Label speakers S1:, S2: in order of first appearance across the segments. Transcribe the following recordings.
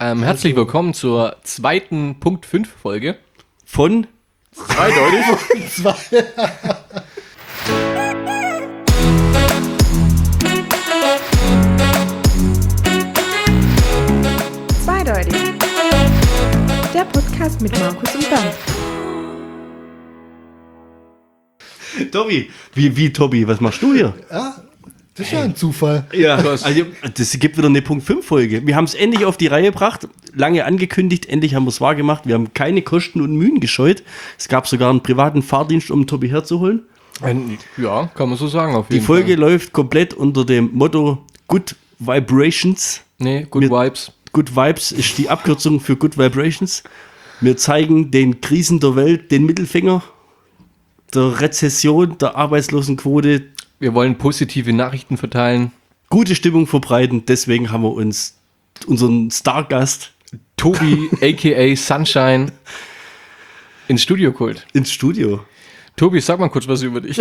S1: Herzlich willkommen zur zweiten Punkt 5 Folge
S2: von
S1: Zweideutig.
S3: Zweideutig. Der Podcast mit Markus und Bernd.
S2: Tobi, wie Tobi, was machst du hier?
S4: Ja, das ist ja ein Zufall.
S2: Ja, also, das gibt wieder eine Punkt 5 Folge. Wir haben es endlich auf die Reihe gebracht, lange angekündigt, endlich haben wir es wahrgemacht. Wir haben keine Kosten und Mühen gescheut. Es gab sogar einen privaten Fahrdienst, um Tobi herzuholen.
S1: Ja, kann man so sagen auf jeden
S2: Die Folge
S1: Fall.
S2: läuft komplett unter dem Motto Good Vibrations.
S1: Nee, Good Vibes.
S2: Good Vibes ist die Abkürzung für Good Vibrations. Wir zeigen den Krisen der Welt den Mittelfinger, der Rezession, der Arbeitslosenquote.
S1: Wir wollen positive Nachrichten verteilen.
S2: Gute Stimmung verbreiten, deswegen haben wir uns unseren Stargast
S1: Tobi, a.k.a. Sunshine, ins Studio geholt.
S2: ins Studio.
S1: Tobi, sag mal kurz was über dich.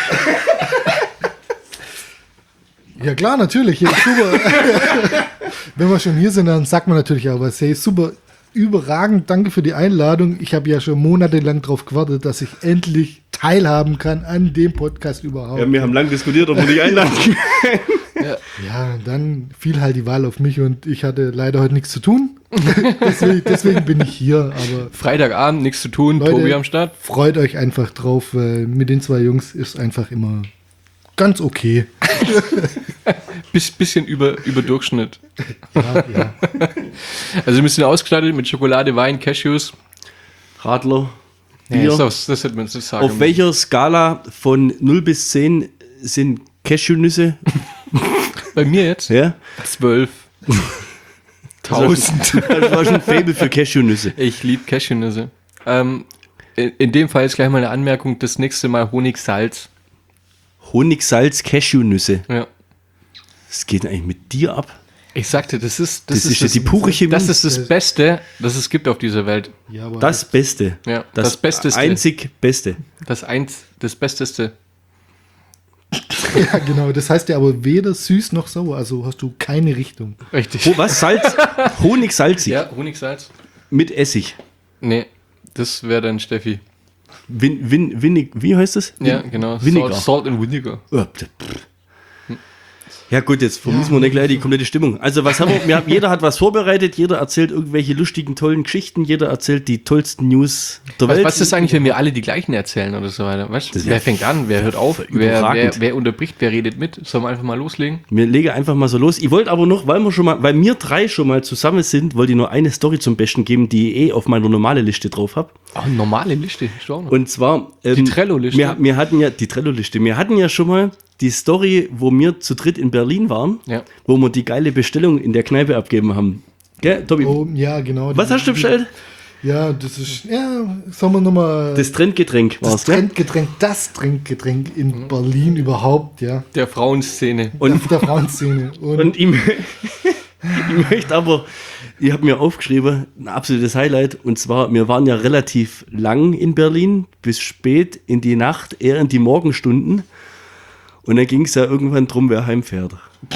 S4: Ja klar, natürlich. Ja, super. Wenn wir schon hier sind, dann sagt man natürlich auch was. Hey, super, überragend, danke für die Einladung. Ich habe ja schon monatelang darauf gewartet, dass ich endlich teilhaben kann an dem Podcast überhaupt.
S2: Ja, wir haben lange diskutiert, ob wir dich einladen können.
S4: Ja, dann fiel halt die Wahl auf mich und ich hatte leider heute nichts zu tun. deswegen bin ich hier. Aber
S1: Freitagabend, nichts zu tun,
S4: Leute,
S1: Tobi am Start.
S4: freut euch einfach drauf. Mit den zwei Jungs ist einfach immer ganz okay.
S1: Bisschen über Durchschnitt.
S4: Ja.
S1: Also ein bisschen ausgestattet mit Schokolade, Wein, Cashews.
S2: Radler,
S1: Nee,
S2: Bier.
S1: das hätte man nicht sagen.
S2: Auf welcher Skala von 0 bis 10 sind Cashewnüsse?
S1: Bei mir jetzt?
S2: Ja?
S1: 12. 1000.
S2: Das war schon ein Faible für Cashewnüsse.
S1: Ich liebe Cashewnüsse. In dem Fall ist gleich mal eine Anmerkung, das nächste Mal Honig, Salz.
S2: Honig, Salz, Cashewnüsse.
S1: Ja.
S2: Was geht denn eigentlich mit dir ab?
S1: Ich sagte, das ist
S2: ja die pure Chemie.
S1: Das ist das Beste, das es gibt auf dieser Welt.
S4: Ja, aber
S2: Das Beste.
S1: Ja, das Besteste.
S2: Einzig Beste.
S1: Das Besteste.
S4: ja, genau. Das heißt ja aber weder süß noch sauer. Also hast du keine Richtung.
S1: Richtig.
S2: Oh, was? Salz? Honig salzig.
S1: Ja, Honig, Salz.
S2: Mit Essig.
S1: Nee, das wäre dann Steffi.
S2: Wie heißt das?
S1: Ja, genau.
S2: Vinegar.
S1: Salt and Vinegar.
S2: Ja gut, jetzt vermissen wir nicht gleich die komplette Stimmung. Also was haben wir? Jeder hat was vorbereitet, jeder erzählt irgendwelche lustigen, tollen Geschichten, jeder erzählt die tollsten News der Welt.
S1: Was ist eigentlich, wenn wir alle die gleichen erzählen oder so weiter? Weißt?
S2: Das
S1: Wer
S2: wär
S1: fängt an? Wer hört auf?
S2: überragend.
S1: Wer unterbricht? Wer redet mit? Sollen wir einfach mal loslegen?
S2: Wir legen einfach mal so los. Ich wollte aber noch, weil wir drei schon mal zusammen sind, wollte ich nur eine Story zum Besten geben, die ich auf meiner normale Liste drauf habe.
S1: Oh, normale Liste. Schon noch.
S2: Und zwar
S1: Die Trello-Liste.
S2: Wir hatten ja die Trello-Liste. Wir hatten ja schon mal die Story, wo wir zu dritt in Berlin waren,
S1: Ja.
S2: wo wir die geile Bestellung in der Kneipe abgeben haben. Gell, Tobi?
S4: Oh, ja, genau.
S2: Was hast du bestellt?
S4: Ja, das ist, sagen wir nochmal,
S2: Das Trendgetränk war
S4: das
S2: es, gell?
S4: Trendgetränk in Berlin überhaupt, ja.
S1: Der Frauenszene.
S4: Auf der Frauenszene.
S2: Und ich möchte aber, ich habe mir aufgeschrieben, ein absolutes Highlight, und zwar, wir waren ja relativ lang in Berlin, bis spät in die Nacht, eher in die Morgenstunden. Und dann ging es ja irgendwann drum, wer heimfährt.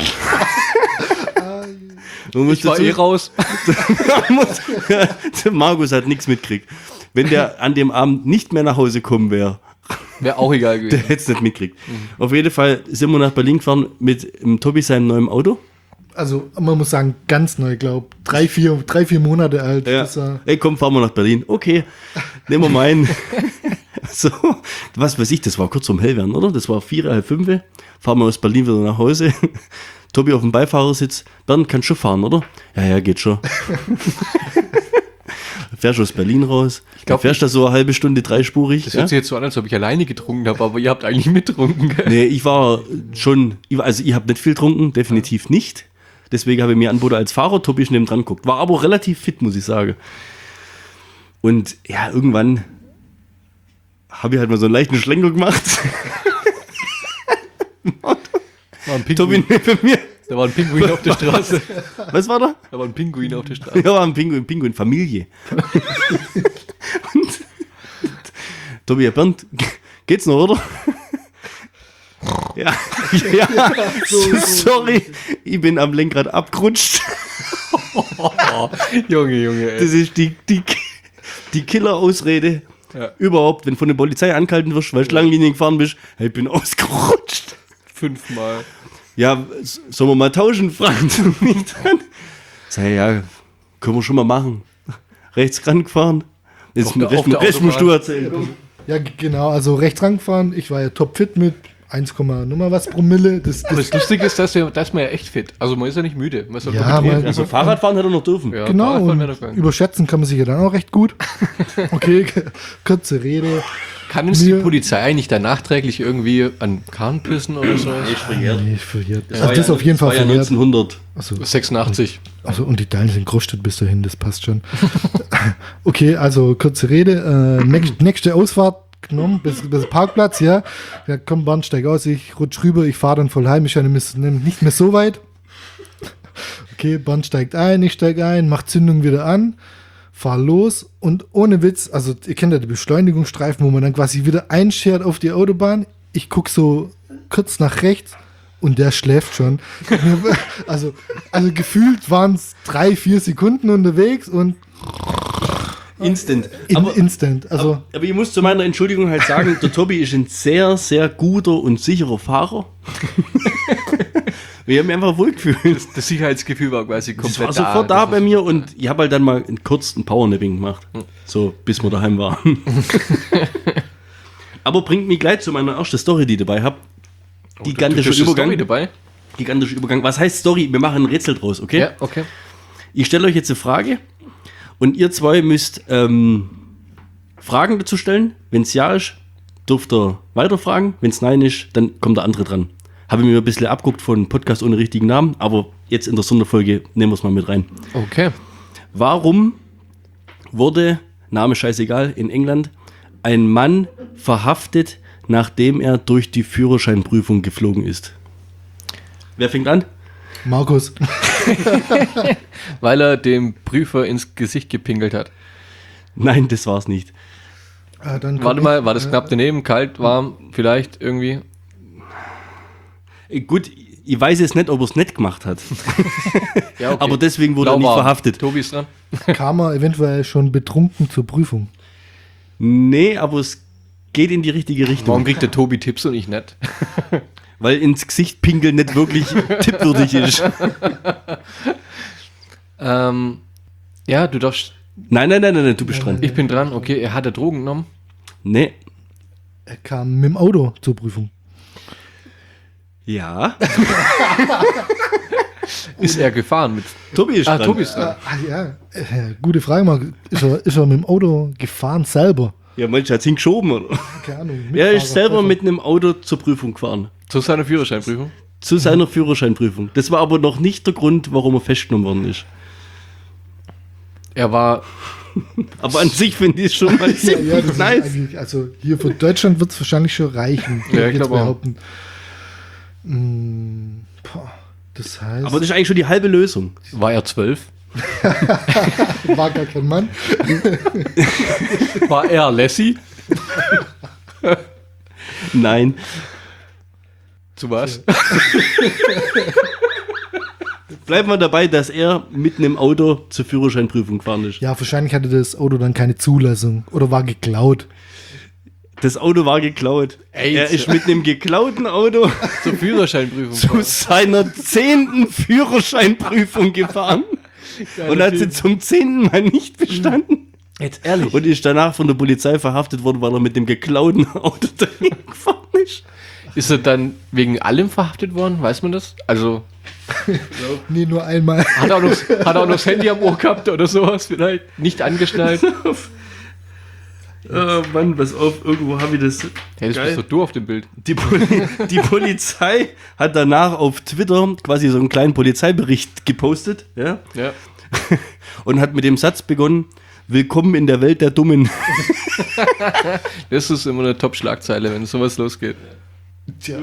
S1: Ich war raus.
S2: Markus hat nichts mitgekriegt. Wenn der an dem Abend nicht mehr nach Hause kommen wäre,
S1: Wäre auch egal
S2: der
S1: gewesen.
S2: hätte es nicht mitgekriegt. Auf jeden Fall sind wir nach Berlin gefahren mit dem Tobi seinem neuen Auto.
S4: Also, man muss sagen, ganz neu, glaube ich. 3-4 Monate alt.
S2: Ja.
S4: Das,
S2: Hey, komm, fahren wir nach Berlin. Okay, nehmen wir meinen. So, was weiß ich, das war kurz um hell werden, oder? Das war 4, halb 5. Fahren wir aus Berlin wieder nach Hause. Tobi auf dem Beifahrersitz. Bernd, kannst schon fahren, oder? Ja, geht schon. Fährst du aus Berlin raus.
S1: glaub,
S2: Fährst du so eine halbe Stunde dreispurig.
S1: Das
S2: Ja?
S1: hört sich jetzt so an, als ob ich alleine getrunken habe, aber ihr habt eigentlich mitgetrunken. Gell?
S2: Nee, ich habe nicht viel getrunken, definitiv nicht. Deswegen habe ich mir angeboten als Fahrer, Tobi ist neben dran geguckt. War aber relativ fit, muss ich sagen. Und ja, irgendwann habe ich halt mal so einen leichten Schlenker gemacht.
S1: War ein
S2: Tobi
S1: Pinguin.
S2: neben mir.
S1: Da war ein Pinguin auf der Straße.
S2: Was war da?
S1: Da war ein Pinguin auf der Straße.
S2: Ja, war ein Pinguin, Familie. Und Tobi, Bernd, geht's noch, oder? Ja, sorry, ich bin am Lenkrad abgerutscht.
S1: Junge, ey.
S2: Das ist die Killer-Ausrede
S1: Ja.
S2: überhaupt, wenn von der Polizei angehalten wirst, weil du Schlangenlinien gefahren bist. Hey, ich bin ausgerutscht.
S1: 5-mal.
S2: Ja, sollen wir mal tauschen? Fragen sie mich dann. Sag ich, ja, können wir schon mal machen. Rechts rangefahren. Jetzt
S1: Auf der
S2: Rest musst du
S1: Autobahn.
S2: erzählen.
S4: Ja, genau, also rechts rangefahren. Ich war ja topfit mit 1, Nummer was Promille. Das,
S1: Das Lustige ist, dass man ja echt fit. Also man ist ja nicht müde. Man ist ja,
S4: Ja,
S1: wirklich-
S4: man-
S2: Also Fahrradfahren hätte er noch dürfen.
S1: ja,
S4: genau,
S1: Fahrradfahren
S4: und
S1: wäre doch gegangen.
S4: überschätzen kann man sich ja dann auch recht gut. Okay, kurze Rede.
S1: Kann uns die
S4: mir-
S1: Polizei eigentlich da nachträglich irgendwie an Kahn pissen oder so?
S4: Nee, ich verjährt.
S2: Das
S4: Also
S2: war
S4: das
S2: ja,
S4: auf jeden
S2: das war
S4: Fall
S2: ja
S4: verjährt.
S2: 1900.
S4: Also,
S1: 86.
S4: und die Teilen sind Großstadt bis dahin, das passt schon. Okay, also kurze Rede. Nächste Ausfahrt genommen, bis Parkplatz, ja. Ja, komm, Bahnsteig aus, ich rutsch rüber, ich fahre dann voll heim, ist ja nicht mehr so weit. Okay, Bahn steigt ein, ich steige ein, mach Zündung wieder an, fahr los und ohne Witz, also ihr kennt ja die Beschleunigungsstreifen, wo man dann quasi wieder einschert auf die Autobahn. Ich guck so kurz nach rechts und der schläft schon. Also gefühlt waren es 3-4 Sekunden unterwegs und
S2: Instant.
S4: instant. Also
S2: Aber ich muss zu meiner Entschuldigung halt sagen, der Tobi ist ein sehr, sehr guter und sicherer Fahrer. Wir haben mich einfach wohlgefühlt.
S1: Das Sicherheitsgefühl war quasi
S2: Das
S1: komplett
S2: war sofort da
S1: Das
S2: bei
S1: ist-
S2: mir und ich habe halt dann mal einen kurzen Powernapping gemacht. So, bis wir daheim waren. Aber bringt mich gleich zu meiner ersten Story, die ich dabei habe. Gigantischer
S1: Du hast eine Story
S2: Übergang.
S1: dabei?
S2: Gigantischer Übergang. Was heißt Story? Wir machen ein Rätsel draus, okay?
S1: Ja, okay.
S2: Ich stelle euch jetzt eine Frage und ihr zwei müsst Fragen dazu stellen. Wenn es ja ist, dürft ihr weiterfragen. Wenn es nein ist, dann kommt der andere dran. Habe ich mir ein bisschen abguckt von Podcast ohne richtigen Namen, aber jetzt in der Sonderfolge nehmen wir es mal mit rein.
S1: Okay.
S2: Warum wurde, Name scheißegal, in England, ein Mann verhaftet, nachdem er durch die Führerscheinprüfung geflogen ist? Wer fängt an?
S4: Markus,
S1: Weil er dem Prüfer ins Gesicht gepinkelt hat.
S2: Nein, das war's nicht.
S4: dann komm
S1: Warte
S4: ich.
S1: mal, war das knapp daneben? Kalt, warm, vielleicht irgendwie?
S2: Gut, ich weiß jetzt nicht, ob er es nicht gemacht hat.
S1: Ja, okay.
S2: Aber deswegen wurde er nicht
S1: Lauwarm.
S2: verhaftet.
S1: Tobi ist dran.
S4: Kam er eventuell schon betrunken zur Prüfung.
S2: Nee, aber es geht in die richtige
S1: Warum
S2: Richtung.
S1: kriegt der Tobi Tipps und ich nicht?
S2: Weil ins Gesicht pinkeln nicht wirklich tippwürdig ist.
S1: Ja, du darfst.
S2: Nein, du bist dran.
S1: Ich bin dran. Okay, er hat Drogen genommen.
S2: Nee.
S4: Er kam mit dem Auto zur Prüfung.
S2: Ja.
S1: Ist er gefahren mit.
S2: Tobi ist dran.
S1: Tobi ist dran.
S4: Ja, gute Frage, Markus. Ist er mit dem Auto gefahren selber?
S2: Ja, manche hat es hingeschoben, oder?
S4: Keine Ahnung.
S2: Er ist
S4: Mitfahrer,
S2: selber
S4: Pfeffer.
S2: mit einem Auto zur Prüfung gefahren.
S1: Zu seiner Führerscheinprüfung.
S2: Zu seiner Führerscheinprüfung. Das war aber noch nicht der Grund, warum er festgenommen worden ist.
S1: Er war.
S2: Aber an sich finde ich es schon mal
S4: Ja,
S2: ziemlich
S4: das ist
S2: nice.
S4: eigentlich, also hier für Deutschland wird es wahrscheinlich schon reichen.
S1: Ja,
S4: würde
S1: ich glaube auch.
S4: behaupten. Das heißt,
S2: Aber das ist eigentlich schon die halbe Lösung.
S1: War er 12?
S4: war gar kein Mann.
S1: War er Lassie?
S2: Nein.
S1: Zu was?
S2: Bleiben wir dabei, dass er mit einem Auto zur Führerscheinprüfung gefahren ist.
S4: Ja, wahrscheinlich hatte das Auto dann keine Zulassung oder war geklaut.
S2: Das Auto war geklaut.
S1: Ey,
S2: Er ist mit einem geklauten Auto
S1: Zur Führerscheinprüfung.
S2: zu seiner 10. Führerscheinprüfung gefahren und hat sie zum 10. Mal nicht bestanden.
S1: Jetzt ehrlich.
S2: Und ist danach von der Polizei verhaftet worden, weil er mit dem geklauten Auto dahin gefahren ist.
S1: Ist er dann wegen allem verhaftet worden? Weiß man das? Also,
S4: Nee, nur einmal.
S1: hat er auch noch das Handy am Ohr gehabt oder sowas vielleicht? Nicht angeschnallt?
S2: Mann, pass auf, irgendwo habe ich das.
S1: Hey, das bist doch du auf dem Bild.
S2: Die Polizei hat danach auf Twitter quasi so einen kleinen Polizeibericht gepostet, ja,
S1: Ja.
S2: und hat mit dem Satz begonnen: Willkommen in der Welt der Dummen.
S1: Das ist immer eine Top-Schlagzeile, wenn sowas losgeht.
S4: Tja.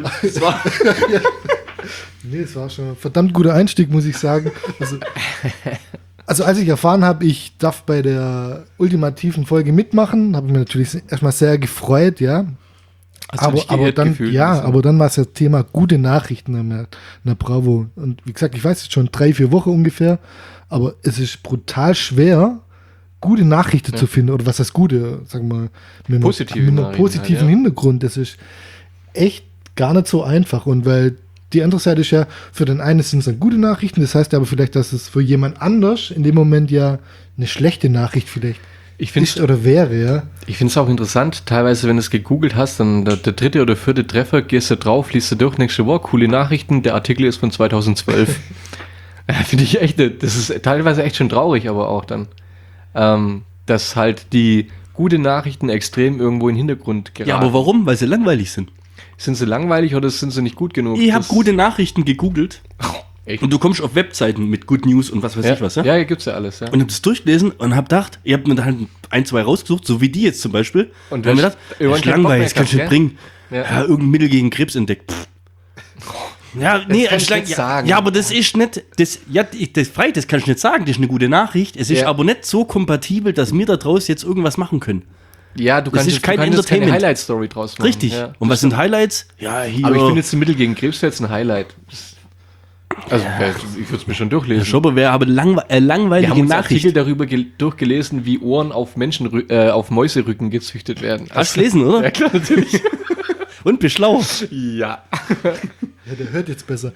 S4: Nee, es war schon ein verdammt guter Einstieg, muss ich sagen. Also als ich erfahren habe, ich darf bei der ultimativen Folge mitmachen, habe ich mich natürlich erstmal sehr gefreut, ja.
S1: Hast du dich
S4: Aber
S1: geehrt
S4: dann,
S1: gefühlt?
S4: ja,
S1: Also,
S4: aber dann war es das Thema gute Nachrichten in der Bravo. Und wie gesagt, ich weiß jetzt schon 3-4 Wochen ungefähr. aber es ist brutal schwer, gute Nachrichten zu finden, oder was heißt gute, sagen wir mal, mit
S1: Positive
S4: einem
S1: Nachrichten
S4: positiven
S1: halt, ja.
S4: Hintergrund. Das ist echt gar nicht so einfach. Und weil die andere Seite ist ja, für den einen sind es dann gute Nachrichten, das heißt aber vielleicht, dass es für jemand anders in dem Moment ja eine schlechte Nachricht vielleicht
S1: Ich finde
S4: ist oder wäre, ja.
S1: Ich finde es auch interessant, teilweise, wenn du es gegoogelt hast, dann der dritte oder vierte Treffer, gehst du drauf, liest du durch, nächste Woche, coole Nachrichten, der Artikel ist von 2012. Finde ich echt, das ist teilweise echt schon traurig, aber auch dann, dass halt die gute Nachrichten extrem irgendwo in den Hintergrund geraten.
S2: Ja, aber warum? Weil sie langweilig sind.
S1: Sind sie langweilig oder sind sie nicht gut genug?
S2: Ich habe
S1: Das-
S2: gute Nachrichten gegoogelt
S1: Echt?
S2: und du kommst auf Webseiten mit Good News und was weiß ich was, ja?
S1: Ja, gibt's ja alles, ja.
S2: Und hab das durchgelesen und hab gedacht, ihr habt mir dann ein, zwei rausgesucht, so wie die jetzt zum Beispiel.
S1: Und
S2: hab mir
S1: das-
S2: gedacht,
S1: irgendwann
S2: ist
S1: keinen Bock
S2: langweilig,
S1: mehr
S2: das kannst du nicht
S1: gehabt,
S2: bringen.
S1: Ja.
S2: Ja, irgendein Mittel gegen Krebs entdeckt. Pff. Ja, nee,
S1: kann ich
S2: ja,
S1: nicht sagen.
S2: ja, aber das ist nicht, das kann ich nicht sagen, das ist eine gute Nachricht. Es ist
S1: Ja.
S2: aber nicht so kompatibel, dass wir da draus jetzt irgendwas machen können.
S1: Ja, du
S2: Das
S1: kannst,
S2: ist kein
S1: du kannst keine
S2: Entertainment.
S1: Highlight-Story draus machen.
S2: Richtig.
S1: Ja.
S2: Und was sind Highlights? Ja, hier.
S1: Aber ich finde jetzt ein Mittel gegen Krebs jetzt ein Highlight. Also, ich würde es mir schon durchlesen.
S2: Schobber wäre aber
S1: Wir
S2: langweilige
S1: haben uns
S2: Nachricht.
S1: Artikel darüber durchgelesen, wie Ohren auf auf Mäuserücken gezüchtet werden.
S2: Hast du gelesen, oder?
S1: Ja, klar, natürlich.
S2: Und bist schlau.
S1: Ja.
S4: Ja, der hört jetzt besser.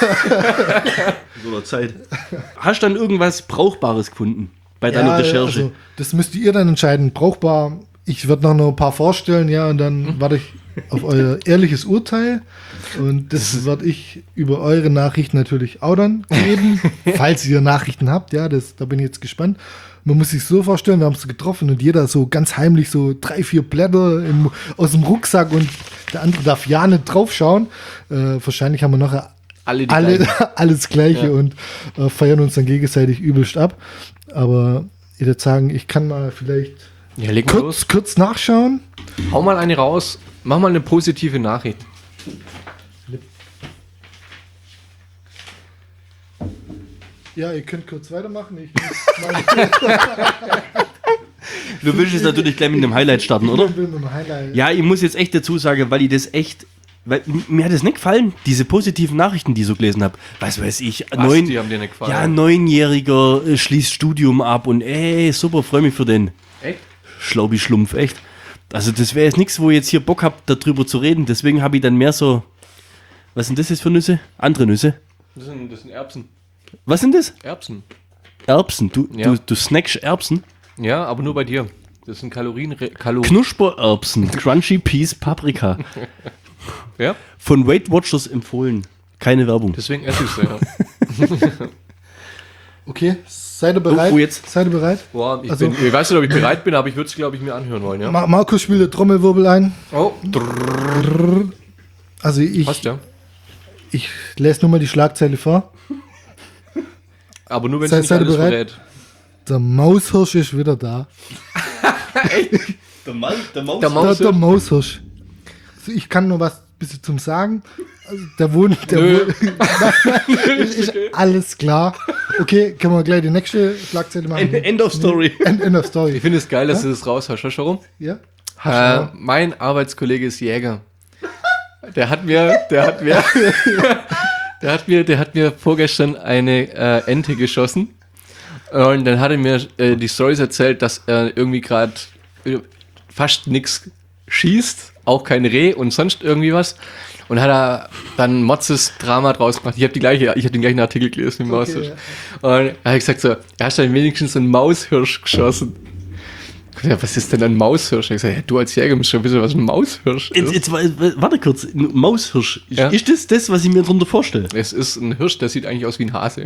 S2: So Zeit. Hast du dann irgendwas Brauchbares gefunden bei deiner Recherche?
S4: Also, das müsst ihr dann entscheiden. Brauchbar. Ich werde noch ein paar vorstellen, ja, und dann warte ich auf euer ehrliches Urteil. Und das werde ich über eure Nachrichten natürlich auch dann geben, falls ihr Nachrichten habt. Ja, da bin ich jetzt gespannt. Man muss sich so vorstellen, wir haben es getroffen und jeder so ganz heimlich so 3, 4 Blätter aus dem Rucksack und der andere darf ja nicht draufschauen. Wahrscheinlich haben wir nachher
S1: Alle die gleichen.
S4: alles Gleiche
S1: Ja.
S4: und feiern uns dann gegenseitig übelst ab. Aber ich würde sagen, ich kann mal vielleicht
S1: Ja, leg mal los.
S4: kurz nachschauen.
S1: Hau mal eine raus. Mach mal eine positive Nachricht.
S4: Ja, ihr könnt kurz weitermachen. Ich
S2: Du willst jetzt natürlich gleich mit einem Highlight starten, oder?
S4: will mit dem Highlight.
S2: Ja, ich muss jetzt echt dazu sagen, weil ich das echt. Weil mir hat es nicht gefallen, diese positiven Nachrichten, die ich so gelesen habe. Was weiß ich,
S1: Die haben dir nicht gefallen.
S2: ja, 9-Jähriger schließt Studium ab und super, freue mich für den.
S1: Echt?
S2: Schlaubi-Schlumpf, echt. Also das wäre jetzt nichts, wo ich jetzt hier Bock habt, darüber zu reden. Deswegen habe ich dann mehr so. Was sind das jetzt für Nüsse? Andere Nüsse.
S1: Das sind Erbsen.
S2: Was sind das?
S1: Erbsen.
S2: Erbsen.
S1: Ja.
S2: Du snackst Erbsen.
S1: Ja, aber nur bei dir. Das sind Kalorien.
S2: Knuspererbsen. Crunchy Peas Paprika.
S1: Ja,
S2: Von Weight Watchers empfohlen. Keine Werbung.
S1: deswegen esse ich es ja.
S4: Okay, seid ihr bereit?
S2: Oh, jetzt.
S4: Seid ihr bereit?
S1: Boah, ich
S4: Also-
S1: weiß nicht, ob ich bereit bin, aber ich würde es, glaube ich, mir anhören wollen, ja.
S4: Markus spielt den Trommelwirbel ein.
S1: Oh,
S4: Also
S1: passt ja.
S4: ich lese nur mal die Schlagzeile vor.
S1: Aber nur wenn es
S4: Seid
S1: nicht
S4: ihr
S1: alles
S4: bereit?
S1: verrät.
S4: Der Maushirsch ist wieder da.
S2: Der Maus.
S1: Der Maus.
S4: Der Maushirsch. Also ich kann nur was ein bisschen zum Sagen. Also
S1: Nö.
S4: ist alles klar. Okay, können wir gleich die nächste Schlagzeile machen?
S2: End of story.
S4: End of story.
S1: Ich finde es geil, dass du das raus hast. Weißt du warum?
S4: Ja?
S1: Mein Arbeitskollege ist Jäger. Der hat mir vorgestern eine Ente geschossen. Und dann hat er mir die Storys erzählt, dass er irgendwie gerade fast nichts schießt, auch kein Reh und sonst irgendwie was. Und hat er dann Motzes Drama draus gemacht. Ich habe den gleichen Artikel gelesen im Maushirsch. Und er hat gesagt so, er hat dann wenigstens einen Maushirsch geschossen. Ja, was ist denn ein Maushirsch? Ich gesagt, ja, du als Jäger musst schon wissen, was ein Maushirsch ist.
S2: Jetzt, warte kurz. Ein Maushirsch.
S1: Ja.
S2: Ist das, was ich mir darunter vorstelle?
S1: Es ist ein Hirsch, der sieht eigentlich aus wie ein Hase.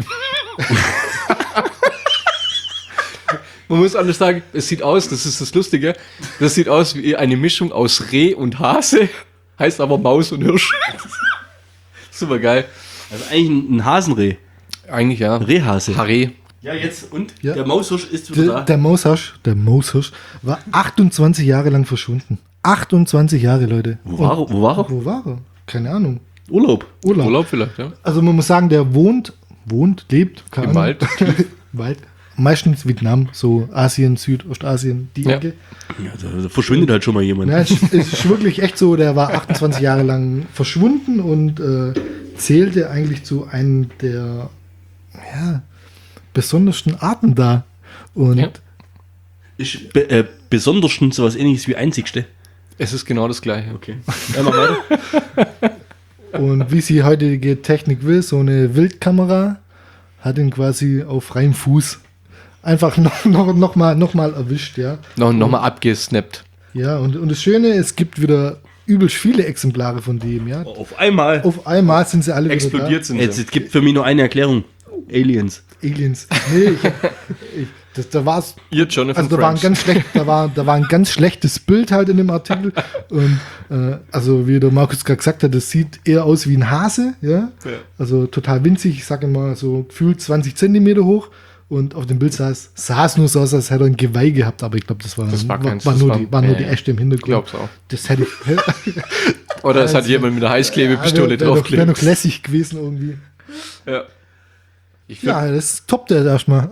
S1: Man muss alles sagen, es sieht aus, das ist das Lustige, das sieht aus wie eine Mischung aus Reh und Hase, heißt aber Maus und Hirsch. Super geil.
S2: Also eigentlich ein Hasenreh.
S1: Eigentlich ja.
S2: Rehhase.
S1: Haré.
S2: Ja, jetzt. Und?
S4: Ja.
S2: Der Maushirsch ist wieder
S4: Der Maushirsch war 28 Jahre lang verschwunden. 28 Jahre, Leute.
S2: Wo war er?
S4: Wo war er? Keine Ahnung.
S2: Urlaub.
S1: Urlaub vielleicht, ja.
S4: Also man muss sagen, der lebt, keine
S1: Im
S4: Ahnung.
S1: Wald.
S4: Wald. Meistens Vietnam, so Asien, Südostasien, die
S1: Ja.
S4: Ecke.
S2: Ja, da verschwindet halt schon mal jemand.
S4: Ja, es ist wirklich echt so, der war 28 Jahre lang verschwunden und zählte eigentlich zu einem der besondersten Arten da. Und
S1: Ja.
S2: Ist besonders sowas ähnliches wie einzigste.
S1: Es ist genau das Gleiche.
S2: Okay. Ja, mach weiter.
S4: Und wie sie heutige Technik will, so eine Wildkamera hat ihn quasi auf freiem Fuß einfach noch mal erwischt, ja.
S1: Nochmal abgesnappt.
S4: Ja, und das Schöne, es gibt wieder übelst viele Exemplare von dem, ja.
S2: Auf einmal.
S4: Auf einmal sind sie alle
S1: Explodiert
S4: wieder
S1: sind
S2: Jetzt,
S1: sie.
S2: es gibt für mich nur eine Erklärung. Aliens.
S4: da. Aliens. Nee, da war's.
S1: Ihr Jonathan
S4: Also da war ein
S1: French.
S4: ganz schlecht, da war ein ganz schlechtes Bild halt in dem Artikel. Und also wie der Markus gerade gesagt hat, das sieht eher aus wie ein Hase, ja.
S1: Ja.
S4: Also total winzig, ich sage mal so gefühlt 20 Zentimeter hoch. Und auf dem Bild sah es nur so aus, als hätte er ein Geweih gehabt, aber ich glaube, das war
S1: keins,
S4: war
S1: das
S4: nur
S1: war-
S4: die Äste im Hintergrund.
S1: Glaub's auch.
S4: Das hätte ich.
S1: Oder es hat jemand mit einer Heißklebepistole
S4: Wäre noch
S1: draufgeklebt.
S4: lässig gewesen irgendwie.
S1: Ja. Ich
S4: Ja, das toppt er erstmal.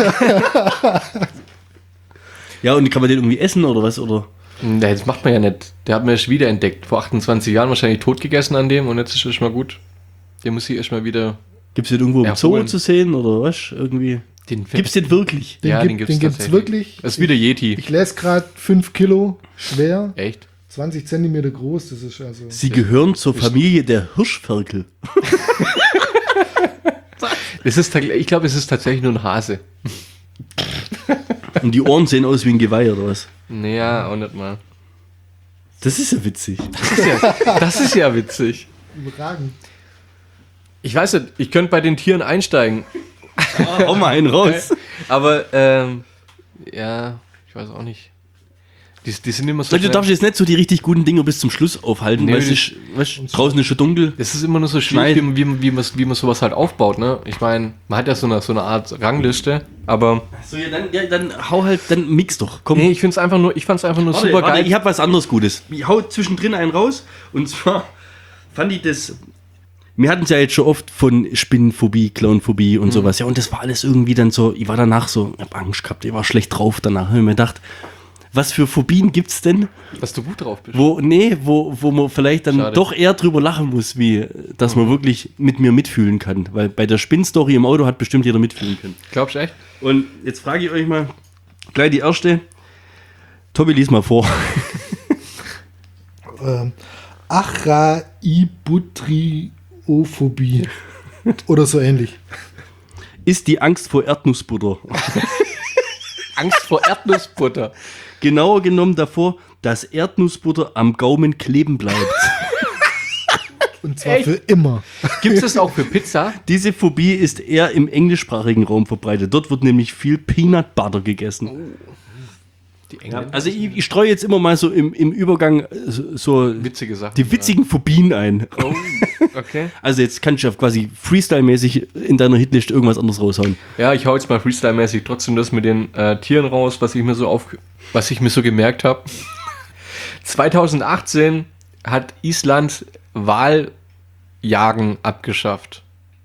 S2: Ja, und kann man den irgendwie essen oder was? Oder?
S1: Nee, das macht man ja nicht. Der hat mir erst wieder entdeckt. Vor 28 Jahren wahrscheinlich tot gegessen an dem und jetzt ist es mal gut. Der muss sich erstmal wieder.
S2: Gibt es den irgendwo im Zoo
S1: Erholen.
S2: zu sehen oder was? Irgendwie.
S1: Den
S2: Gibt es den wirklich?
S4: Den
S1: Ja, den
S4: gibt
S1: gibt's
S4: es
S1: tatsächlich.
S4: wirklich.
S1: Das ist wieder Yeti.
S4: Ich lese gerade 5 Kilo schwer,
S1: Echt?
S4: 20 Zentimeter groß. Das ist also.
S2: Sie gehören zur Familie der Hirschferkel.
S1: Ich glaube, es ist tatsächlich nur ein Hase.
S2: Und die Ohren sehen aus wie ein Geweih oder was?
S1: Naja, auch nicht mal.
S2: Das ist ja witzig.
S1: Das ist ja witzig.
S4: Überragend.
S1: Ich weiß nicht, ich könnte bei den Tieren einsteigen.
S2: Hau mal einen raus.
S1: Aber, ja, ich weiß auch nicht. Die sind immer so.
S2: Du
S1: schnell-
S2: darfst jetzt nicht so die richtig guten Dinge bis zum Schluss aufhalten,
S1: Nee,
S2: weil es
S1: das-
S2: ist, weißt, draußen ist schon dunkel.
S1: Es ist immer nur so schwierig,
S2: Schneiden.
S1: wie man sowas halt aufbaut, ne? Ich meine, man hat ja so eine Art Rangliste, aber
S2: So, dann hau halt, dann mix doch. Komm.
S1: nee, ich fand's einfach nur super geil.
S2: Ich habe was anderes Gutes. Ich hau zwischendrin einen raus. Und zwar fand ich das. Wir hatten es ja jetzt schon oft von Spinnenphobie, Clownphobie und sowas. Ja, und das war alles irgendwie dann so. Ich war danach so, ich hab Angst gehabt, ich war schlecht drauf danach. Hab ich mir gedacht, was für Phobien gibt's denn,
S1: Dass du gut drauf bist.
S2: wo man vielleicht dann
S1: Schade.
S2: doch eher drüber lachen muss, wie dass man wirklich mit mir mitfühlen kann. Weil bei der Spinnstory im Auto hat bestimmt jeder mitfühlen können.
S1: Glaubst du echt?
S2: Und jetzt frage ich euch mal gleich die erste. Tobi, lies mal vor.
S4: Achraibutriophobie. Oder so ähnlich.
S2: Ist die Angst vor Erdnussbutter.
S1: Angst vor Erdnussbutter.
S2: Genauer genommen davor, dass Erdnussbutter am Gaumen kleben bleibt.
S4: Und zwar
S1: Echt?
S4: für immer.
S1: Gibt es das auch für Pizza?
S2: Diese Phobie ist eher im englischsprachigen Raum verbreitet. Dort wird nämlich viel Peanut Butter gegessen.
S1: Die
S2: Ja,
S1: Engländer?
S2: also ich streue jetzt immer mal so im Übergang so
S1: Witzige Sachen.
S2: die witzigen Phobien ein.
S1: Oh, okay.
S2: Also jetzt kannst du ja quasi Freestyle-mäßig in deiner Hitliste irgendwas anderes raushauen.
S1: Ja, ich hau jetzt mal Freestyle-mäßig trotzdem das mit den Tieren raus, was ich mir so gemerkt habe. 2018 hat Island Waljagen abgeschafft.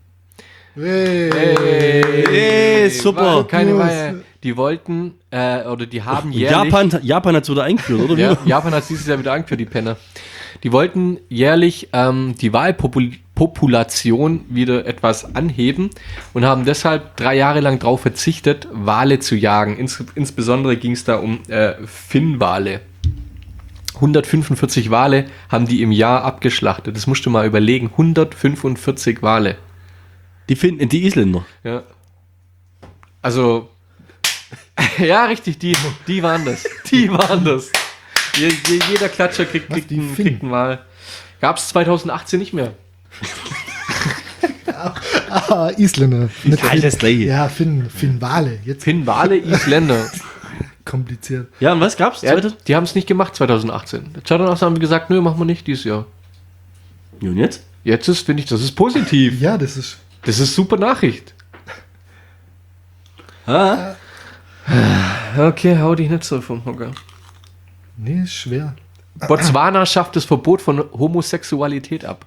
S4: Hey.
S2: Super.
S1: Keine
S4: Los.
S1: Wahl. Die wollten, oder die haben jährlich...
S2: Japan hat es wieder eingeführt, oder?
S1: Ja, Japan hat es dieses Jahr wieder eingeführt, die Penner. Die wollten jährlich die Walpopulation wieder etwas anheben und haben deshalb 3 Jahre lang darauf verzichtet, Wale zu jagen. Insbesondere ging es da um Finnwale. 145 Wale haben die im Jahr abgeschlachtet. Das musst du mal überlegen. 145 Wale.
S2: Die Isländer.
S1: Ja. Also, ja, richtig, die waren das. Die waren das. Jeder Klatscher kriegt
S4: die
S1: einen
S4: Finnen?
S1: kriegt einen Wal. Gab es 2018 nicht mehr.
S4: Isländer.
S2: Alles das Gleiche.
S4: Ja, Finnwale. Jetzt
S1: Finnwale, Isländer.
S4: kompliziert.
S2: Ja, und was gab's?
S1: Ja, die haben es nicht gemacht 2018. 2018 haben wir gesagt, nö, machen wir nicht dieses Jahr.
S2: Und jetzt?
S1: Jetzt finde ich, das ist positiv.
S4: Ja, das ist.
S1: Das ist super Nachricht.
S2: Ah.
S1: Okay, hau dich nicht so vom Hocker.
S4: Nee, ist schwer.
S1: Botswana schafft das Verbot von Homosexualität ab.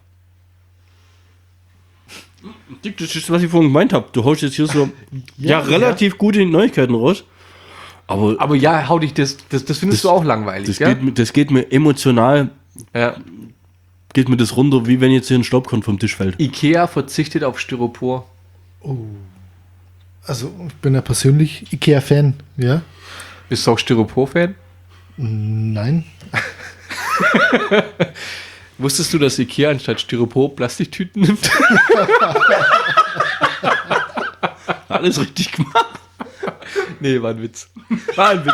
S2: Das ist, was ich vorhin gemeint habe. Du haust jetzt hier so relativ gute Neuigkeiten raus.
S1: Aber ja, hau dich, das findest du auch langweilig,
S2: Das geht mir emotional,
S1: ja?
S2: geht mir das runter, wie wenn jetzt hier ein Staubkorn vom Tisch fällt.
S1: Ikea verzichtet auf Styropor.
S4: Also, ich bin ja persönlich Ikea-Fan, ja.
S1: Bist du auch Styropor-Fan?
S4: Nein.
S1: Wusstest du, dass Ikea anstatt Styropor Plastiktüten nimmt?
S2: Alles richtig gemacht.
S1: Nee, war ein Witz. War ein Witz.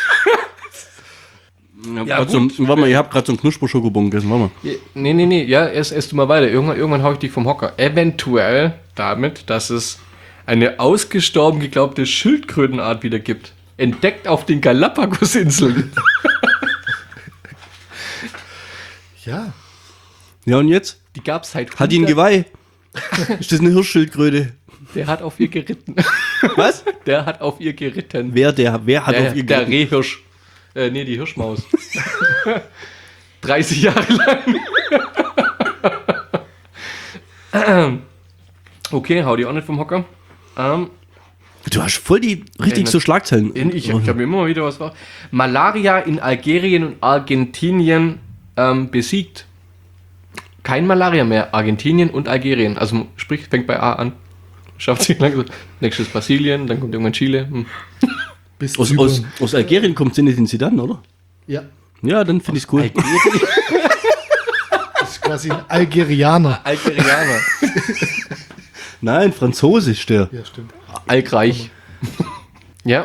S2: Warte mal, ihr habt gerade so einen Knusper-Schokobon gegessen, warte mal.
S1: Nee. Ja, erst du mal weiter. Irgendwann hau ich dich vom Hocker. Eventuell damit, dass es eine ausgestorben geglaubte Schildkrötenart wieder gibt. Entdeckt auf den Galapagos-Inseln.
S4: Ja.
S2: Ja, und jetzt?
S1: Die gab es seit
S2: Hat die ein Geweih? Ist das eine Hirschschildkröte?
S1: Der hat auf ihr geritten.
S2: Was?
S1: Der hat auf ihr geritten.
S2: Wer hat auf ihr
S1: Der
S2: geritten?
S1: Rehhirsch. Nee, die Hirschmaus. 30 Jahre lang. Okay, hau die auch nicht vom Hocker.
S2: Du hast voll die richtig so Schlagzeilen.
S1: Ich habe immer mal wieder was war. Malaria in Algerien und Argentinien besiegt. Kein Malaria mehr. Argentinien und Algerien. Also sprich, fängt bei A an. Schafft sich langsam. Nächstes Brasilien, dann kommt irgendwann Chile.
S4: Bis
S2: Aus Algerien kommt Zinedine Zidane, oder?
S4: Ja.
S2: Ja, dann finde ich es cool.
S4: Das ist quasi ein Algerianer.
S1: Algerianer.
S2: Nein, Franzosisch der.
S4: Ja, stimmt.
S1: Algreich. Ja.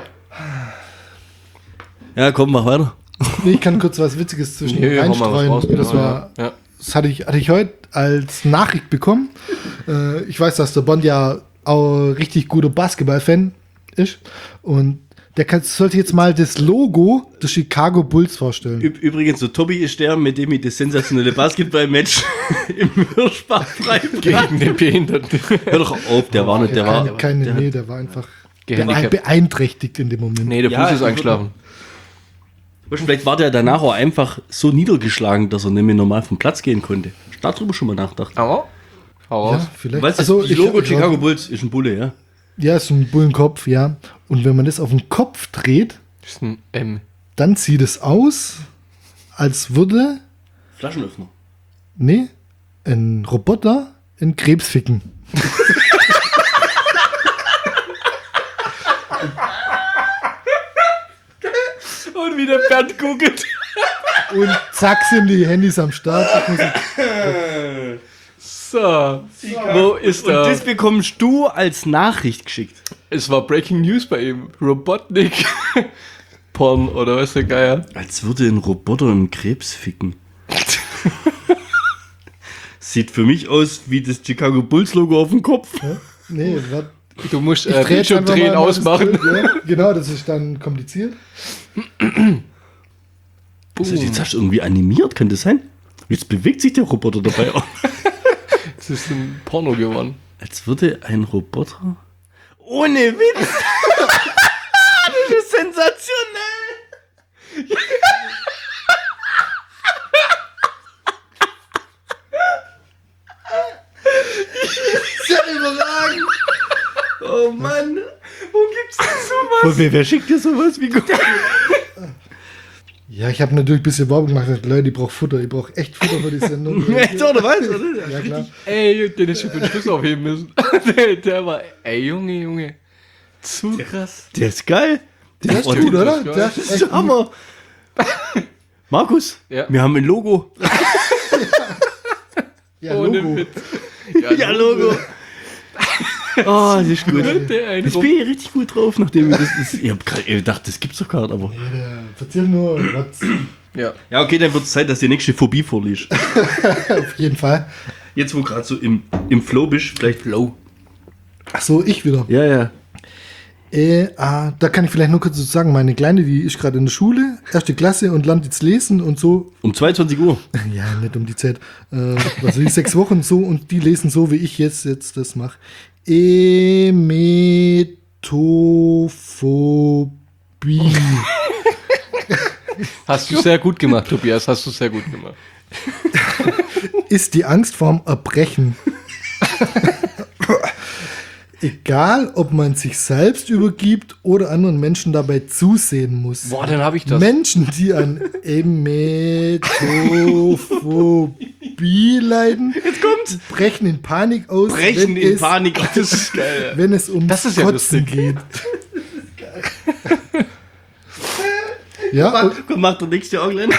S2: Ja, komm, mach weiter.
S4: Nee, ich kann kurz was Witziges zwischen
S1: Nee, hau mal was
S4: reinstreuen.
S1: raus,
S4: Das
S1: genau,
S4: war,
S1: ja.
S4: das hatte ich heute als Nachricht bekommen. Ich weiß, dass der Bond ja auch richtig guter Basketball-Fan ist. Und sollte jetzt mal das Logo des Chicago Bulls vorstellen.
S2: Übrigens, so Tobi ist der, mit dem ich das sensationelle Basketball-Match im Hirschbach treibe.
S1: Gegen den Behinderten.
S2: Hör doch auf, der war nicht, der war.
S4: Der war einfach
S1: Gehandicapt.
S4: beeinträchtigt in dem Moment.
S1: Nee, der
S2: Ja,
S1: Fuß ist
S2: ich
S1: eingeschlafen.
S2: Vielleicht war der danach auch einfach so niedergeschlagen, dass er nicht mehr normal vom Platz gehen konnte. Darüber schon mal nachgedacht.
S1: Aber? Hau raus.
S4: Ja, vielleicht.
S2: Weißt du,
S4: Also,
S2: das Logo Chicago Bulls ist ein Bulle, ja?
S4: Ja, ist ein Bullenkopf, ja. Und wenn man das auf den Kopf dreht,
S1: Das ist ein M.
S4: dann sieht es aus, als würde,
S2: Flaschenöffner.
S4: ein Roboter in Krebs ficken.
S1: Und wie der Bernd googelt.
S4: Und zack sind die Handys am Start.
S1: So. Wo ist
S2: Und
S1: er?
S2: das bekommst du als Nachricht geschickt.
S1: Es war Breaking News bei ihm. Robotnik. Porn oder was der Geier.
S2: Als würde ein Roboter einen Krebs ficken. Sieht für mich aus wie das Chicago Bulls Logo auf dem Kopf.
S4: Nee, warte.
S1: Du musst
S4: Ich dreh jetzt einfach
S1: Bildschirmdrehen
S4: mal das
S1: ausmachen.
S4: Bild, ja. Genau, das ist dann kompliziert.
S2: Also jetzt hast du irgendwie animiert, kann das sein? Jetzt bewegt sich der Roboter dabei auch.
S1: Das ist ein Porno geworden.
S2: Als würde ein Roboter... Ohne Witz! Das ist sensationell!
S4: Sehr überragend.
S2: Oh Mann! Wo gibt's denn sowas? Wer schickt dir sowas? Wie gut?
S4: Ja, ich habe natürlich ein bisschen Werbung gemacht. Leute, ich brauche Futter. Ich brauche echt Futter für die Sendung.
S2: Echt, oder was? Oder?
S4: Ja, klar.
S1: Ey, den hätte ich für den Schluss aufheben müssen. der war, ey, Junge. Zu krass.
S2: Der ist geil.
S4: Der ist
S1: Oh,
S4: gut,
S1: das
S4: oder?
S1: ist geil.
S4: Der
S2: Das
S4: ist
S2: ist
S4: echt
S2: Hammer. Markus,
S1: Ja.
S2: wir haben ein Logo.
S4: ja,
S1: Ohne
S4: Logo.
S1: Witz.
S2: Ja, Logo. Oh, das ist gut.
S1: Der ein
S2: Jetzt bin ich richtig gut drauf, nachdem ich das... Ich hab grad gedacht, das gibt's doch gar nicht, aber...
S4: Erzähl nur, was.
S1: Ja.
S2: Ja, okay, dann wird es Zeit, dass die nächste Phobie vorliest.
S4: Auf jeden Fall.
S2: Jetzt, wo gerade so im Flow bist, vielleicht...
S1: Low.
S4: Ach so, ich wieder.
S2: Ja, ja.
S4: Da kann ich vielleicht nur kurz so sagen, meine Kleine, die ist gerade in der Schule, 1. Klasse und lernt jetzt lesen und so.
S2: Um 22 Uhr.
S4: Ja, nicht um die Zeit. Also die 6 Wochen so und die lesen so, wie ich jetzt das mache. Emetophobie.
S1: Hast du sehr gut gemacht, Tobias. Hast du sehr gut gemacht.
S4: Ist die Angst vorm Erbrechen. Egal, ob man sich selbst übergibt oder anderen Menschen dabei zusehen muss.
S1: Boah, dann habe ich das.
S4: Menschen, die an Emetophobie leiden, brechen in Panik aus,
S2: Panik. Das ist geil.
S4: wenn es ums
S1: Das ist ja
S4: Kotzen
S1: lustig.
S4: geht. Ja,
S2: Komm, mach der nächste Augenlein.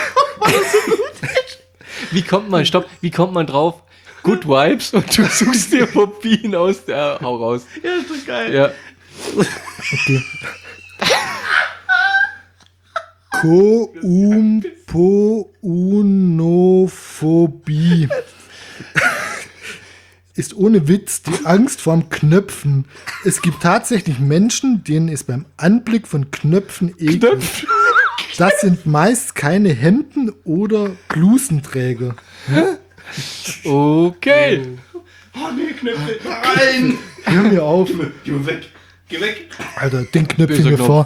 S1: Wie kommt man drauf? Good Vibes und du suchst dir Phobien aus der Hau raus.
S2: Ja, ist doch geil.
S1: Ja.
S4: okay. Koumponophobie ist ohne Witz die Angst vorm Knöpfen. Es gibt tatsächlich Menschen, denen es beim Anblick von Knöpfen ekelt. Das sind meist keine Hemden oder Blusenträger.
S1: Okay.
S2: Oh nee, Knöpfe. Rein.
S4: Hör mir auf.
S2: Geh weg. Geh weg.
S4: Alter, den Knöpfe
S1: Böser
S4: mir
S1: Knopf.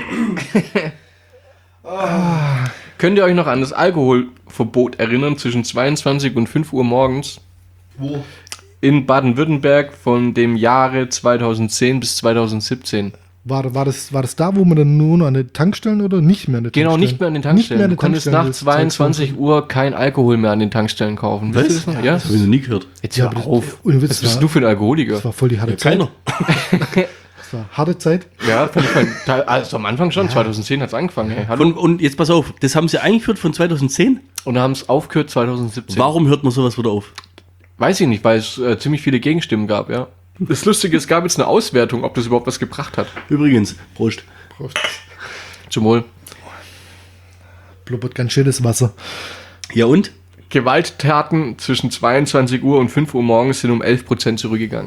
S4: vor.
S1: Könnt ihr euch noch an das Alkoholverbot erinnern zwischen 22 und 5 Uhr morgens?
S2: Wo?
S1: In Baden-Württemberg von dem Jahre 2010 bis 2017.
S4: War das da, wo man dann nur noch an den Tankstellen oder nicht mehr an den
S1: Genau,
S4: Tankstellen?
S1: nicht mehr an den Tankstellen. Du konntest nach
S4: das
S1: 22 Uhr kein Alkohol mehr an den Tankstellen kaufen.
S2: Was?
S1: Wisst ihr das noch? Ja.
S2: Das habe ich noch nie gehört.
S1: Jetzt
S4: Ja,
S1: hör
S4: aber das-
S1: auf.
S4: ohne Witz,
S1: Was bist
S4: war-
S1: du für ein Alkoholiker?
S4: Das war voll die harte Zeit.
S2: Keiner.
S4: Das war harte Zeit.
S1: Ja, also am Anfang schon. 2010 hat es angefangen. Hey, hallo.
S2: Und jetzt pass auf, das haben sie eingeführt von 2010.
S1: Und dann haben es aufgehört 2017.
S2: Warum hört man sowas wieder auf?
S1: Weiß ich nicht, weil es ziemlich viele Gegenstimmen gab, ja. Das Lustige, es gab jetzt eine Auswertung, ob das überhaupt was gebracht hat.
S2: Übrigens, Prost.
S1: Zum Wohl.
S4: Blubbert ganz schönes Wasser.
S2: Ja und?
S1: Gewalttaten zwischen 22 Uhr und 5 Uhr morgens sind um 11% zurückgegangen.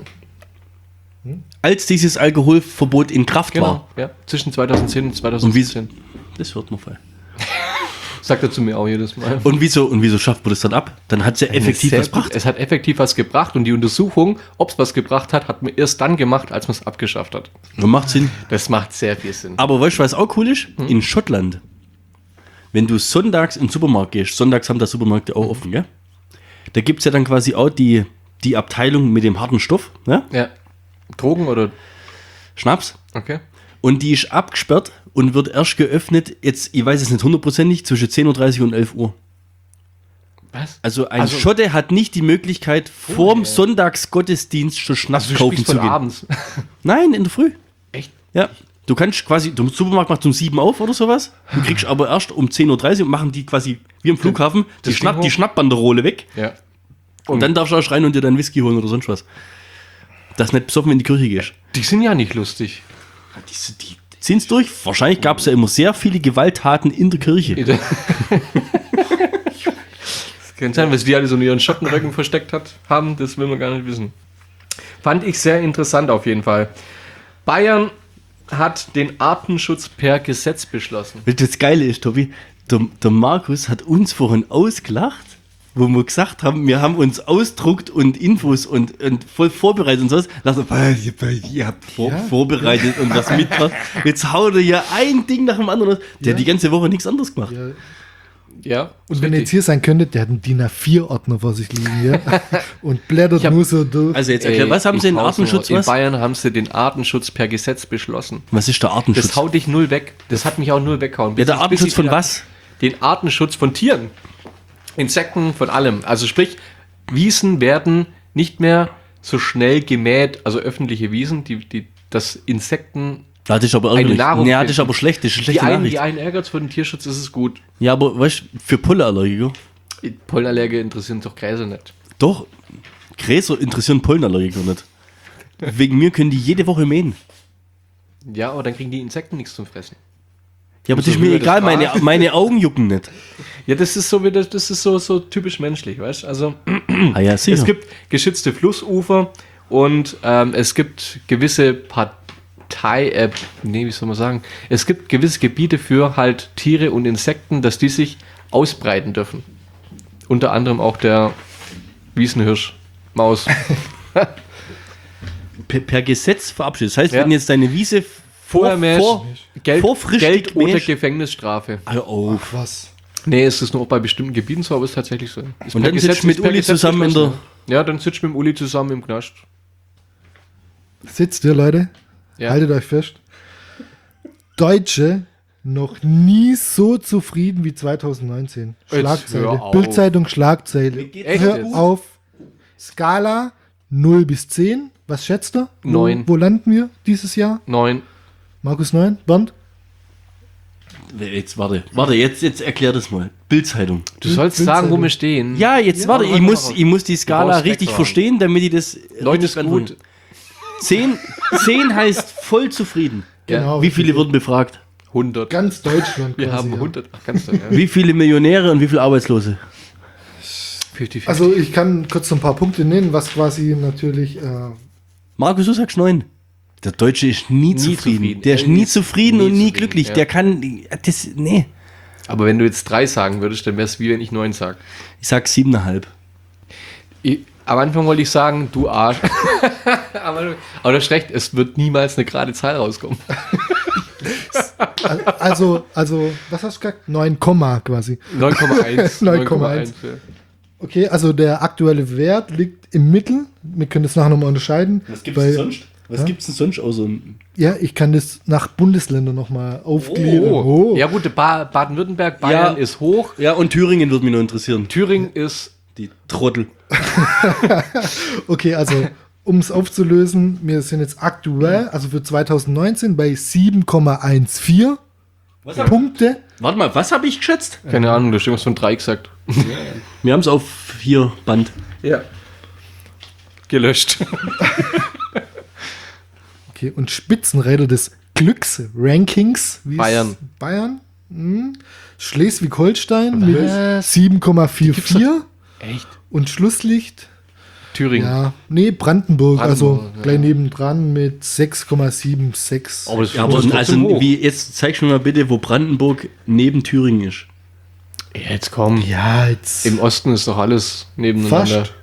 S2: Als dieses Alkoholverbot in Kraft war.
S1: Ja, zwischen 2010 und 2017.
S2: Das hört man voll.
S1: Sagt er zu mir auch jedes Mal.
S2: Und wieso schafft man das dann ab? Dann hat es ja effektiv
S1: Sehr
S2: was
S1: gut.
S2: gebracht.
S1: Es hat effektiv was gebracht und die Untersuchung, ob es was gebracht hat, hat man erst dann gemacht, als man es abgeschafft hat.
S2: Und macht Sinn.
S1: Das macht sehr viel Sinn.
S2: Aber weißt du, was auch cool ist? In Schottland, wenn du sonntags in den Supermarkt gehst, sonntags haben da Supermärkte auch offen, gell? Da gibt es ja dann quasi auch die Abteilung mit dem harten Stoff, ne?
S1: Ja. Drogen oder?
S2: Schnaps.
S1: Okay.
S2: Und die ist abgesperrt und wird erst geöffnet, jetzt, ich weiß es nicht hundertprozentig, zwischen 10.30 Uhr und 11 Uhr.
S1: Was?
S2: Also ein Schotte hat nicht die Möglichkeit, vorm Sonntagsgottesdienst schon Schnaps
S1: Du
S2: kaufen
S1: sprichst
S2: zu
S1: von
S2: gehen.
S1: abends.
S2: Nein, in der Früh.
S1: Echt?
S2: Ja. Du kannst quasi, der Supermarkt macht um 7 auf oder sowas. Du kriegst aber erst um 10.30 Uhr und machen die quasi wie am Flughafen die
S1: das Ding hoch?
S2: Schnappbanderole weg.
S1: Ja.
S2: Und dann darfst du auch rein und dir dann Whisky holen oder sonst was. Dass du nicht besoffen in die Kirche gehst.
S1: Die sind ja nicht lustig.
S2: Die ziehen durch. Wahrscheinlich gab es ja immer sehr viele Gewalttaten in der Kirche.
S1: Das kann sein, was die alle so in ihren Schottenröcken versteckt haben, das will man gar nicht wissen. Fand ich sehr interessant auf jeden Fall. Bayern hat den Artenschutz per Gesetz beschlossen.
S2: Das Geile ist, Tobi, der Markus hat uns vorhin ausgelacht, wo wir gesagt haben, wir haben uns ausdruckt und Infos und voll vorbereitet und sowas. Lass uns, ihr habt vorbereitet und was mitgebracht. Jetzt haut er ja ein Ding nach dem anderen raus. Der hat die ganze Woche nichts anderes gemacht.
S4: Ja.
S1: Ja.
S4: Und wenn ihr jetzt hier sein könntet, der hat einen DIN A4-Ordner vor sich liegen, ja? Und blättert nur so durch.
S2: Also jetzt erklär, was haben sie in Artenschutz?
S1: In
S2: Was?
S1: Bayern haben sie den Artenschutz per Gesetz beschlossen.
S2: Was ist der Artenschutz?
S1: Das haut dich null weg. Das hat mich auch null weggehauen.
S2: Ja, der
S1: Bis
S2: Artenschutz
S1: ich
S2: von
S1: wieder-
S2: was?
S1: Den Artenschutz von Tieren. Insekten, von allem. Also sprich, Wiesen werden nicht mehr so schnell gemäht, also öffentliche Wiesen, dass Insekten.
S2: Das ist aber
S1: Eine
S2: ärgerlich.
S1: Nahrung
S2: Ja, das ist
S1: finden.
S2: aber schlecht. Das ist eine
S1: Die
S2: schlechte
S1: einen,
S2: Nachricht.
S1: die einen ärgert für den Tierschutz, ist es gut.
S2: Ja, aber weißt du, für Pollenallergiker?
S1: Pollenallergiker interessieren doch Gräser nicht.
S2: Doch, Gräser interessieren Pollenallergiker nicht. Wegen mir können die jede Woche mähen.
S1: Ja, aber dann kriegen die Insekten nichts zum Fressen.
S2: Ja, aber das ist
S1: Umso
S2: mir
S1: höher das
S2: egal,
S1: Gras.
S2: meine Augen jucken nicht.
S1: Ja, das ist so wie das ist so typisch menschlich, weißt du? Also
S2: Ah ja, sicher.
S1: es gibt geschützte Flussufer und es gibt gewisse wie soll man sagen? Es gibt gewisse Gebiete für halt Tiere und Insekten, dass die sich ausbreiten dürfen. Unter anderem auch der Wiesenhirsch, Maus.
S2: per Gesetz verabschiedet. Das heißt,
S1: Ja.
S2: wenn jetzt deine Wiese
S1: Vorher mehr Geld
S2: vorfrischtig
S1: oder
S2: mähst-
S1: Gefängnisstrafe.
S2: Hör auf.
S4: Was?
S1: Nee, es ist nur auch bei bestimmten Gebieten so, aber es ist tatsächlich so. Ist
S2: Und
S1: per
S2: dann sitzt du mit
S1: ist per
S2: Uli
S1: Gesetz
S2: zusammen in
S1: beschlossen. Ja, dann sitzt du mit dem Uli zusammen im Knast.
S4: Sitzt ihr, Leute?
S1: Ja.
S4: Haltet euch fest. Deutsche noch nie so zufrieden wie 2019.
S1: Jetzt
S4: Schlagzeile.
S1: hör auf.
S4: Bildzeitung, Schlagzeile.
S1: Echt
S4: Hör
S1: jetzt?
S4: auf. Skala 0 bis 10. Was schätzt ihr?
S1: 9.
S4: Wo landen wir dieses Jahr?
S1: 9.
S4: Markus 9? Bernd?
S2: Jetzt warte, jetzt erklär das mal. Bildzeitung.
S1: Du sollst sagen, wo wir stehen.
S2: Ja, jetzt warte, ich muss die Skala
S1: brauchst
S2: richtig
S1: Background.
S2: verstehen, damit ich das
S1: 9
S2: richtig
S1: ist gut.
S2: anfange. 10 heißt voll zufrieden.
S4: Genau.
S2: Wie viele wurden befragt?
S1: 100.
S4: Ganz Deutschland.
S1: Wir
S4: quasi,
S1: haben
S4: ja.
S1: 100. Ach, kannst du, ja.
S2: Wie viele Millionäre und wie viele Arbeitslose?
S1: 50-50.
S4: Also ich kann kurz so ein paar Punkte nennen, was quasi natürlich...
S2: Markus, du sagst 9. Der Deutsche ist nie zufrieden.
S1: zufrieden.
S2: Der ist
S1: Er
S2: nie
S1: ist
S2: zufrieden
S1: nie
S2: und nie
S1: zufrieden,
S2: glücklich.
S1: ja.
S2: Der kann, nee.
S1: Aber wenn du jetzt 3 sagen würdest, dann wäre es wie wenn ich 9 sage.
S2: Ich sag 7,5.
S1: Am Anfang wollte ich sagen, du Arsch. aber das ist schlecht, es wird niemals eine gerade Zahl rauskommen.
S4: Also, was hast du gesagt? 9, quasi.
S1: 9,1.
S4: 9,1. Okay, also der aktuelle Wert liegt im Mittel. Wir können das nachher nochmal unterscheiden.
S2: Was gibt's denn sonst außer...
S4: Ja, ich kann das nach Bundesländern nochmal aufgliedern. Oh.
S1: Ja gut, Baden-Württemberg, Bayern
S2: Ja.
S1: ist hoch.
S2: Ja, und Thüringen würde mich noch interessieren.
S1: Thüringen ist
S2: Die Trottel.
S4: Okay, also um es aufzulösen, wir sind jetzt aktuell, also für 2019 bei 7,14 Punkte.
S2: Warte mal, was habe ich geschätzt?
S1: keine Ahnung, da steht was von 3 gesagt.
S2: Wir haben es auf hier Band.
S1: Ja. Gelöscht.
S4: Okay, und Spitzenreiter des Glücksrankings. wie ist-
S1: Bayern.
S4: Bayern. Schleswig-Holstein mit 7,44
S1: Echt?
S4: und Schlusslicht.
S1: Thüringen.
S4: Ja, nee, Brandenburg, also
S1: Brandenburg,
S4: gleich nebendran mit 6,76.
S1: Aber das
S2: Ja, aber
S1: das ist trotzdem
S2: also
S1: hoch.
S2: wie, jetzt zeig schon mal bitte, wo Brandenburg neben Thüringen ist.
S1: Jetzt komm.
S4: Ja, jetzt
S1: Im Osten ist doch alles nebeneinander.
S4: Fast.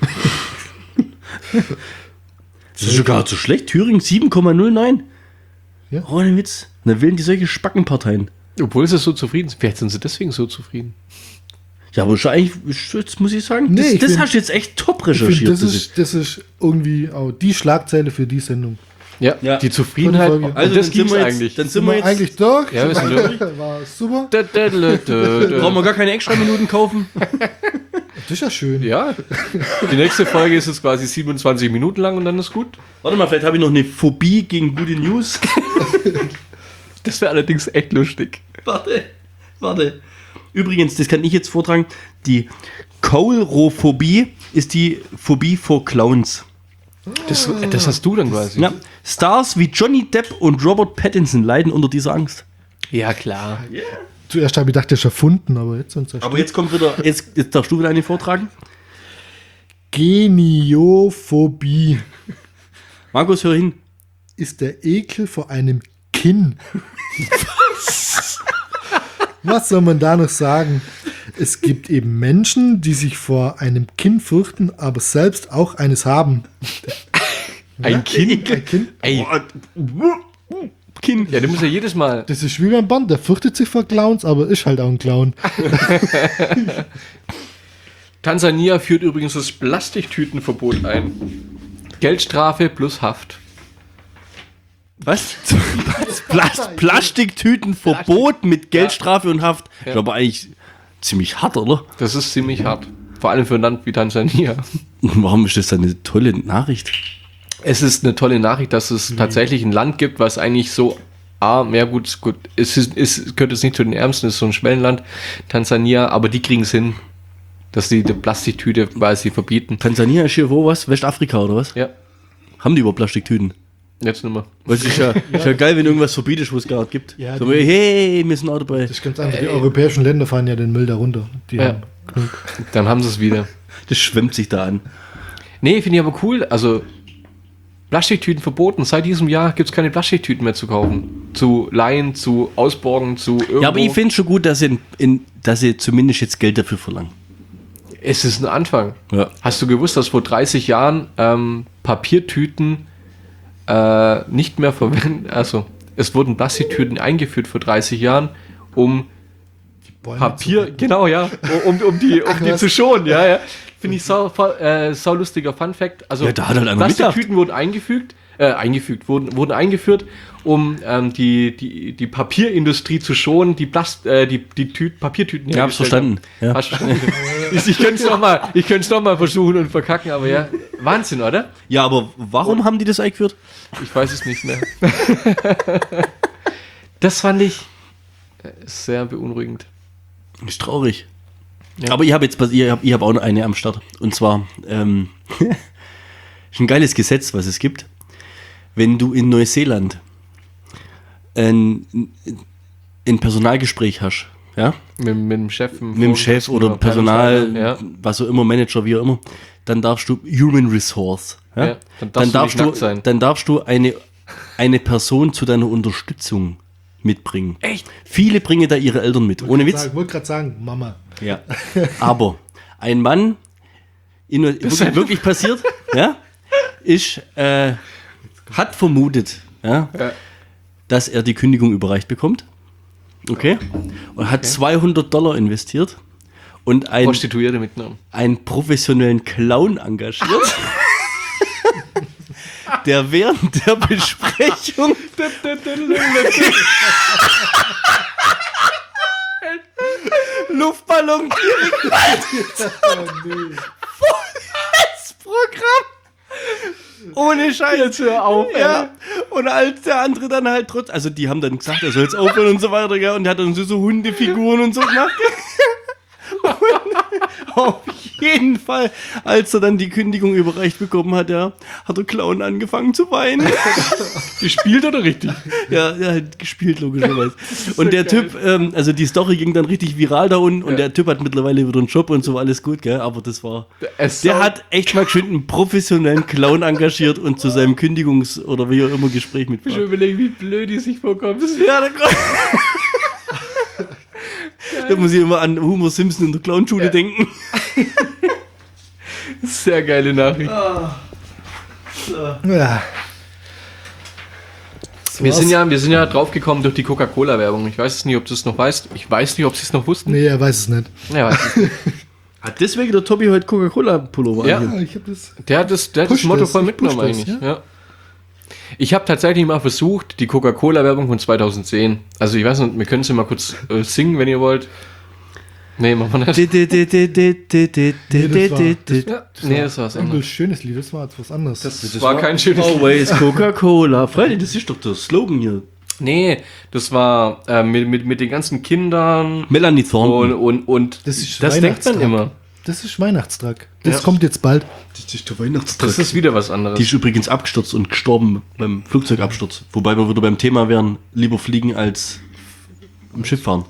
S2: Das ist sogar so schlecht. Thüringen 7,09.
S4: Ja.
S2: Ohne Witz. Dann wählen die solche Spackenparteien.
S1: Obwohl sie so zufrieden sind. Vielleicht sind sie deswegen so zufrieden.
S2: Ja, aber schon eigentlich, jetzt muss ich sagen,
S4: Nee,
S2: das,
S4: ich
S2: das
S4: find-
S2: hast du jetzt echt top
S4: ich find,
S2: recherchiert.
S4: das ist irgendwie auch die Schlagzeile für die Sendung.
S1: Ja,
S2: Ja.
S1: die Zufriedenheit.
S4: Gute Folge.
S1: Also das
S2: dann sind
S1: gibt's
S2: wir jetzt,
S1: eigentlich.
S2: Dann sind wir jetzt,
S4: eigentlich durch.
S1: Ja, wir sind durch.
S4: War super.
S2: brauchen wir gar keine extra Minuten kaufen.
S4: Das ist ja schön.
S1: Ja, die nächste Folge ist jetzt quasi 27 Minuten lang und dann ist gut.
S2: Warte mal, vielleicht habe ich noch eine Phobie gegen gute News.
S1: Das wäre allerdings echt lustig.
S2: Warte. Übrigens, das kann ich jetzt vortragen. Die Kaulrophobie ist die Phobie vor Clowns.
S1: Das hast du dann quasi.
S2: Ja, Stars wie Johnny Depp und Robert Pattinson leiden unter dieser Angst.
S1: Ja, klar.
S4: Zuerst habe ich gedacht, das ist erfunden, aber jetzt sind es
S2: Aber jetzt kommt wieder, jetzt darfst du wieder eine vortragen.
S4: Geniophobie
S2: Markus, hör hin.
S4: ist der Ekel vor einem Kinn. Was soll man da noch sagen? Es gibt eben Menschen, die sich vor einem Kinn fürchten, aber selbst auch eines haben.
S1: Ein Kind?
S4: Ein Kinn?
S1: Ey,
S2: Kind.
S1: ja, du musst ja jedes Mal.
S4: Das ist wie beim Band, der fürchtet sich vor Clowns, aber ist halt auch ein Clown.
S1: Tansania führt übrigens das Plastiktütenverbot ein. Geldstrafe plus Haft.
S2: Was? Plastiktütenverbot mit Geldstrafe und Haft.
S1: Ja.
S2: Ich glaube eigentlich ziemlich hart, oder?
S1: Das ist ziemlich hart. Vor allem für ein Land wie Tansania.
S2: Warum ist das dann eine tolle Nachricht?
S1: Es ist eine tolle Nachricht, dass es tatsächlich ein Land gibt, was eigentlich so, ja gut, es gehört jetzt nicht zu den Ärmsten, es ist so ein Schwellenland, Tansania, aber die kriegen es hin, dass sie die Plastiktüte quasi verbieten.
S2: Tansania ist hier wo was? Westafrika oder was?
S1: Ja,
S2: Haben die über Plastiktüten?
S1: jetzt nicht mehr.
S2: Weil es ist ja, ist ja geil, wenn irgendwas verbietest, wo es gerade gibt.
S4: Ja,
S2: so,
S4: die-
S2: hey, wir sind auch dabei.
S4: Das ist ganz einfach. Die europäischen Länder fahren ja den Müll da runter. Die
S1: Ja.
S4: haben genug.
S1: Dann haben sie es wieder.
S2: Das schwemmt sich da an.
S1: Nee, finde ich aber cool. Also, Plastiktüten verboten. Seit diesem Jahr gibt es keine Plastiktüten mehr zu kaufen. Zu leihen, zu ausborgen, zu irgendwo.
S2: Ja, aber ich finde es schon gut, dass sie zumindest jetzt Geld dafür verlangen.
S1: Es ist ein Anfang.
S2: Ja.
S1: Hast du gewusst, dass vor 30 Jahren Papiertüten nicht mehr verwendet, also es wurden Plastiktüten eingeführt vor 30 Jahren, um
S4: Bäume
S1: Papier, genau, ja, um die
S4: was?
S1: zu schonen, ja. Finde ich sau lustiger Funfact. Also
S2: Ja, da hat halt einer
S1: Plastiktüten wurden eingefügt, wurden eingeführt, um die Papierindustrie zu schonen, die Papiertüten.
S2: Ja, hab's verstanden. Ja.
S1: Hast du verstanden? Ich könnte es nochmal versuchen und verkacken, aber ja, Wahnsinn, oder?
S2: Ja, aber warum haben die das eingeführt?
S1: Ich weiß es nicht mehr. Das fand ich sehr beunruhigend.
S2: Ist traurig.
S1: Ja.
S2: Aber ich hab auch noch eine am Start. Und zwar, ist ein geiles Gesetz, was es gibt. Wenn du in Neuseeland ein Personalgespräch hast, ja?
S1: Mit dem Chef.
S2: Mit dem Chef oder Personal,
S1: ja.
S2: was auch immer, Manager, wie auch immer, dann darfst du Human Resource. Ja?
S1: Ja, dann darfst du nicht nackt sein.
S2: Dann darfst du eine Person zu deiner Unterstützung mitbringen.
S1: Echt?
S2: Viele bringen da ihre Eltern mit. Ohne Witz.
S4: Ich wollte gerade sagen, Mama.
S2: Ja. Aber ein Mann, wirklich passiert, ja, hat vermutet, ja, dass er die Kündigung überreicht bekommt. Okay. Und hat $200 investiert und
S1: Prostituierte mitgenommen.
S2: einen professionellen Clown engagiert, der während der Besprechung Luftballon Programm. Ohne Scheiß.
S1: Jetzt hör auf,
S2: ja. Und als der andere dann halt also die haben dann gesagt, er soll jetzt aufhören und so weiter, gell? Und der hat dann so Hundefiguren und so gemacht. Und auf jeden Fall, als er dann die Kündigung überreicht bekommen hat, ja, hat der Clown angefangen zu weinen.
S1: Gespielt oder richtig?
S2: Ja, er hat gespielt, logischerweise. Und der Typ, also die Story ging dann richtig viral da unten und der Typ hat mittlerweile wieder einen Job und so, alles gut, gell? Aber das war. Der hat echt mal geschwind einen professionellen Clown engagiert und zu seinem Oder wie auch immer Gespräch mit.
S1: Ich will überlegen, wie blöd die sich vorkommt.
S2: Ja, da muss ich immer an Homer Simpson in der Clownschule denken.
S1: Sehr geile Nachricht.
S4: Ja.
S1: Wir sind ja drauf gekommen durch die Coca-Cola-Werbung. Ich weiß es nicht, ob du es noch weißt. Ich weiß nicht, ob sie es noch wussten.
S4: Nee, er weiß es nicht.
S1: Ja, weiß es nicht.
S2: Hat deswegen der Tobi heute Coca-Cola-Pullover
S1: Ja.
S2: an?
S4: Ich hab das.
S1: Der hat das Motto voll mitgenommen eigentlich. Ja. Ich habe tatsächlich mal versucht, die Coca-Cola-Werbung von 2010. Also ich weiß nicht, wir können sie mal kurz singen, wenn ihr wollt. Nee, machen wir nicht. Das war was
S4: Ein
S1: anderes.
S4: schönes Lied, das war jetzt was anderes.
S1: Das war kein schönes Lied.
S2: Always Coca-Cola. Freilich, das ist doch der Slogan hier.
S1: Nee, das war mit den ganzen Kindern
S2: Melanie Thornton.
S1: und
S4: Das ist
S1: das denkt man
S4: Weihnachtstrag.
S1: immer.
S4: Das ist Weihnachtstrag. Das
S1: Ja.
S4: kommt jetzt bald.
S2: Das ist der Weihnachtstag.
S1: Das ist wieder was anderes.
S2: Die ist übrigens abgestürzt und gestorben beim Flugzeugabsturz. Wobei wir wieder beim Thema wären, lieber fliegen als im Schiff fahren.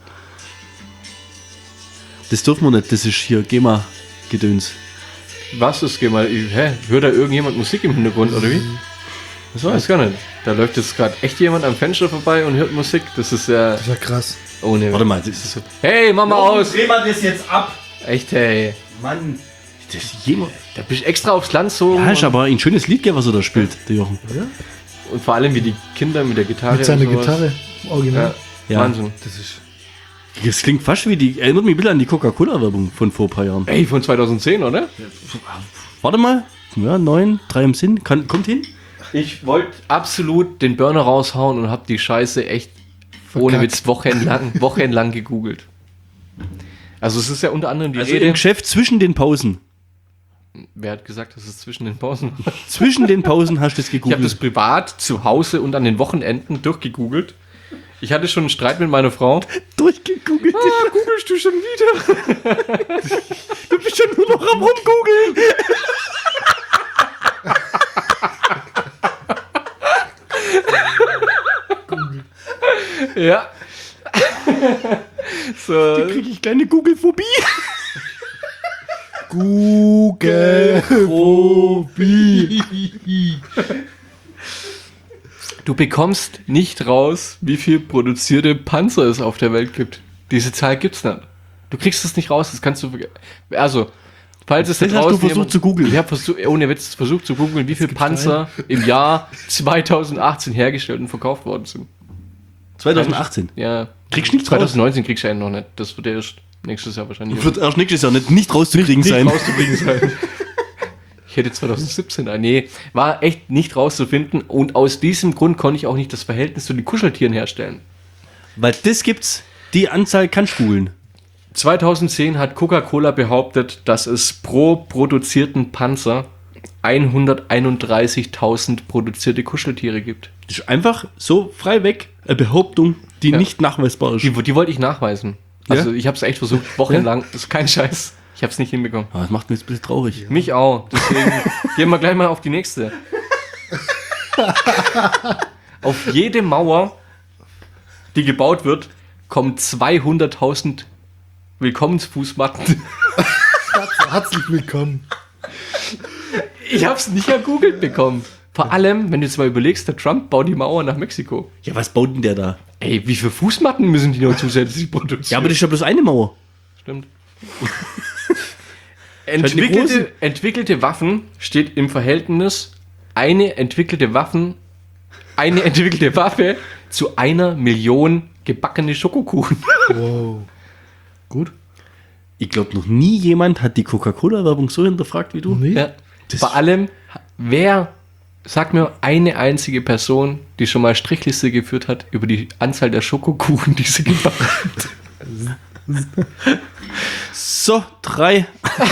S2: Das dürfen wir nicht, das ist hier GEMA-Gedöns.
S1: Was ist mal? Hört da irgendjemand Musik im Hintergrund oder wie? Das weiß ich gar nicht. Da läuft jetzt gerade echt jemand am Fenster vorbei und hört Musik. Das ist ja.
S4: Das ist ja krass.
S1: Oh ne.
S2: Warte mal, das ist so.
S1: Hey, mach mal aus!
S2: Dreh mal das jetzt ab!
S1: Echt, hey.
S2: Mann, das ist jemand.
S1: Da bist du extra aufs Land so.
S2: Ja, ist aber ein schönes Lied, gell, was er da spielt, der Jochen.
S1: Und vor allem wie die Kinder mit der Gitarre.
S4: Mit seiner
S1: und sowas.
S4: Gitarre. Original.
S1: Ja.
S2: Ja.
S1: Wahnsinn.
S4: Das ist.
S2: Das klingt fast wie erinnert mich ein bisschen an die Coca-Cola-Werbung von vor ein paar Jahren.
S1: Ey, von 2010, oder?
S2: Warte mal, ja, 9, 3 im Sinn, kommt hin.
S1: Ich wollte absolut den Burner raushauen und hab die Scheiße echt ohne Witz wochenlang gegoogelt. Also es ist ja unter anderem die
S2: Also
S1: Rede.
S2: im Geschäft zwischen den Pausen.
S1: Wer hat gesagt, dass es zwischen den Pausen war?
S2: Zwischen den Pausen hast du es
S1: Ich habe
S2: gegoogelt.
S1: das privat zu Hause und an den Wochenenden durchgegoogelt. Ich hatte schon einen Streit mit meiner Frau.
S2: Durchgegoogelt.
S1: Googelst du schon wieder?
S2: Du bist ja nur noch am Rumgoogeln.
S1: Ja. So.
S2: Da kriege ich kleine Google-Phobie.
S4: Google.
S1: Du bekommst nicht raus, wie viel produzierte Panzer es auf der Welt gibt. Diese Zahl gibt's nicht. Du kriegst es nicht raus, das kannst du also, falls es
S2: Das
S1: da
S2: hast du
S1: draußen
S2: versucht zu googeln.
S1: Ich habe ohne Witz versucht zu googeln, wie viele Panzer im Jahr 2018 hergestellt und verkauft worden sind.
S2: 2018.
S1: Ja.
S2: Kriegst du nichts raus?
S1: 2019 kriegst du einen noch nicht. Das wird erst nächstes Jahr wahrscheinlich
S2: Wird erst nächstes Jahr nicht rauszukriegen sein.
S1: rauszukriegen sein. Ich hätte 2017 ein. Nee, war echt nicht rauszufinden. Und aus diesem Grund konnte ich auch nicht das Verhältnis zu den Kuscheltieren herstellen.
S2: Weil das gibt's, die Anzahl kann spulen.
S1: 2010 hat Coca-Cola behauptet, dass es pro produzierten Panzer 131.000 produzierte Kuscheltiere gibt.
S2: Das ist einfach so frei weg eine Behauptung, die
S1: Ja.
S2: nicht nachweisbar ist.
S1: Die wollte ich nachweisen. Also ich habe es echt versucht, wochenlang. Das ist kein Scheiß. Ich habe es nicht hinbekommen.
S2: Aber das macht mich jetzt ein bisschen traurig.
S1: Mich auch. Deswegen gehen wir gleich mal auf die nächste. Auf jede Mauer, die gebaut wird, kommen 200.000 Willkommensfußmatten.
S4: Herzlich willkommen.
S1: Ich habe es nicht ergoogelt bekommen. Vor allem, wenn du jetzt mal überlegst, der Trump baut die Mauer nach Mexiko.
S2: Ja, was baut denn der da?
S1: Ey, wie viele Fußmatten müssen die noch zusätzlich produzieren?
S2: Ja, aber das ist ja bloß eine Mauer.
S1: Stimmt.
S2: eine große.
S1: Entwickelte Waffen steht im Verhältnis eine entwickelte Waffe zu 1 Million gebackene Schokokuchen.
S4: Wow. Gut.
S2: Ich glaube, noch nie jemand hat die Coca-Cola-Werbung so hinterfragt wie du.
S4: Nee.
S1: Ja. Vor allem, sag mir eine einzige Person, die schon mal Strichliste geführt hat über die Anzahl der Schokokuchen, die sie gebacken hat.
S2: So, 3.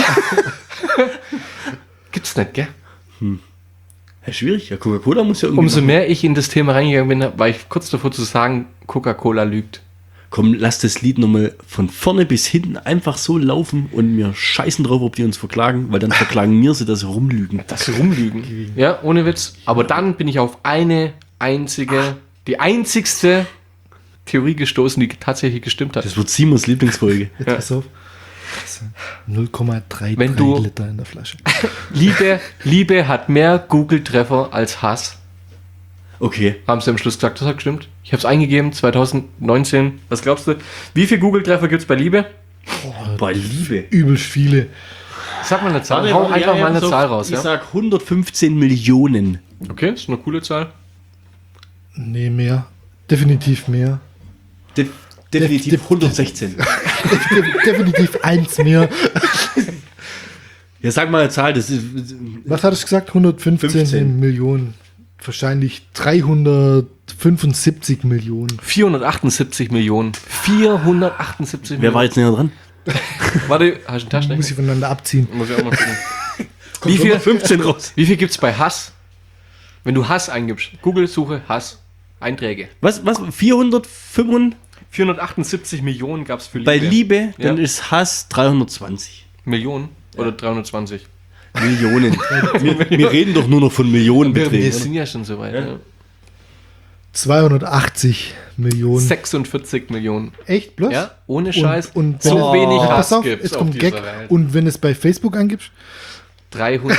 S1: Gibt's nicht, gell?
S2: Ja, schwierig. Ja, Coca-Cola muss ja irgendwie.
S1: Umso mehr ich in das Thema reingegangen bin, war ich kurz davor zu sagen, Coca-Cola lügt.
S2: Komm, lass das Lied nochmal von vorne bis hinten einfach so laufen und wir scheißen drauf, ob die uns verklagen, weil dann verklagen wir sie, dass sie rumlügen.
S1: Das Rumlügen. Ja, ohne Witz. Aber dann bin ich auf die einzigste Theorie gestoßen, die tatsächlich gestimmt hat.
S2: Das wird Simons Lieblingsfolge.
S4: Jetzt pass auf. 0,33
S1: Wenn du-
S4: Liter in der Flasche.
S1: Liebe hat mehr Google-Treffer als Hass.
S2: Okay.
S1: Haben sie am Schluss gesagt, das hat gestimmt. Ich habe es eingegeben, 2019. Was glaubst du? Wie viele Google-Treffer gibt es bei Liebe?
S2: Bei Liebe.
S4: Übelst viele.
S1: Sag mal eine Zahl. Hau einfach mal eine Zahl raus.
S2: Ich
S1: Ja?
S2: sag 115 Millionen.
S1: Okay, ist eine coole Zahl.
S4: Nee, mehr. Definitiv mehr.
S2: Definitiv 116.
S4: Definitiv eins mehr.
S2: Ja, sag mal eine Zahl. Das ist,
S4: Was hattest du gesagt? 115
S2: 15.
S4: Millionen. Wahrscheinlich 375 Millionen.
S1: 478 Millionen. 478
S2: wer war
S1: Millionen.
S2: jetzt näher dran?
S1: Warte, hast du einen
S4: Muss
S1: Taschenrechner?
S4: ich voneinander abziehen.
S1: Muss ich auch mal gucken.
S2: Wie viel? 15 raus.
S1: Wie viel gibt es bei Hass? Wenn du Hass eingibst. Google-Suche Hass. Einträge.
S2: Was? 475?
S1: 478 Millionen gab es für Liebe.
S2: Bei Liebe, dann
S1: Ja.
S2: ist Hass 320
S1: Millionen oder 320?
S2: Millionen. wir reden doch nur noch von
S1: Wir
S2: Millionenbeträgen.
S1: sind ja schon so weit. Ja.
S4: 280 Millionen.
S1: 46 Millionen.
S4: Echt? Bloß?
S1: Ja, ohne Scheiß.
S4: Und
S1: so
S4: wenn-
S1: wenig
S4: pass
S1: Hass
S4: auf,
S1: gibt's
S4: jetzt
S1: auf
S4: kommt
S1: dieser
S4: Gag.
S1: Welt.
S4: Und wenn es bei Facebook angibst,
S1: 300.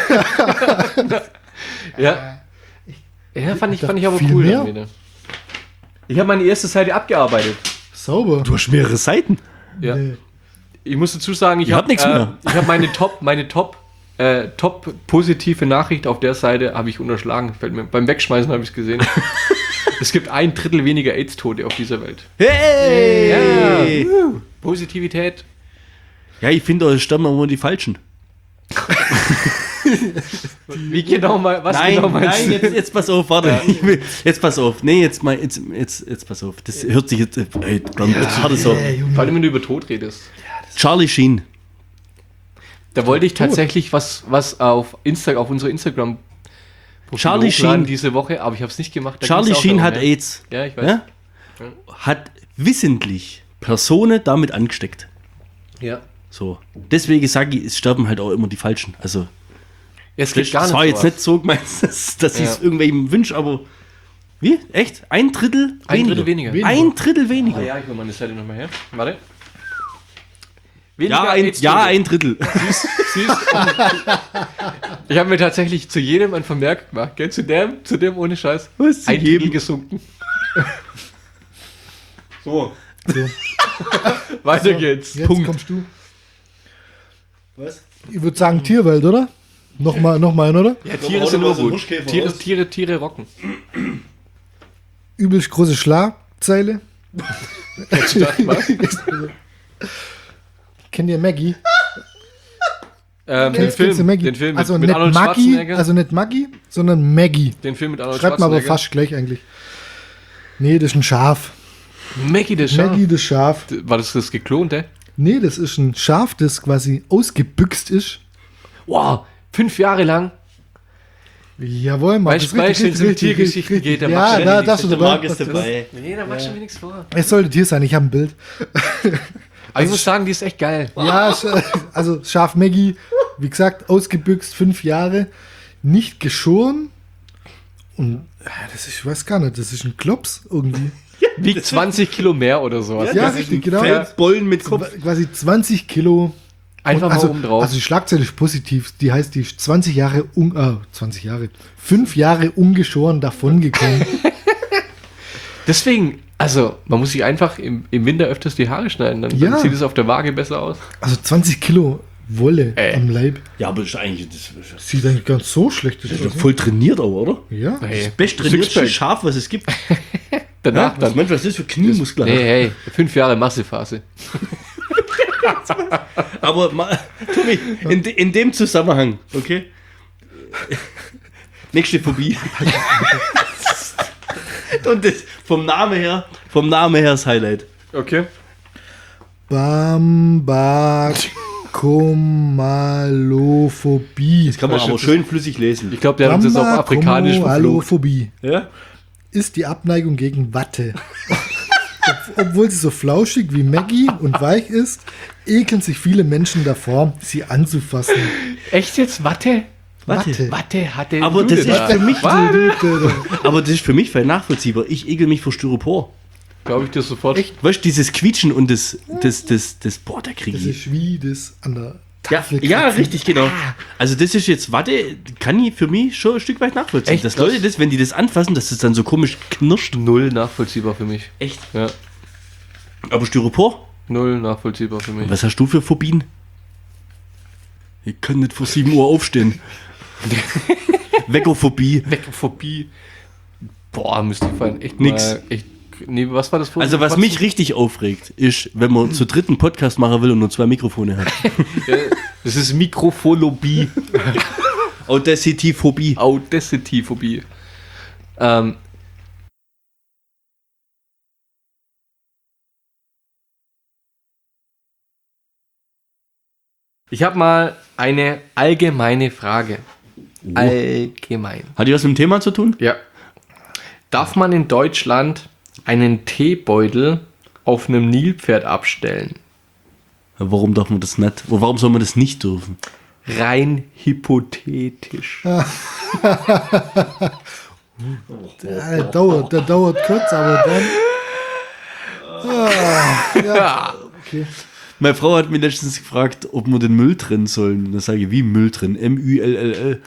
S1: ja. Ja, fand ich aber
S4: viel
S1: cool.
S4: mehr.
S1: Dann wieder. Ich habe meine erste Seite abgearbeitet.
S4: sauber.
S2: Du hast mehrere Seiten.
S1: Ja.
S4: Nee.
S1: Ich muss dazu sagen, ich
S2: Ihr
S1: habe
S2: habt nichts mehr.
S1: Ich habe meine Top positive Nachricht auf der Seite habe ich unterschlagen. Fällt mir, beim Wegschmeißen habe ich es gesehen. Es gibt 1/3 weniger AIDS-Tote auf dieser Welt.
S2: Hey!
S1: Ja. Positivität.
S2: Ja, ich finde, da sterben aber immer die Falschen.
S1: Wie genau mal, was
S2: Nein,
S1: genau meinst
S2: nein,
S1: du?
S2: jetzt pass auf, warte. Ich will, jetzt pass auf. Nee, jetzt pass auf. Das hört sich jetzt. Warte so.
S1: Vor allem, wenn du über Tod redest.
S2: Charlie Sheen.
S1: Da wollte ich tatsächlich was auf unser Instagram
S2: Charlie
S1: hochladen
S2: Sheen.
S1: diese Woche, aber ich habe es nicht gemacht. Da
S2: Charlie
S1: ging's auch
S2: Sheen
S1: darum,
S2: hat
S1: ja.
S2: AIDS.
S1: Ja, ich weiß.
S2: Ja? Hat wissentlich Personen damit angesteckt.
S1: Ja.
S2: So. Deswegen sage ich, es sterben halt auch immer die Falschen. Also,
S1: Es geht gar
S2: das
S1: nicht
S2: war
S1: so
S2: jetzt
S1: was.
S2: nicht so gemeint, dass ich es
S1: Ja.
S2: irgendwelchen wünsche, aber. Wie? Echt? 1/3
S1: Ein Drittel weniger.
S2: 1/3 weniger.
S1: Ah ja, ich hol meine Seite nochmal her. Warte.
S2: Ja,
S1: AIDS-Tote.
S2: 1/3.
S1: Süß. Ich habe mir tatsächlich zu jedem ein Vermerk gemacht, gell? Zu dem ohne Scheiß.
S2: Was? Zu
S1: Ein
S2: jedem?
S1: Drittel gesunken. So.
S4: So.
S1: Weiter geht's.
S4: Jetzt
S1: Punkt.
S4: kommst du.
S2: Was?
S4: Ich würde sagen Tierwelt, oder? Nochmal ein, oder?
S1: Ja, Tiere sind nur gut. Tiere rocken.
S4: Übelst große Schlagzeile.
S1: Was?
S4: Kennt ihr Maggie?
S1: Den
S4: Kennst du Maggie?
S1: Den Film
S4: also
S1: mit
S4: nicht
S1: Arnold
S4: Maggie,
S1: Schwarzenegger.
S4: also nicht Maggie, sondern Maggie.
S1: Den Film mit Arnold
S4: Schreibt man aber
S1: Schwarzenegger.
S4: fast gleich eigentlich. Nee, das ist ein Schaf.
S1: Maggie das Schaf.
S4: Maggie, das Schaf.
S1: War das geklonte?
S4: Nee, das ist ein Schaf, das quasi ausgebüxt ist.
S1: Wow, 5 Jahre lang.
S4: Jawohl, Mann.
S1: Weißt du, wenn es um Tiergeschichten geht, dann machst
S4: Ja,
S1: du
S4: da
S1: nichts.
S4: darfst du
S2: Der
S4: dabei.
S2: Marc ist dabei.
S1: Nee, da machst du mir nichts vor.
S4: Es sollte Tier sein, ich habe ein Bild.
S1: Aber ich muss sagen, die ist echt geil.
S4: Ja, also Schaf Maggie, wie gesagt, ausgebüxt, 5 Jahre, nicht geschoren. Und das ist, ich weiß gar nicht, das ist ein Klops irgendwie.
S1: Wiegt 20 Kilo mehr oder sowas.
S4: Ja,
S2: das ist
S4: richtig,
S2: ein
S4: genau.
S2: Feldbollen mit Kopf.
S4: Quasi 20 Kilo.
S1: Einfach
S4: Und
S1: mal
S4: also,
S1: oben drauf.
S4: Also die Schlagzeile ist positiv. Die heißt, die ist 5 Jahre ungeschoren davongekommen.
S1: Deswegen, also, man muss sich einfach im Winter öfters die Haare schneiden. Dann
S4: Ja.
S1: sieht es auf der Waage besser aus.
S4: Also 20 Kilo Wolle am Leib.
S2: Ja, aber das ist eigentlich das
S4: Sieht eigentlich ganz so schlecht aus.
S2: ist voll trainiert auch, oder?
S4: Ja.
S1: Hey,
S2: Das besttrainierteste
S1: Sixpack.
S2: Schaf, was es gibt.
S1: Danach
S2: Was
S1: dann.
S2: meinst du, was das für Kniemuskeln hat?
S1: Hey, 5 Jahre Massephase.
S2: Aber Tobi, in dem Zusammenhang, okay? Nächste Phobie. Und das vom Namen her das Highlight.
S1: Okay.
S4: Bambakomalophobie.
S2: Das kann man
S1: Das
S2: aber
S1: ist-
S2: schön flüssig lesen.
S1: Ich glaube, der hat uns das auf Afrikanisch verflucht.
S4: Bambakomalophobie
S2: Ja?
S4: ist die Abneigung gegen Watte. Obwohl sie so flauschig wie Maggie und weich ist, ekeln sich viele Menschen davor, sie anzufassen.
S1: Echt jetzt? Watte?
S2: Warte.
S1: Watte hatte.
S2: Aber das ist für mich,
S1: Was?
S2: aber das ist für mich voll nachvollziehbar. Ich ekel mich vor Styropor.
S1: Glaube ich dir sofort.
S2: Weißt du, dieses Quietschen und das boah, da kriege
S4: Das
S2: ich.
S4: ist wie das an der
S2: Ja,
S4: Tafel
S2: ja,
S4: kratzen.
S2: richtig, genau. Also das ist jetzt, warte, kann ich für mich schon ein Stück weit nachvollziehen.
S1: Echt?
S2: Dass Leute das, wenn die das anfassen, dass das dann so komisch knirscht.
S1: Null nachvollziehbar für mich.
S2: Echt?
S1: Ja.
S2: Aber Styropor?
S1: Null nachvollziehbar für mich.
S2: Was hast du für Phobien? Ich kann nicht vor 7 Uhr aufstehen. Wegophobie.
S1: Wegophobie. Boah, müsste ich fallen. Echt
S2: Nix.
S1: mal. Echt, nee, was war das vor?
S2: Also was mich richtig aufregt, ist, wenn man zu dritt einen Podcast machen will und nur 2 Mikrofone hat.
S1: Das ist Mikrophobie.
S2: Audacity-Phobie.
S1: Audacity-Phobie. Ich habe mal eine allgemeine Frage. Allgemein.
S2: Hat die was mit dem Thema zu tun?
S1: Ja. Darf man in Deutschland einen Teebeutel auf einem Nilpferd abstellen?
S2: Warum darf man das nicht? Warum soll man das nicht dürfen?
S1: Rein hypothetisch.
S4: Der dauert kurz, aber dann. Okay.
S2: Meine Frau hat mich letztens gefragt, ob wir den Müll trennen sollen. Da sage ich, wie Müll trennen? M-Ü-L-L-L.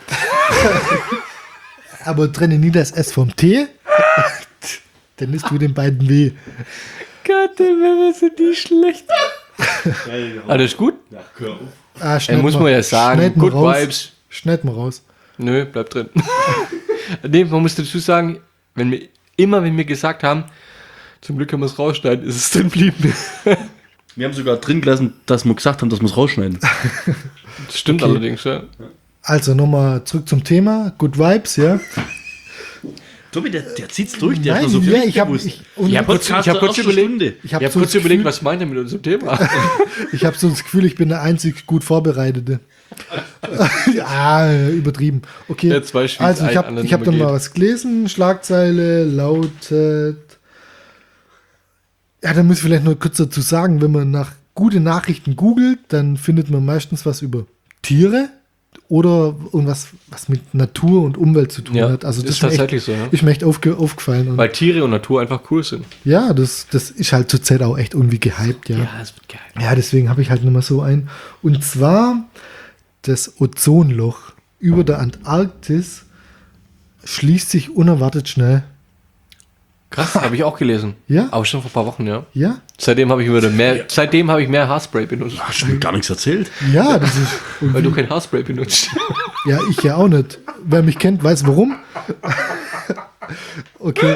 S4: Aber trenne nie das S vom T. Dann ist du den beiden weh.
S1: Gott, wir sind die schlecht. Alles gut?
S4: Schneid
S1: muss
S4: mal-
S1: man ja sagen,
S4: schneid mal
S1: good
S4: raus.
S1: vibes.
S4: Schneid mal raus.
S1: Nö, bleib drin. Nee, man muss dazu sagen, wenn wir gesagt haben, zum Glück können wir es rausschneiden, ist es drin blieben.
S2: Wir haben sogar drin gelassen, dass wir gesagt haben, dass wir es rausschneiden.
S1: Das stimmt
S4: Okay.
S1: allerdings, ja.
S4: Also nochmal zurück zum Thema. Good Vibes, ja.
S2: Tobi, der zieht's durch. Der
S4: Nein,
S2: hat noch so
S4: ja,
S2: viel
S4: ich habe
S2: gewusst.
S1: Ich hab kurz überlegt.
S2: Stunde.
S4: ich hab
S1: Ich habe
S4: so
S1: kurz
S4: das
S1: überlegt,
S4: Gefühl,
S1: was meint er mit unserem Thema?
S4: ich hab so das Gefühl, ich bin der einzig gut Vorbereitete. Ja, übertrieben. Okay,
S1: Der zwei Schweiz
S4: also ich
S1: ein
S4: habe
S1: anderen
S4: hab dann
S1: übergeht.
S4: mal was gelesen. Schlagzeile lautet... Ja, da muss ich vielleicht nur kurz dazu sagen, wenn man nach gute Nachrichten googelt, dann findet man meistens was über Tiere oder irgendwas, was mit Natur und Umwelt zu tun
S1: Ja,
S4: hat. Also das
S1: ist
S4: mir echt,
S1: tatsächlich so, ja.
S4: ist mir echt aufgefallen. Und
S1: Weil Tiere und Natur einfach cool sind.
S4: ja, das ist halt zurzeit auch echt irgendwie gehypt, ja.
S1: es wird geil.
S4: Ja, deswegen habe ich halt nochmal so ein. Und zwar das Ozonloch über der Antarktis schließt sich unerwartet schnell.
S1: Krass, habe ich auch gelesen.
S4: Ja?
S1: Aber schon vor ein paar Wochen, ja.
S4: Ja?
S1: Seitdem habe ich mehr Haarspray benutzt.
S2: Hast du mir gar nichts erzählt?
S4: Ja, das ist.
S1: Weil du kein Haarspray benutzt.
S4: Ja, ich ja auch nicht. Wer mich kennt, weiß warum. Okay.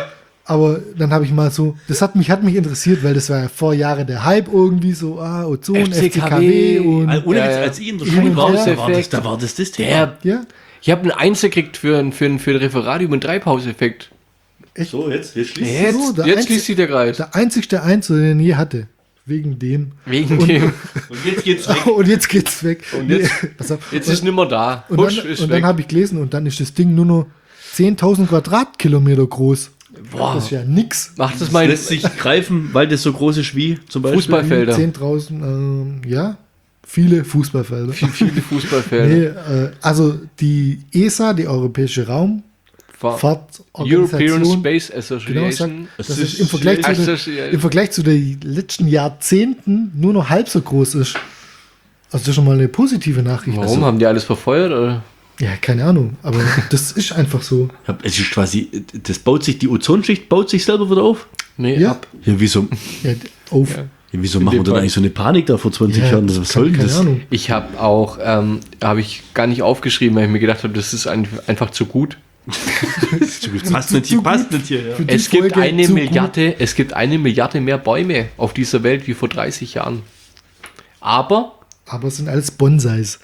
S4: Aber dann habe ich mal so, das hat mich interessiert, weil das war ja vor Jahren der Hype irgendwie so, Ozon, FCKW und
S2: Ohne
S1: Ja,
S2: Witz,
S1: ja.
S2: als ich in der Schule war,
S1: Treibhauseffekt.
S2: da war das Thema.
S4: ja,
S1: Ich habe einen Eins gekriegt für ein Referat über den Treibhauseffekt.
S2: So, jetzt schließt
S1: Jetzt,
S4: der
S1: jetzt
S4: einzig-
S1: schließt sich der Kreis.
S4: der einzigste Einzel, den ich je hatte. Wegen dem.
S1: Wegen dem.
S2: Und jetzt geht's weg.
S4: Und jetzt geht's weg.
S1: Und jetzt-
S4: Pass auf.
S1: Jetzt ist nimmer da.
S4: Und
S1: Husch,
S4: dann,
S1: ist
S4: und
S1: weg.
S4: dann habe ich gelesen und dann ist das Ding nur noch 10.000 Quadratkilometer groß.
S1: Boah.
S4: Das ist ja nix.
S1: Macht das
S2: Das
S1: mein
S2: lässt sich greifen, weil das so groß ist wie zum Beispiel.
S1: Fußballfelder.
S4: 10.000, ja, viele Fußballfelder.
S1: Viele Fußballfelder.
S4: Nee, also die ESA, die Europäische
S1: European
S4: Raumfahrtorganisation,
S1: Space
S4: genau,
S1: Association.
S4: sagt, dass es im Vergleich zu den letzten Jahrzehnten nur noch halb so groß ist. Also das ist schon mal eine positive Nachricht.
S1: Warum?
S4: Also,
S1: Haben die alles verfeuert? Oder?
S4: ja, keine Ahnung, aber das ist einfach so.
S2: Es ist quasi, die Ozonschicht baut sich selber wieder auf.
S1: Nee,
S4: Ja.
S1: ab.
S2: Ja, wieso,
S4: Ja, auf.
S1: Ja.
S2: wieso machen wir denn eigentlich so eine Panik da vor 20
S4: Ja,
S2: Jahren? Was soll denn
S4: keine
S2: das?
S4: Ahnung.
S1: Ich habe auch, habe ich gar nicht aufgeschrieben, weil ich mir gedacht habe, das ist einfach zu gut.
S2: Passt nicht hier, passt nicht hier. Ja.
S4: Für die
S1: Es gibt,
S4: Folge
S1: eine
S4: zu
S1: Milliarde, es gibt 1 Milliarde mehr Bäume auf dieser Welt wie vor 30 Jahren. Aber,
S4: gut, aber es sind alles Bonsais.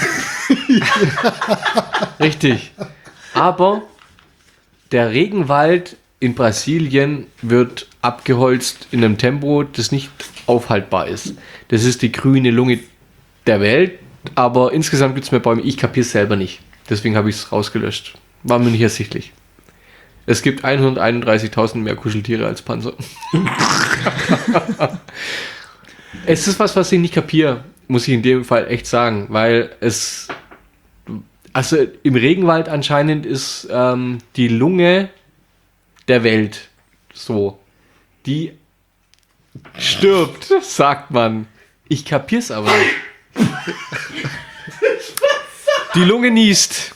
S1: richtig, aber der Regenwald in Brasilien wird abgeholzt in einem Tempo, das nicht aufhaltbar ist. Das ist die grüne Lunge der Welt, aber insgesamt gibt es mehr Bäume. Ich kapiere es selber nicht. Deswegen habe ich es rausgelöscht. War mir nicht ersichtlich. Es gibt 131.000 mehr Kuscheltiere als Panzer. Es ist was ich nicht kapiere, muss ich in dem Fall echt sagen, weil es, also im Regenwald anscheinend ist die Lunge der Welt so. Die stirbt, sagt man. Ich kapier's aber nicht. Die Lunge niest.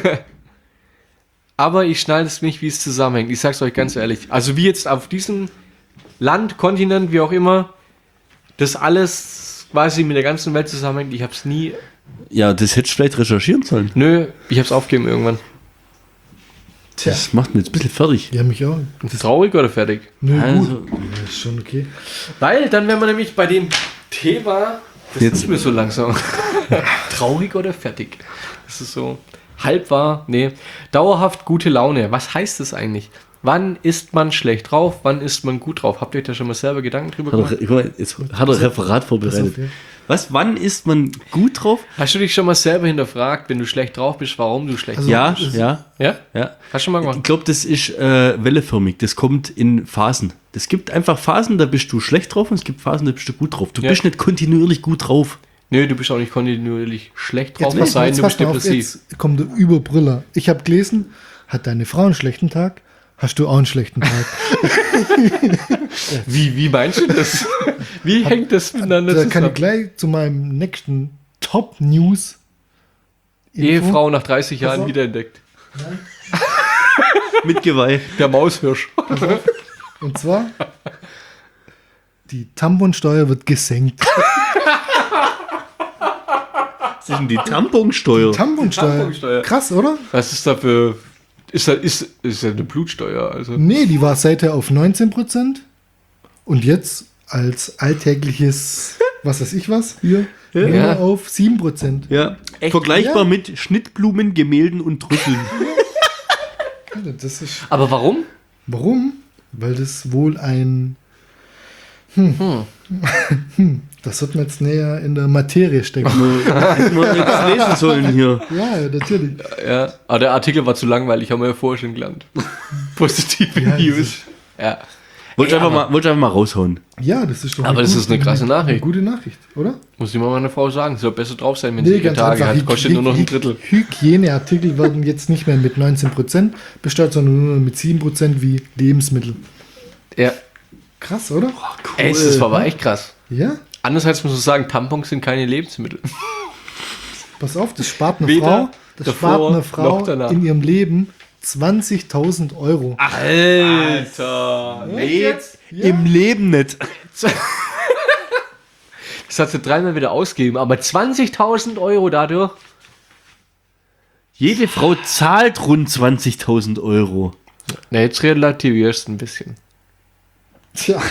S1: Aber ich schneide es nicht, wie es zusammenhängt. Ich sag's euch ganz ehrlich. Also wie jetzt auf diesem Land, Kontinent, wie auch immer, das alles quasi mit der ganzen Welt zusammenhängt. Ich hab's nie.
S2: Ja, das hättest du vielleicht recherchieren sollen.
S1: Nö, ich hab's aufgegeben irgendwann.
S4: Tja,
S2: Das macht mich jetzt ein bisschen fertig.
S4: ja, mich auch.
S1: Traurig oder fertig?
S4: Nö,
S2: Also-
S4: gut. Ja, ist schon okay.
S1: Weil dann wären wir nämlich bei dem Thema. Das
S2: Jetzt-
S1: ist mir so langsam. Traurig oder fertig? Das ist so halb wahr. Nee. Dauerhaft gute Laune. Was heißt das eigentlich? Wann ist man schlecht drauf? Wann ist man gut drauf? Habt ihr euch da schon mal selber Gedanken drüber gemacht?
S2: Guck mal, jetzt hat er Referat vorbereitet.
S4: Pass auf, ja.
S2: Was, wann ist man gut drauf?
S1: Hast du dich schon mal selber hinterfragt, wenn du schlecht drauf bist, warum du schlecht
S4: Also-
S2: Ja,
S4: ist-
S2: ja,
S1: Ja?
S2: ja.
S1: Hast du schon mal
S2: Ich
S1: gemacht?
S2: glaube, das ist welleförmig. Das kommt in Phasen. Es gibt einfach Phasen, da bist du schlecht drauf und es gibt Phasen, da bist du gut drauf. Du
S1: Ja.
S2: bist nicht kontinuierlich gut drauf.
S1: Nö, du bist auch nicht kontinuierlich schlecht drauf,
S4: Jetzt,
S1: was sein, du
S4: pass
S1: bist
S4: mal auf,
S1: depressiv.
S4: jetzt kommt der Überbrüller. Ich habe gelesen, hat deine Frau einen schlechten Tag? Hast du auch einen schlechten Tag?
S1: Wie meinst du das? Wie hängt das miteinander
S4: Da kann ich
S1: zusammen?
S4: gleich zu meinem nächsten Top-News.
S1: Ehefrau nach 30 Jahren
S4: auf.
S1: wiederentdeckt.
S2: Mit Geweih.
S1: Der Maushirsch.
S4: Und zwar, die Tamponsteuer wird gesenkt.
S2: Was ist denn die Tamponsteuer?
S1: Tamponsteuer.
S4: Krass, oder?
S1: Was ist da für. Ist ja eine Blutsteuer, also.
S4: Nee, die war seither auf 19% und jetzt als alltägliches, was weiß ich was, hier, nur
S1: Ja.
S4: auf 7%.
S2: Ja,
S1: Echt?
S2: vergleichbar
S4: Ja.
S2: mit Schnittblumen, Gemälden und Trüffeln.
S4: Alter, das ist,
S1: Aber warum?
S4: warum? Weil das wohl ein... Das wird man jetzt näher in der Materie stecken.
S2: Hätten wir jetzt lesen sollen hier.
S4: Ja, natürlich.
S1: Ja, aber der Artikel war zu langweilig, haben wir ja vorher schon gelernt. Positive
S4: Ja, das
S1: News. Ja.
S2: Wollte ich
S1: Ey,
S2: einfach mal raushauen.
S4: Ja, das ist doch
S1: Aber das ist eine krasse Nachricht.
S4: Eine gute Nachricht, oder?
S1: Muss ich mal meiner Frau sagen, sie soll besser drauf sein, wenn sie ihre Tage hat. Kostet nur noch ein Drittel.
S4: Hygieneartikel werden jetzt nicht mehr mit 19% besteuert, sondern nur mit 7% wie Lebensmittel.
S1: Ja.
S4: Krass, oder?
S1: Ey, das war aber echt krass.
S4: Ja?
S1: Andererseits muss man sagen, Tampons sind keine Lebensmittel.
S4: Pass auf, das spart eine
S1: Weder
S4: Frau,
S1: davor noch
S4: Frau
S1: danach.
S4: in ihrem Leben 20.000 Euro.
S1: Alter!
S2: Jetzt im Leben nicht.
S1: Das hat sie dreimal wieder ausgegeben, aber 20.000 Euro dadurch.
S2: Jede Frau zahlt rund 20.000 Euro.
S1: Na, jetzt relativierst du ein bisschen.
S4: Tja.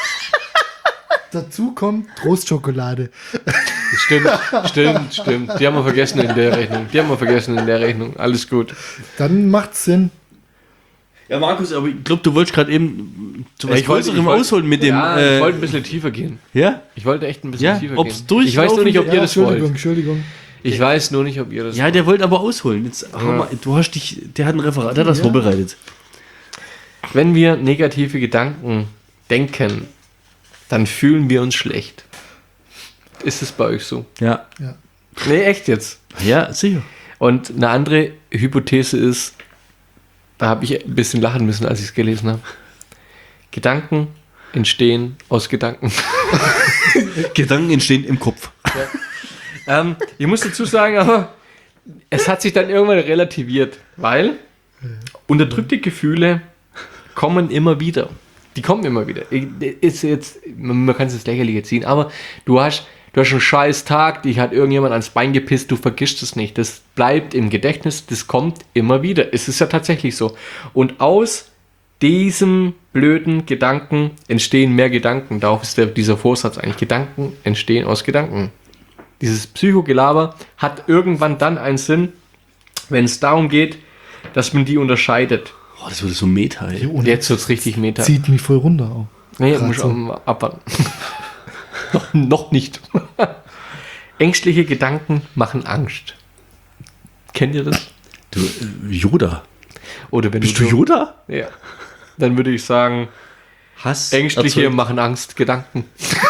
S4: Dazu kommt Trostschokolade.
S1: Stimmt. Die haben wir vergessen in der Rechnung. Alles gut.
S4: Dann macht's Sinn.
S2: Ja, Markus, aber ich glaube, du wolltest gerade eben zu was
S1: Ich wollte-
S2: Größerem ausholen mit dem.
S1: Ja, ich wollte ein bisschen tiefer gehen.
S2: Ja?
S1: Ich wollte echt ein bisschen
S2: Ja,
S1: tiefer
S2: ob's
S1: gehen.
S2: durchlaufen-
S1: Ich weiß nur nicht, ob ihr das wollt.
S4: Entschuldigung.
S1: Ich weiß nur nicht, ob ihr das
S2: Ja, der wollte aber ausholen. Jetzt, hau mal, du hast dich, der hat ein Referat, der hat das
S4: Ja.
S2: vorbereitet.
S1: Wenn wir negative Gedanken denken, dann fühlen wir uns schlecht. Ist es bei euch so?
S2: Ja.
S4: Ja.
S1: Nee, echt jetzt.
S2: Ja, sicher.
S1: Und eine andere Hypothese ist, da habe ich ein bisschen lachen müssen, als ich es gelesen habe. Gedanken entstehen aus Gedanken.
S2: Gedanken entstehen im Kopf.
S1: Ich muss dazu sagen, aber es hat sich dann irgendwann relativiert, weil unterdrückte Gefühle kommen immer wieder. Die kommen immer wieder. Ist jetzt, man kann es ins Lächerliche ziehen, aber du hast einen scheiß Tag, dich hat irgendjemand ans Bein gepisst, du vergisst es nicht. Das bleibt im Gedächtnis, das kommt immer wieder. Es ist ja tatsächlich so. Und aus diesem blöden Gedanken entstehen mehr Gedanken. Darauf ist dieser Vorsatz eigentlich. Gedanken entstehen aus Gedanken. Dieses Psychogelaber hat irgendwann dann einen Sinn, wenn es darum geht, dass man die unterscheidet.
S2: Oh, das wurde so meta, ey.
S1: Und jetzt wird es richtig meta.
S4: Zieht mich voll runter auch.
S1: Nee,
S4: Grad
S1: muss
S4: so.
S1: auch abwarten. noch nicht. Ängstliche Gedanken machen Angst. Kennt ihr das?
S2: Du, Yoda.
S1: Oder wenn
S2: Bist du Yoda?
S1: Ja. Dann würde ich sagen,
S2: Hass.
S1: Ängstliche
S2: erzeugt-
S1: machen Angst, Gedanken.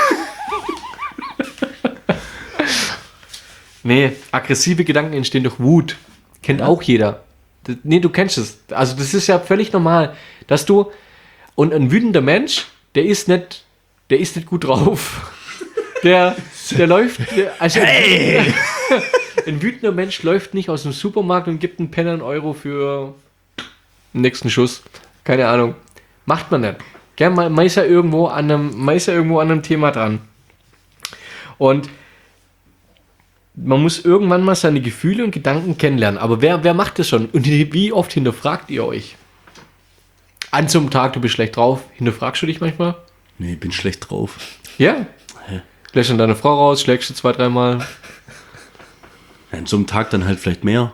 S1: Nee, aggressive Gedanken entstehen durch Wut. Kennt auch jeder. Nee, du kennst es. Also das ist ja völlig normal, dass du... Und ein wütender Mensch, der ist nicht gut drauf. Der läuft... Ein wütender Mensch läuft nicht aus dem Supermarkt und gibt einen Penner einen Euro für den nächsten Schuss. Keine Ahnung. Macht man nicht. Gern, man ist ja irgendwo an einem Thema dran. Und man muss irgendwann mal seine Gefühle und Gedanken kennenlernen. Aber wer macht das schon? Und wie oft hinterfragt ihr euch? An so einem Tag, du bist schlecht drauf. Hinterfragst du dich manchmal?
S2: Nee, ich bin schlecht drauf.
S1: Ja. Lässt dann deine Frau raus, schlägst du 2-3 Mal.
S2: Ja, an so einem Tag dann halt vielleicht mehr.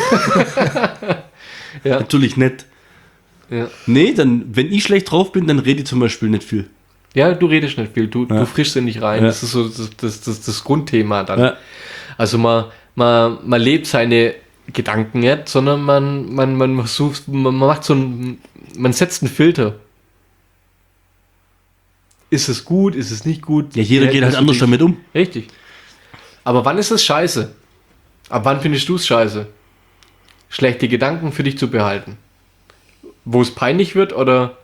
S1: Ja.
S2: Natürlich nicht.
S1: Ja.
S2: Nee, dann, wenn ich schlecht drauf bin, dann rede ich zum Beispiel nicht viel.
S1: Ja, du redest nicht viel, du frischst in dich rein.
S2: Ja.
S1: Das ist so das Grundthema dann.
S2: Ja.
S1: Also man lebt seine Gedanken nicht, sondern man versucht, man setzt einen Filter. Ist es gut, ist es nicht gut?
S2: Ja, jeder geht halt
S1: hast du
S2: anders
S1: dich-
S2: damit um.
S1: Richtig. Aber wann ist es scheiße? Ab wann findest du es scheiße? Schlechte Gedanken für dich zu behalten? Wo es peinlich wird oder...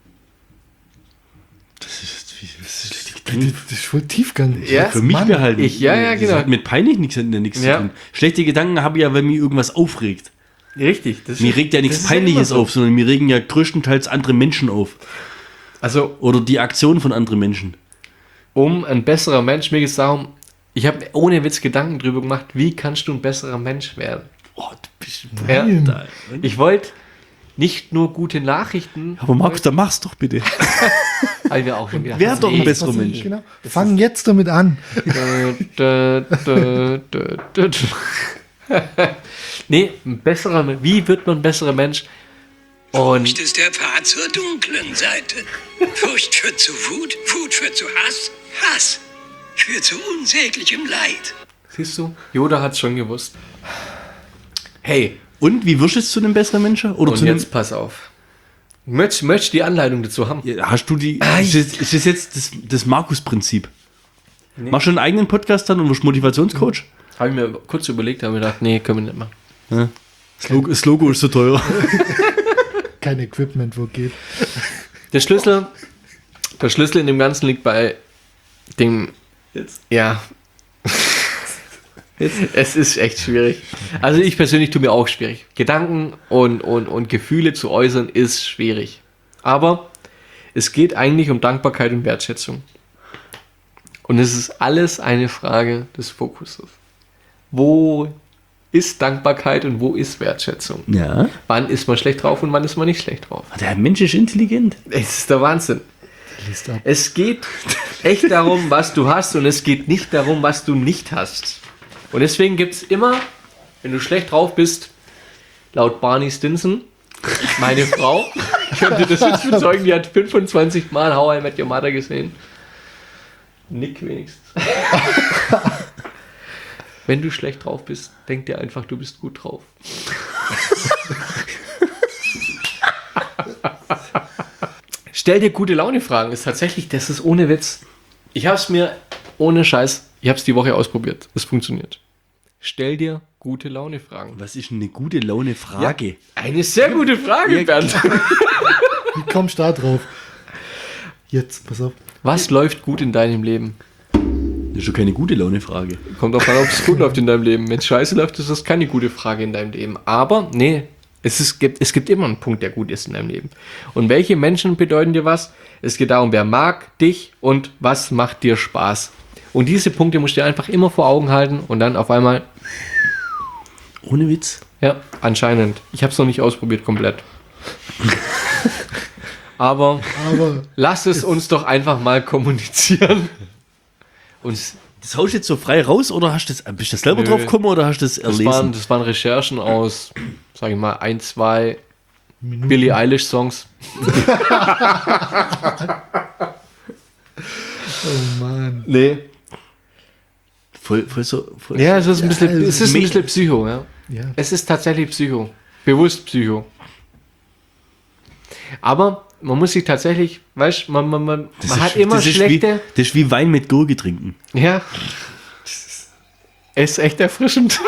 S2: Das
S4: Das ist voll Tiefgang.
S1: Ja,
S2: für mich
S4: Mann,
S2: behalten.
S1: ja,
S2: Das
S1: genau.
S2: hat mit peinlich nichts
S1: Ja.
S2: zu tun. Schlechte Gedanken habe ich ja, wenn mich irgendwas aufregt.
S1: Richtig. Das
S2: Mir regt ja nichts
S1: das ist ja
S2: Peinliches
S1: immer so.
S2: auf, sondern mir regen ja größtenteils andere Menschen auf.
S1: Also,
S2: Oder die Aktion von anderen Menschen.
S1: um ein besserer Mensch, mir geht es darum, ich habe ohne Witz Gedanken drüber gemacht, wie kannst du ein besserer Mensch werden?
S2: Oh, du bist
S1: Ja.
S2: da.
S1: Ich wollte nicht nur gute Nachrichten,
S2: Aber Markus, dann mach's doch bitte.
S1: habe ich mir auch schon gedacht.
S2: Wer doch ein
S1: nee,
S2: besserer Mensch.
S4: Genau. Fang jetzt damit an.
S1: Nee, ein besserer Mensch. Wie wird man ein besserer Mensch? Und
S5: Furcht ist der Pfad zur dunklen Seite. Furcht führt zu Wut, Wut führt zu Hass, Hass führt zu unsäglichem Leid.
S1: siehst du, Yoda hat es schon gewusst. Hey,
S2: Und wie wirst du jetzt zu einem besseren Menschen? Oder
S1: und
S2: zu einem,
S1: jetzt pass auf. Möchtest die Anleitung dazu haben?
S2: Ja, hast du die. Ist das jetzt das Markus-Prinzip? Machst du einen eigenen Podcast dann und wirst Motivationscoach?
S1: Habe ich mir kurz überlegt, habe mir gedacht, nee, können wir nicht machen.
S2: Das Logo ist so teuer.
S4: Kein Equipment, wo geht.
S1: Der Schlüssel in dem Ganzen liegt bei dem.
S2: Jetzt.
S1: Ja. Es ist echt schwierig. Also ich persönlich tue mir auch schwierig. Gedanken und Gefühle zu äußern ist schwierig. Aber es geht eigentlich um Dankbarkeit und Wertschätzung. Und es ist alles eine Frage des Fokuses. Wo ist Dankbarkeit und wo ist Wertschätzung?
S2: Ja.
S1: Wann ist man schlecht drauf und wann ist man nicht schlecht drauf?
S2: Der Mensch ist intelligent.
S1: Es ist der Wahnsinn.
S4: Liest ab.
S1: Es geht echt darum, was du hast und es geht nicht darum, was du nicht hast. Und deswegen gibt es immer, wenn du schlecht drauf bist, laut Barney Stinson, meine Frau, ich könnte das jetzt bezeugen, die hat 25 Mal How I Met Your Mother gesehen. Nick wenigstens. Wenn du schlecht drauf bist, denk dir einfach, du bist gut drauf. Stell dir gute Laune-Fragen. Das ist ohne Witz. Ich habe es mir, ohne Scheiß, ich habe es die Woche ausprobiert. Es funktioniert. Stell dir gute Laune-Fragen.
S2: Was ist eine gute Laune-Frage?
S1: Eine sehr gute Frage, Bernd.
S4: Wie kommst du da drauf? Jetzt, pass auf.
S1: Was läuft gut in deinem Leben?
S2: Das ist schon keine gute Laune-Frage.
S1: Kommt auch an, ob es gut läuft in deinem Leben. Wenn es scheiße läuft, ist das keine gute Frage in deinem Leben. Aber, nee, es gibt immer einen Punkt, der gut ist in deinem Leben. Und welche Menschen bedeuten dir was? Es geht darum, wer mag dich und was macht dir Spaß. Und diese Punkte musst du dir einfach immer vor Augen halten und dann auf einmal,
S2: Ohne Witz.
S1: ja, anscheinend. Ich habe es noch nicht ausprobiert komplett. Aber
S4: Aber
S1: lass es uns doch einfach mal kommunizieren. Und
S2: Das haust du jetzt so frei raus oder bist du das selber
S1: Nö.
S2: drauf gekommen oder hast du das erlesen?
S1: das waren Recherchen aus, sag ich mal, 1, 2 Billie Eilish Songs.
S4: oh Mann.
S1: Nee.
S2: Voll.
S1: Ja, es ist ein bisschen,
S4: also
S1: es ist ein bisschen Psycho, ja.
S4: Ja.
S1: Es ist tatsächlich Psycho. Bewusst Psycho. Aber man muss sich tatsächlich, weißt du, man hat immer schlechte.
S2: Das ist wie Wein mit Gurke trinken.
S1: Ja. Es ist echt erfrischend.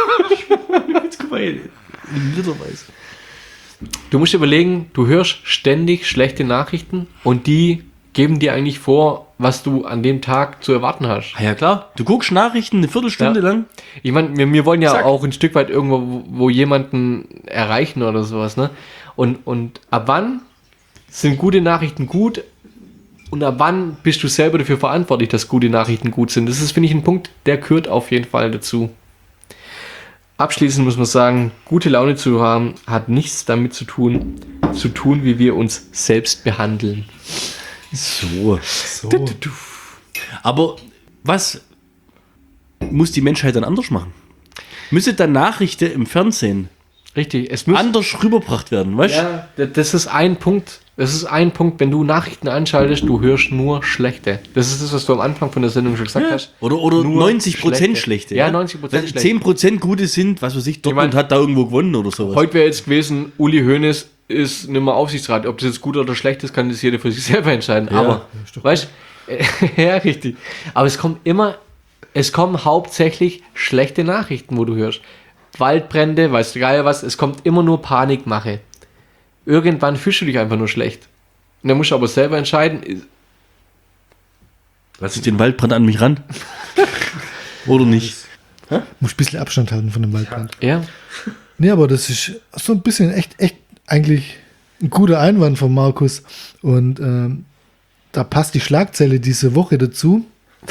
S2: Literweise.
S1: Du musst dir überlegen, du hörst ständig schlechte Nachrichten und die geben dir eigentlich vor, was du an dem Tag zu erwarten hast.
S2: Ja klar, du guckst Nachrichten eine Viertelstunde
S1: Ja.
S2: lang.
S1: Ich meine, wir wollen ja
S2: Zack.
S1: auch ein Stück weit irgendwo, wo jemanden erreichen oder sowas, ne? Und ab wann sind gute Nachrichten gut und ab wann bist du selber dafür verantwortlich, dass gute Nachrichten gut sind? Das ist, finde ich, ein Punkt, der gehört auf jeden Fall dazu. Abschließend muss man sagen, gute Laune zu haben, hat nichts damit zu tun, wie wir uns selbst behandeln.
S2: So.
S4: So.
S2: Aber was muss die Menschheit dann anders machen? Müsste dann Nachrichten im Fernsehen
S1: Richtig, es muss...
S2: anders rübergebracht werden, weißt du?
S1: Ja, das ist ein Punkt. Das ist ein Punkt, wenn du Nachrichten anschaltest, du hörst nur schlechte. Das ist das, was du am Anfang von der Sendung schon gesagt hast.
S2: Oder
S1: Nur
S2: 90% schlechte.
S1: Ja, 90%
S2: Wenn
S1: schlechte.
S2: 10% gute sind, was weiß ich, Dortmund
S1: meine,
S2: hat da irgendwo gewonnen oder sowas.
S1: Heute wäre jetzt gewesen, Uli Hoeneß ist nicht mehr Aufsichtsrat. Ob das jetzt gut oder schlecht ist, kann das jeder für sich selber entscheiden.
S2: Ja.
S1: Aber, weißt du, ja, richtig. Aber es kommen hauptsächlich schlechte Nachrichten, wo du hörst. Waldbrände, weißt du geil was, es kommt immer nur Panikmache. Irgendwann fühlst du dich einfach nur schlecht. Und dann musst du aber selber entscheiden,
S2: Lass ich den Waldbrand an mich ran? Oder nicht?
S4: Muss ein bisschen Abstand halten von dem Waldbrand.
S1: ja,
S4: Nee, aber das ist so ein bisschen echt eigentlich ein guter Einwand von Markus. Und da passt die Schlagzeile diese Woche dazu.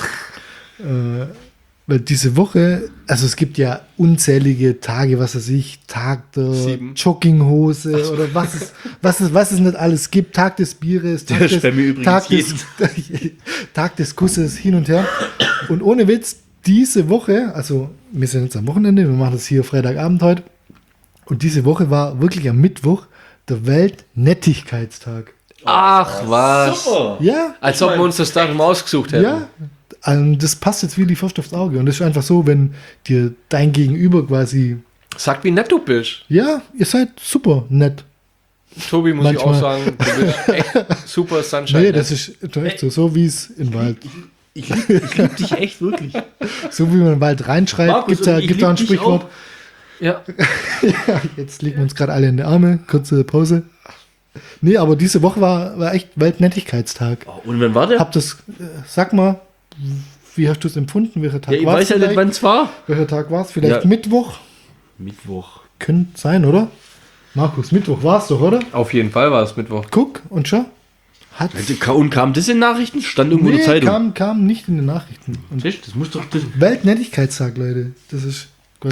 S4: Weil diese Woche, also es gibt ja unzählige Tage, was weiß ich, Tag der
S1: 7.
S4: Jogginghose oder was es nicht alles gibt, Tag des Bieres, Tag,
S2: Der ist bei mir übrigens
S4: Tag des Kusses, hin und her. Und ohne Witz, diese Woche, also wir sind jetzt am Wochenende, wir machen das hier Freitagabend heute, und diese Woche war wirklich am Mittwoch der Weltnettigkeitstag.
S1: ach was.
S2: Super.
S4: Ja,
S1: Als ob wir uns das Datum ausgesucht hätten.
S4: ja. Das passt jetzt wie die Faust aufs Auge. Und das ist einfach so, wenn dir dein Gegenüber quasi,
S1: Sag, wie nett du bist.
S4: ja, ihr seid super nett.
S1: Tobi, muss ich
S4: Manchmal.
S1: auch sagen, du bist echt super Sunshine.
S4: Nee, das ist echt so wie es im Wald.
S2: Ich lieb dich echt wirklich.
S4: So wie man in den Wald reinschreibt,
S2: Markus,
S4: gibt es
S2: und ich
S4: da ein
S2: lieb dich
S4: Sprichwort.
S1: Ja.
S4: Jetzt liegen wir uns gerade alle in die Arme. Kurze Pause. Nee, aber diese Woche war echt Weltnettigkeitstag.
S2: Und wann war der?
S4: Hab das, sag mal, wie hast du es empfunden? Welcher Tag
S2: Ja, ich
S4: war's
S2: weiß ja nicht,
S4: vielleicht?
S2: wann es war.
S4: Welcher Tag war es? Vielleicht
S2: Ja.
S4: Mittwoch?
S2: Mittwoch.
S4: Könnte sein, oder? Markus, Mittwoch war es doch, oder?
S1: Auf jeden Fall war es Mittwoch.
S4: Guck und schau. Hat
S2: Und kam das in Nachrichten? Stand irgendwo in der Zeitung.
S4: kam nicht in den Nachrichten. Und
S2: Das muss doch...
S4: Weltnettigkeitstag, Leute. Das ist quasi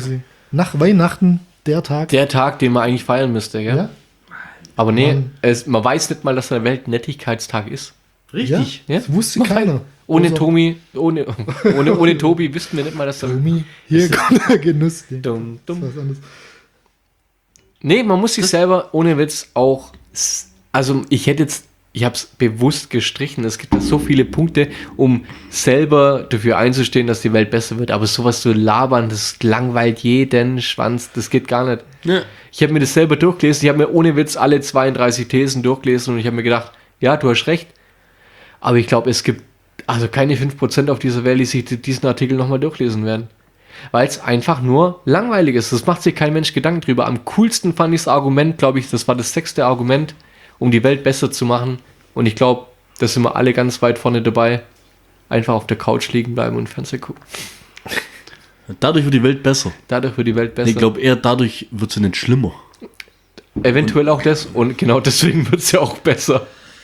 S4: nach Weihnachten der Tag.
S1: Der Tag, den man eigentlich feiern müsste, gell?
S4: Ja?
S1: Aber nee,
S4: Mann.
S1: man weiß nicht mal, dass der Weltnettigkeitstag ist.
S2: Richtig.
S1: Ja?
S4: Das wusste
S1: Man
S4: keiner.
S1: weiß- Ohne
S4: Außer
S1: Tobi, ohne Tobi wüssten wir nicht mal, dass der...
S4: Tobi, hier kommt der Genuss. Nee,
S1: Dumm,
S4: das ist
S1: dumm.
S4: was anderes.
S1: Nee, man muss sich selber ohne Witz auch... Also ich habe es bewusst gestrichen. Es gibt ja so viele Punkte, um selber dafür einzustehen, dass die Welt besser wird. Aber sowas zu labern, das langweilt jeden Schwanz. Das geht gar nicht.
S2: Ja.
S1: Ich habe mir das selber durchgelesen. Ich habe mir ohne Witz alle 32 Thesen durchgelesen und ich habe mir gedacht, ja, du hast recht. Aber ich glaube, es gibt also keine 5% auf dieser Welt, die sich diesen Artikel nochmal durchlesen werden. Weil es einfach nur langweilig ist. Das macht sich kein Mensch Gedanken drüber. Am coolsten fand ich das Argument, glaube ich, das war das 6. Argument, um die Welt besser zu machen. Und ich glaube, da sind wir alle ganz weit vorne dabei. Einfach auf der Couch liegen bleiben und Fernsehen gucken.
S2: Dadurch wird die Welt besser.
S1: Dadurch wird die Welt besser.
S2: Ich glaube eher, dadurch wird sie nicht schlimmer.
S1: Eventuell auch das. Und genau deswegen wird es ja auch besser.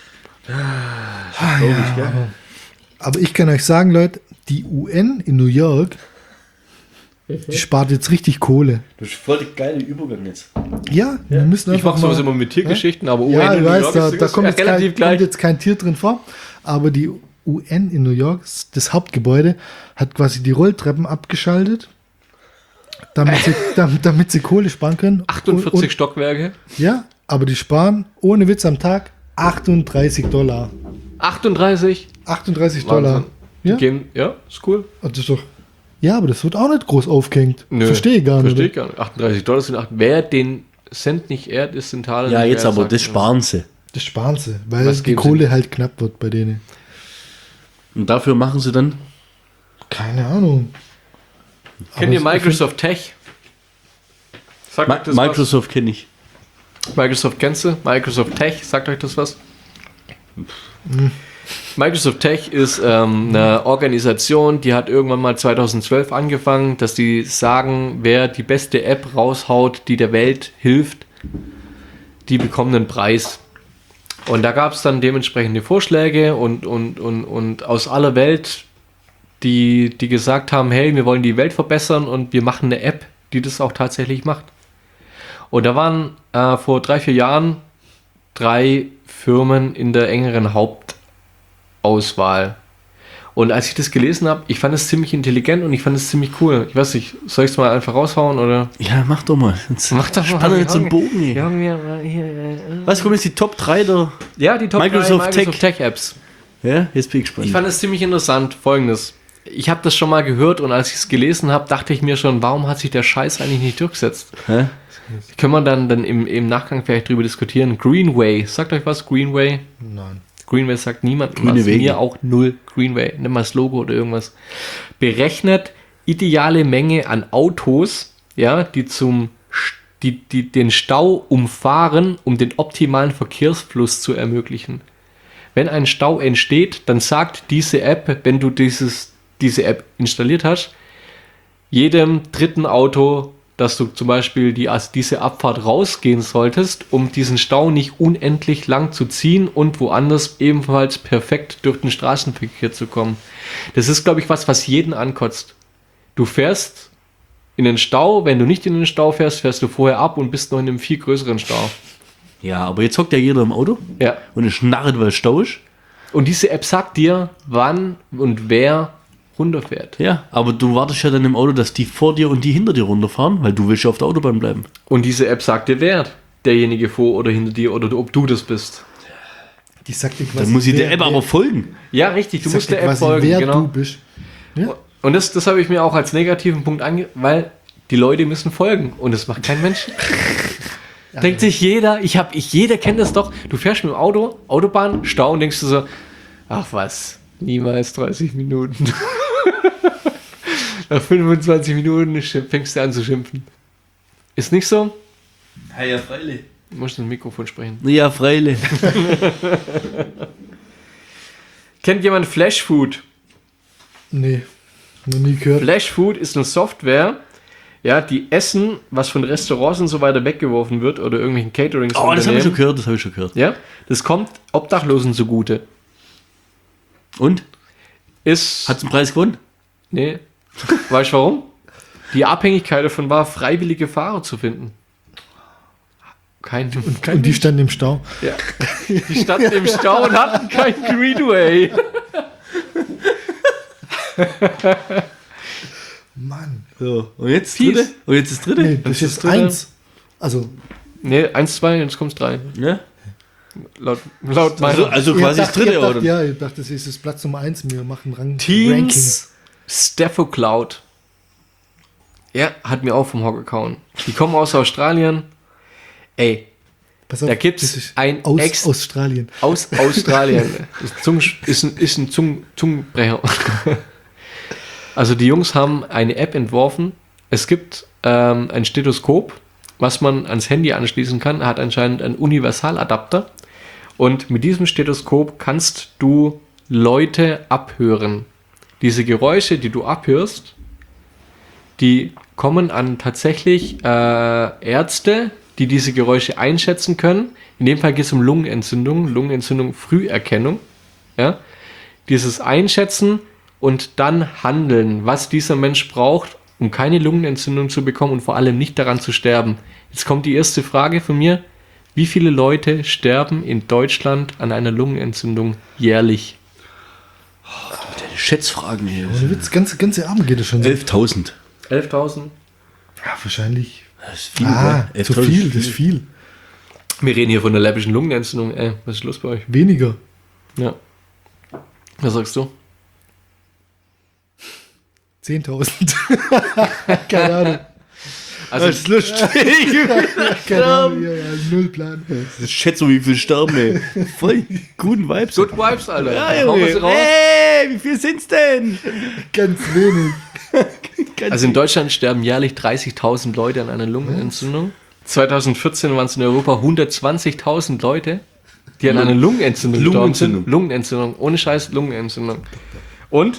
S4: Aber ich kann euch sagen, Leute, die UN in New York, die spart jetzt richtig Kohle.
S2: Das ist voll der geile Übergang jetzt.
S4: Ja, wir müssen
S1: Ich
S4: einfach
S1: mache sowas
S4: mal...
S1: immer mit Tiergeschichten, aber
S4: Ja,
S1: UN
S4: ich
S1: in New
S4: weiß,
S1: York
S4: da,
S1: ist-
S4: da
S1: ist
S4: kommt, jetzt
S1: relativ
S4: kommt
S1: gleich.
S4: jetzt kein Tier drin vor. Aber die UN in New York, das Hauptgebäude, hat quasi die Rolltreppen abgeschaltet, damit sie Kohle sparen können.
S1: 48 Stockwerke.
S4: Ja, aber die sparen ohne Witz am Tag $38.
S1: 38.
S4: $38.
S1: Wahnsinn.
S4: Ja,
S1: Ja, ist cool.
S4: und das ist doch, ja, aber das wird auch nicht groß aufgehängt. Verstehe ich gar nicht.
S1: Verstehe ich gar nicht. $38 sind wer den Cent nicht ehrt, ist in Taler.
S2: Ja,
S1: nicht
S2: jetzt
S1: wert,
S2: aber,
S1: sagt
S2: das
S1: man.
S2: sparen sie.
S4: Das sparen sie, weil
S1: Was
S4: die
S1: geben sie
S4: Kohle halt knapp wird bei denen.
S2: Und dafür machen sie dann.
S4: Keine Ahnung.
S1: Kennt ihr
S4: es-
S1: Microsoft Tech? Sagt euch das
S2: Microsoft kenne ich.
S1: was? Microsoft kennst du? Microsoft Tech, sagt euch das was? Microsoft Tech ist eine Organisation, die hat irgendwann mal 2012 angefangen, dass die sagen, wer die beste App raushaut, die der Welt hilft, die bekommen einen Preis. Und da gab es dann dementsprechende Vorschläge und aus aller Welt, die gesagt haben, hey, wir wollen die Welt verbessern und wir machen eine App, die das auch tatsächlich macht. Und da waren vor 3-4 Jahren 3 Firmen in der engeren Hauptauswahl. Und als ich das gelesen habe, ich fand es ziemlich intelligent und ich fand es ziemlich cool. Ich weiß nicht, soll ich es mal einfach raushauen oder?
S2: Ja, mach doch mal. Jetzt
S1: Mach doch mal.
S2: Spann jetzt einen Bogen hier. Was kommen jetzt die Top 3 der.
S1: Ja, die Top
S2: Microsoft
S1: 3 Microsoft Tech Apps.
S2: Ja, jetzt bin ich gespannt.
S1: Ich fand es ziemlich interessant. Folgendes. Ich habe das schon mal gehört und als ich es gelesen habe, dachte ich mir schon, warum hat sich der Scheiß eigentlich nicht durchgesetzt?
S2: Hä?
S1: Können wir dann im Nachgang vielleicht drüber diskutieren. Greenway, sagt euch was? Greenway?
S4: Nein.
S1: Greenway sagt niemand
S2: Grüne
S1: was.
S2: Wege.
S1: Mir auch null. Greenway, nimm mal das Logo oder irgendwas. Berechnet ideale Menge an Autos, ja, die den Stau umfahren, um den optimalen Verkehrsfluss zu ermöglichen. Wenn ein Stau entsteht, dann sagt diese App, wenn du diese App installiert hast, jedem dritten Auto, dass du zum Beispiel aus dieser Abfahrt rausgehen solltest, um diesen Stau nicht unendlich lang zu ziehen und woanders ebenfalls perfekt durch den Straßenverkehr zu kommen. Das ist, glaube ich, was jeden ankotzt. Du fährst in den Stau, wenn du nicht in den Stau fährst, fährst du vorher ab und bist noch in einem viel größeren Stau.
S2: Ja, aber jetzt hockt ja jeder im Auto
S1: Ja.
S2: und es schnarrt, weil es Stau ist.
S1: Und diese App sagt dir, wann und wer runterfährt.
S2: Ja, aber du wartest ja dann im Auto, dass die vor dir und die hinter dir runterfahren, weil du willst ja auf der Autobahn bleiben.
S1: Und diese App sagt dir, wer derjenige vor oder hinter dir oder ob du das bist.
S4: Die sagt dir quasi,
S2: Dann muss ich der App aber folgen.
S1: Ja, richtig, du
S4: sagt
S1: musst
S4: dir
S1: der App
S4: quasi,
S1: folgen,
S4: wer
S1: genau.
S4: du bist. Ja?
S1: Und das habe ich mir auch als negativen Punkt weil die Leute müssen folgen und das macht kein Mensch. Denkt sich jeder, jeder kennt das doch. Du fährst mit dem Auto, Autobahn, Stau und denkst du so, ach was, niemals 30 Minuten. Nach 25 Minuten fängst du an zu schimpfen. Ist nicht so?
S2: Ja, freilich.
S1: Du musst ins Mikrofon sprechen.
S2: Ja, freilich.
S1: Kennt jemand Flashfood?
S4: Nee, noch nie gehört.
S1: Flashfood ist eine Software, ja, die Essen, was von Restaurants und so weiter weggeworfen wird oder irgendwelchen Caterings.
S2: Oh, das habe ich schon gehört,
S1: Ja, das kommt Obdachlosen zugute.
S2: Und?
S1: Ist.
S2: Hat's einen Preis gewonnen?
S1: Nee. Weißt du warum? Die Abhängigkeit davon war, freiwillige Fahrer zu finden. Kein
S4: Und die standen im Stau.
S1: Ja. Die standen im Stau und hatten kein Greenway.
S4: Mann.
S2: So, und jetzt
S1: Fies.
S2: dritte? Und jetzt das dritte?
S4: Nee, das ist
S1: dritte.
S4: 1. Also,
S1: Ne, 1, 2, jetzt kommt's 3.
S2: Ja?
S1: Laut meiner.
S2: Also quasi das dritte, oder?
S4: Ja, ich dachte, das ist das Platz Nummer 1. Wir machen Ranking.
S1: Teams Staphocloud. Er hat mir auch vom Hocker gehauen. Die kommen aus Australien. Ey,
S4: Pass auf,
S1: da gibt's
S4: das ist
S1: ein
S4: aus
S1: Ex-
S4: Australien.
S1: aus Australien. ist ein Zungenbrecher. Also die Jungs haben eine App entworfen. Es gibt ein Stethoskop, was man ans Handy anschließen kann. Hat anscheinend einen Universaladapter. Und mit diesem Stethoskop kannst du Leute abhören. Diese Geräusche, die du abhörst, die kommen an tatsächlich Ärzte, die diese Geräusche einschätzen können. In dem Fall geht es um Lungenentzündung, Früherkennung. Ja? Dieses Einschätzen und dann handeln, was dieser Mensch braucht, um keine Lungenentzündung zu bekommen und vor allem nicht daran zu sterben. Jetzt kommt die erste Frage von mir. Wie viele Leute sterben in Deutschland an einer Lungenentzündung jährlich?
S2: Schätzfragen hier.
S4: Ohne Witz, ganze Abend geht es schon so.
S2: 11.000.
S1: 11.000?
S4: Ja, wahrscheinlich.
S2: Das ist viel,
S4: Ah,
S2: ne?
S4: zu
S2: 11.000
S4: viel, das ist viel.
S1: Wir reden hier von der läppischen Lungenentzündung. Ey, was ist los bei euch?
S4: Weniger.
S1: Ja. Was sagst du?
S4: 10.000. Keine Ahnung.
S1: Also,
S2: Das ist lustig.
S4: Keine Ahnung. Ja, null Plan.
S2: Das ist Schätzung, wie viel sterben, ey. Voll guten Vibes.
S1: Good Vibes, Alter.
S2: Ja,
S1: Hauen wir sie
S2: Junge.
S1: raus.
S2: Hey, wie viel sind's denn?
S4: Ganz wenig.
S1: Also in Deutschland sterben jährlich 30.000 Leute an einer Lungenentzündung. 2014 waren es in Europa 120.000 Leute, die an einer Lungenentzündung gestorben sind. Lungenentzündung. Ohne Scheiß Lungenentzündung. Und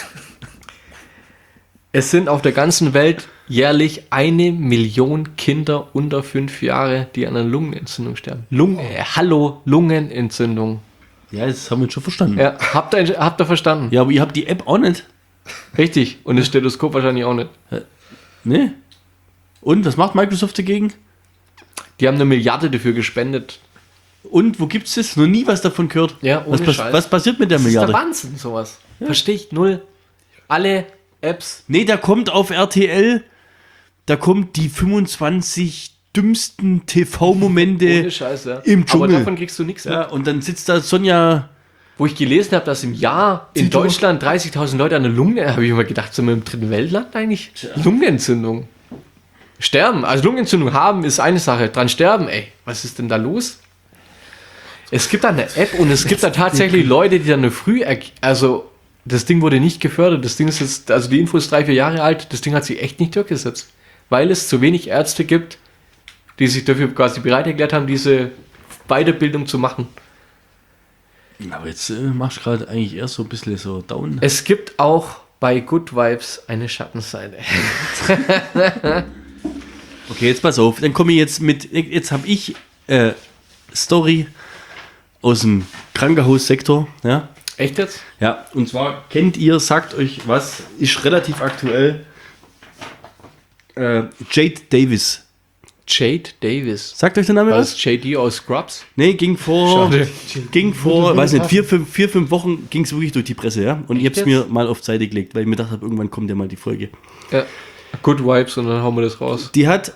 S1: es sind auf der ganzen Welt jährlich 1 Million Kinder unter 5 Jahre, die an einer Lungenentzündung sterben. Hallo, Lungenentzündung.
S2: Ja, das haben wir schon verstanden.
S1: Ja, habt ihr verstanden?
S2: Ja, aber ihr habt die App auch nicht.
S1: Richtig. Und das Stethoskop wahrscheinlich auch nicht.
S2: Ne? Und, was macht Microsoft dagegen?
S1: Die haben 1 Milliarde dafür gespendet.
S2: Und, wo gibt's das? Noch nie was davon gehört.
S1: Ja, ohne Scheiß.
S2: Was passiert mit der
S1: Das ist der
S2: Milliarde?
S1: Wahnsinn, sowas. Verstehe ich null. Alle Apps.
S2: Nee, da kommt auf RTL, da kommt die 25 dümmsten TV-Momente
S1: Ohne Scheiß, ja.
S2: im Dschungel.
S1: Aber davon kriegst du nichts
S2: Ja,
S1: mit.
S2: und dann sitzt da Sonja.
S1: Wo ich gelesen habe, dass im Jahr in
S4: Tito.
S1: Deutschland 30.000 Leute an der Lunge, habe ich immer gedacht, sind wir im dritten Weltland eigentlich? Lungenentzündung. Sterben, also Lungenentzündung haben ist eine Sache, dran sterben, ey, was ist denn da los? Es gibt da eine App und es gibt da tatsächlich Leute, die dann eine also das Ding wurde nicht gefördert, das Ding ist jetzt, also die Info ist 3-4 Jahre alt, das Ding hat sich echt nicht durchgesetzt, weil es zu wenig Ärzte gibt, die sich dafür quasi bereit erklärt haben, diese Weiterbildung zu machen.
S2: Aber jetzt machst du gerade eigentlich eher so ein bisschen so down.
S1: Es gibt auch bei Good Vibes eine Schattenseite.
S2: Okay, jetzt pass auf. Dann komme ich jetzt mit. Jetzt habe ich Story aus dem Krankenhaussektor. Ja.
S1: Echt jetzt?
S2: Ja. Und zwar kennt ihr, sagt euch was, ist relativ aktuell. Jade Davis.
S1: Jade Davis.
S2: Sagt euch der Name
S1: War
S2: was?
S1: das JD aus Scrubs?
S2: Nee, ging vor,
S1: Schade.
S2: weiß nicht, 4-5 Wochen ging es wirklich durch die Presse, ja. Und ich habe es
S1: jetzt?
S2: mir mal auf Seite gelegt, weil ich mir gedacht habe, irgendwann kommt ja mal die Folge.
S1: Ja. Good Vibes und dann hauen wir das raus.
S2: Die hat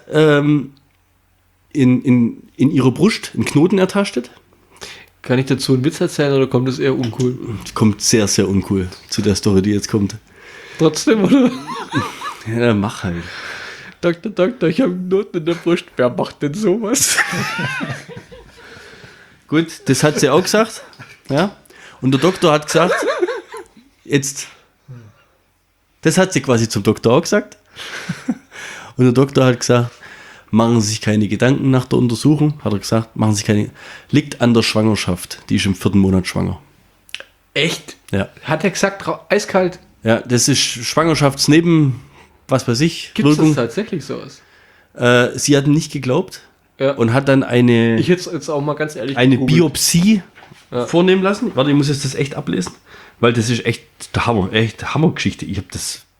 S2: in ihrer Brust einen Knoten ertastet.
S1: Kann ich dazu einen Witz erzählen oder kommt das eher uncool?
S2: Kommt sehr, sehr uncool zu der Story, die jetzt kommt.
S1: Trotzdem, oder?
S2: Ja, mach halt.
S1: Doktor, ich habe einen Knoten in der Brust. Wer macht denn sowas?
S2: Gut, das hat sie auch gesagt. Ja. Und der Doktor hat gesagt, jetzt, das hat sie quasi zum Doktor auch gesagt. Und der Doktor hat gesagt, machen Sie sich keine Gedanken nach der Untersuchung, hat er gesagt, machen Sie sich keine, liegt an der Schwangerschaft. Die ist im 4. Monat schwanger.
S1: Echt?
S2: Ja.
S1: Hat er gesagt, eiskalt?
S2: Ja, das ist Schwangerschaftsneben, was weiß ich,
S1: Gibt es das
S2: Wirkung.
S1: tatsächlich sowas?
S2: Sie hat nicht geglaubt
S1: Ja.
S2: und hat dann eine
S1: Ich hätte jetzt auch mal ganz ehrlich
S2: eine
S1: gegoogelt.
S2: Biopsie
S1: Ja.
S2: vornehmen lassen. Warte, ich muss jetzt das echt ablesen, weil das ist echt der Hammer, echt Hammergeschichte. Ich habe das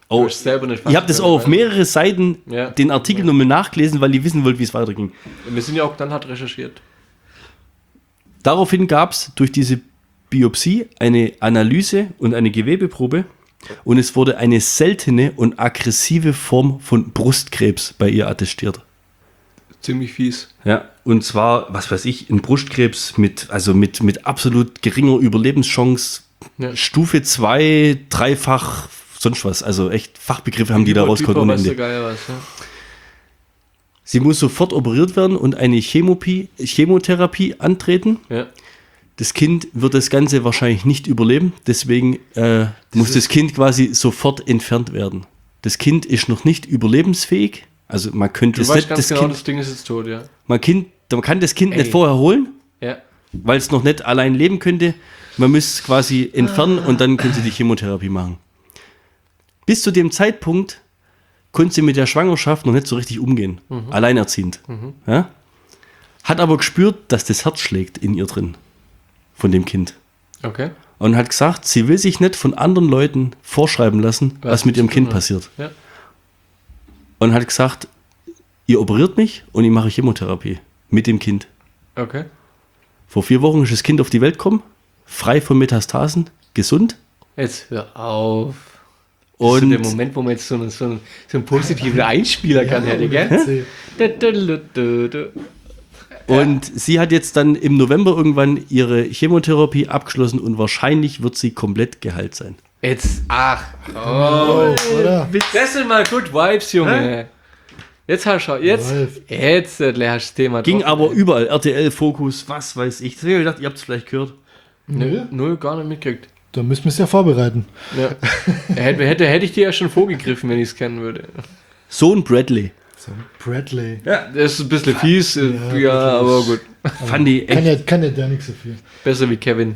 S2: Oh,
S1: hast selber nicht
S2: ich habe das auch auf mehrere Seiten
S1: Ja.
S2: den Artikel nochmal nachgelesen, weil ich wissen wollte, wie es weiterging.
S1: Wir sind ja auch dann hart recherchiert.
S2: Daraufhin gab es durch diese Biopsie eine Analyse und eine Gewebeprobe und es wurde eine seltene und aggressive Form von Brustkrebs bei ihr attestiert.
S1: Ziemlich fies.
S2: Ja, und zwar, was weiß ich, ein Brustkrebs mit absolut geringer Überlebenschance,
S1: Ja.
S2: Stufe 2, dreifach, sonst was. Also echt Fachbegriffe haben die da rausgeholt ohne
S1: Weiß der
S2: Ende.
S1: Geier was, ja.
S2: Sie muss sofort operiert werden und eine Chemotherapie antreten.
S1: Ja.
S2: Das Kind wird das Ganze wahrscheinlich nicht überleben, deswegen muss das Kind quasi sofort entfernt werden. Das Kind ist noch nicht überlebensfähig, also man könnte
S1: Du
S2: es
S1: weißt
S2: nicht,
S1: ganz
S2: das
S1: genau,
S2: Kind,
S1: das Ding ist jetzt tot, ja.
S2: man kann das Kind
S1: Ey.
S2: nicht vorher holen,
S1: Ja.
S2: weil es noch nicht allein leben könnte. Man müsste es quasi entfernen und dann können sie die Chemotherapie machen. Bis zu dem Zeitpunkt konnte sie mit der Schwangerschaft noch nicht so richtig umgehen, alleinerziehend. Ja? Hat aber gespürt, dass das Herz schlägt in ihr drin, von dem Kind.
S1: Okay.
S2: Und hat gesagt, sie will sich nicht von anderen Leuten vorschreiben lassen, was mit ihrem Kind passiert.
S1: Ja.
S2: Und hat gesagt, ihr operiert mich und ich mache Chemotherapie mit dem Kind.
S1: Okay.
S2: Vor 4 Wochen ist das Kind auf die Welt gekommen, frei von Metastasen, gesund.
S1: Jetzt hör auf.
S2: Und
S1: Das ist so der Moment, wo man jetzt so einen positiven Einspieler kann, hätte, gell?
S2: Und sie hat jetzt dann im November irgendwann ihre Chemotherapie abgeschlossen und wahrscheinlich wird sie komplett geheilt sein.
S1: Jetzt, ach.
S4: Oder?
S1: Das sind mal Good Vibes, Junge. Jetzt hast du, jetzt hast du das Thema
S2: Ging
S1: drauf.
S2: aber überall, RTL, Fokus, was weiß ich. Ich habe gedacht, ihr habt es vielleicht gehört.
S1: Nö, gar nicht mitgekriegt.
S4: Da müssen wir es ja vorbereiten.
S1: Ja. hätte ich dir ja schon vorgegriffen, wenn ich es kennen würde.
S2: Sohn Bradley.
S4: So, Bradley.
S1: Das ist ein bisschen fies, ja, aber gut.
S2: Fand ich echt.
S4: Kann ja nichts so viel.
S1: Besser wie Kevin.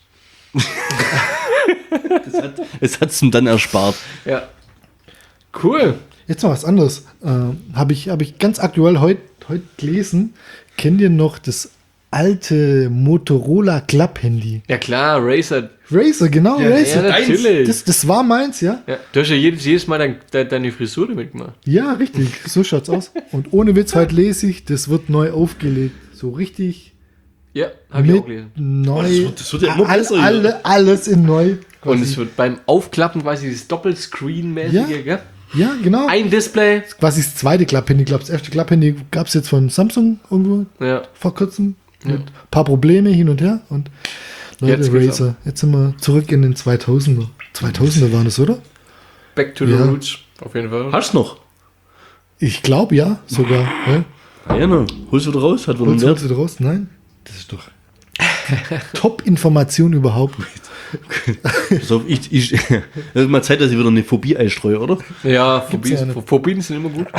S2: Es hat es ihm dann erspart.
S1: Ja. Cool.
S4: Jetzt noch was anderes. Habe ich ganz aktuell heute gelesen. Kennt ihr noch das alte Motorola Club-Handy?
S1: Ja klar, Razer.
S4: Razer, genau, Razer.
S1: Ja, natürlich.
S4: Das war meins, ja?
S1: Ja, du hast ja jedes Mal deine Frisur damit gemacht.
S4: Ja, richtig. So schaut's aus. Und ohne Witz, heute lese ich, das wird neu aufgelegt. So richtig
S1: Ja, habe ich auch
S4: mit
S1: gelesen.
S4: neu.
S2: das wird ja immer besser,
S4: alles in neu.
S1: Und es wird beim Aufklappen quasi dieses Doppelscreen-mäßige,
S4: Ja.
S1: gell?
S4: Ja, genau.
S1: Ein Display.
S4: Quasi das zweite Club-Handy. Ich glaube, das erste Club-Handy gab es jetzt von Samsung irgendwo
S1: Ja.
S4: vor kurzem. Mit ein paar Probleme hin und her. Und Leute,
S1: Jetzt geht's
S4: Razer. Jetzt sind wir zurück in den 2000er. 2000er waren es, oder?
S1: Back to the
S4: Ja.
S1: roots. Auf jeden Fall.
S2: Hast du noch?
S4: Ich glaube ja, sogar. Ja.
S2: Ja, ne. Holst du wieder raus? Hat wieder einen
S4: Holst
S2: Wert.
S4: du raus? Nein. Das ist doch Top-Information überhaupt.
S2: Pass auf, ich es mal Zeit, dass ich wieder eine Phobie einstreue, oder?
S1: Ja,
S4: Gibt's ja eine-
S1: Phobien sind immer gut.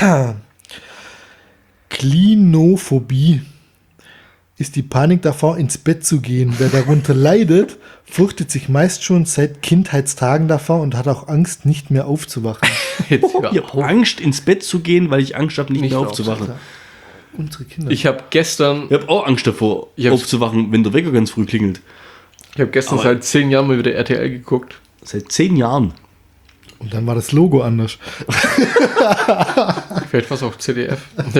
S4: Klinophobie ist die Panik davor, ins Bett zu gehen. Wer darunter leidet, fürchtet sich meist schon seit Kindheitstagen davor und hat auch Angst, nicht mehr aufzuwachen.
S1: Jetzt hör
S2: Ich
S1: auf.
S2: habe Angst, ins Bett zu gehen, weil ich Angst habe, nicht mehr aufzuwachen.
S4: Unsere Kinder.
S1: Ich habe gestern,
S2: Ich habe auch Angst davor,
S1: Ich hab's-
S2: aufzuwachen, wenn der Wecker ganz früh klingelt.
S1: seit 10 Jahren mal wieder RTL geguckt.
S2: Seit 10 Jahren.
S4: Und dann war das Logo anders.
S1: Vielleicht was auf CDF.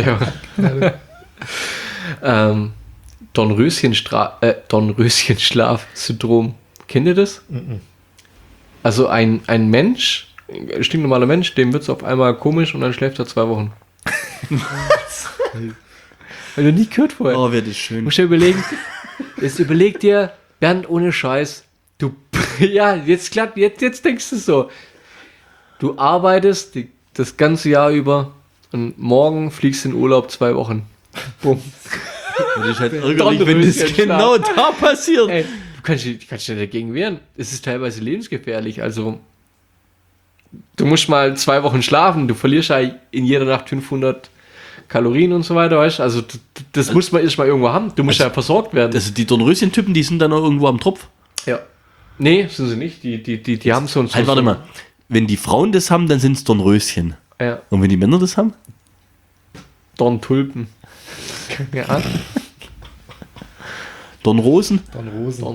S1: Ja. Dornröschenschlaf-Syndrom. Kennt ihr das? Also ein Mensch, ein stinknormaler Mensch, dem wird es auf einmal komisch und dann schläft er 2 Wochen. Weil du nie gehört vorher.
S2: Oh, wäre das schön.
S1: Du musst dir überlegen, jetzt überleg dir, Bernd, ohne Scheiß, du, ja, jetzt denkst du so, du arbeitest das ganze Jahr über und morgen fliegst du in Urlaub 2 Wochen. Bumm.
S2: Das ist halt ärgerlich, wenn das
S1: Dornröschenschlaf.
S2: genau da passiert.
S1: Ey, du kannst dich dagegen wehren. Es ist teilweise lebensgefährlich, also du musst mal 2 Wochen schlafen, du verlierst ja in jeder Nacht 500 Kalorien und so weiter, weißt du? Also das muss man erst mal irgendwo haben. Du musst ja versorgt werden.
S2: Also die Dornröschen-Typen, die sind dann auch irgendwo am Tropf.
S1: Ja. Nee, sind sie nicht. Die haben so ein...
S2: Halt, warte mal. Wenn die Frauen das haben, dann sind es Dornröschen.
S1: Ja,
S2: Und wenn die Männer das haben?
S1: Dorntulpen. Ja,
S2: Dornrosen?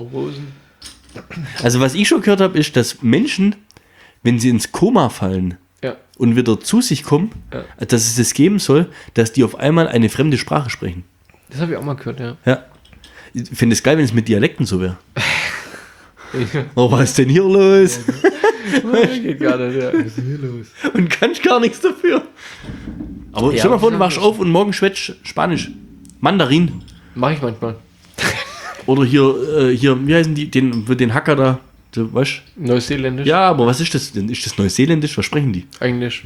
S1: Dornrosen.
S2: Also was ich schon gehört habe, ist, dass Menschen, wenn sie ins Koma fallen, und wieder zu sich kommen, dass es das geben soll, dass die auf einmal eine fremde Sprache sprechen.
S1: Das habe ich auch mal gehört, ja.
S2: Ja. Ich finde es geil, wenn es mit Dialekten so wäre. Oh, was ist denn hier los?
S1: Geht gar nicht, ja.
S4: Was ist denn hier los?
S2: Und kannst gar nichts dafür. Aber stell mal vor, du wachst auf und morgen schwätzt Spanisch. Mandarin.
S1: Mach ich manchmal.
S2: Oder hier, wie heißen die, den Hacker da, du weißt?
S1: Neuseeländisch?
S2: Ja, aber was ist das denn? Ist das Neuseeländisch? Was sprechen die?
S1: Englisch.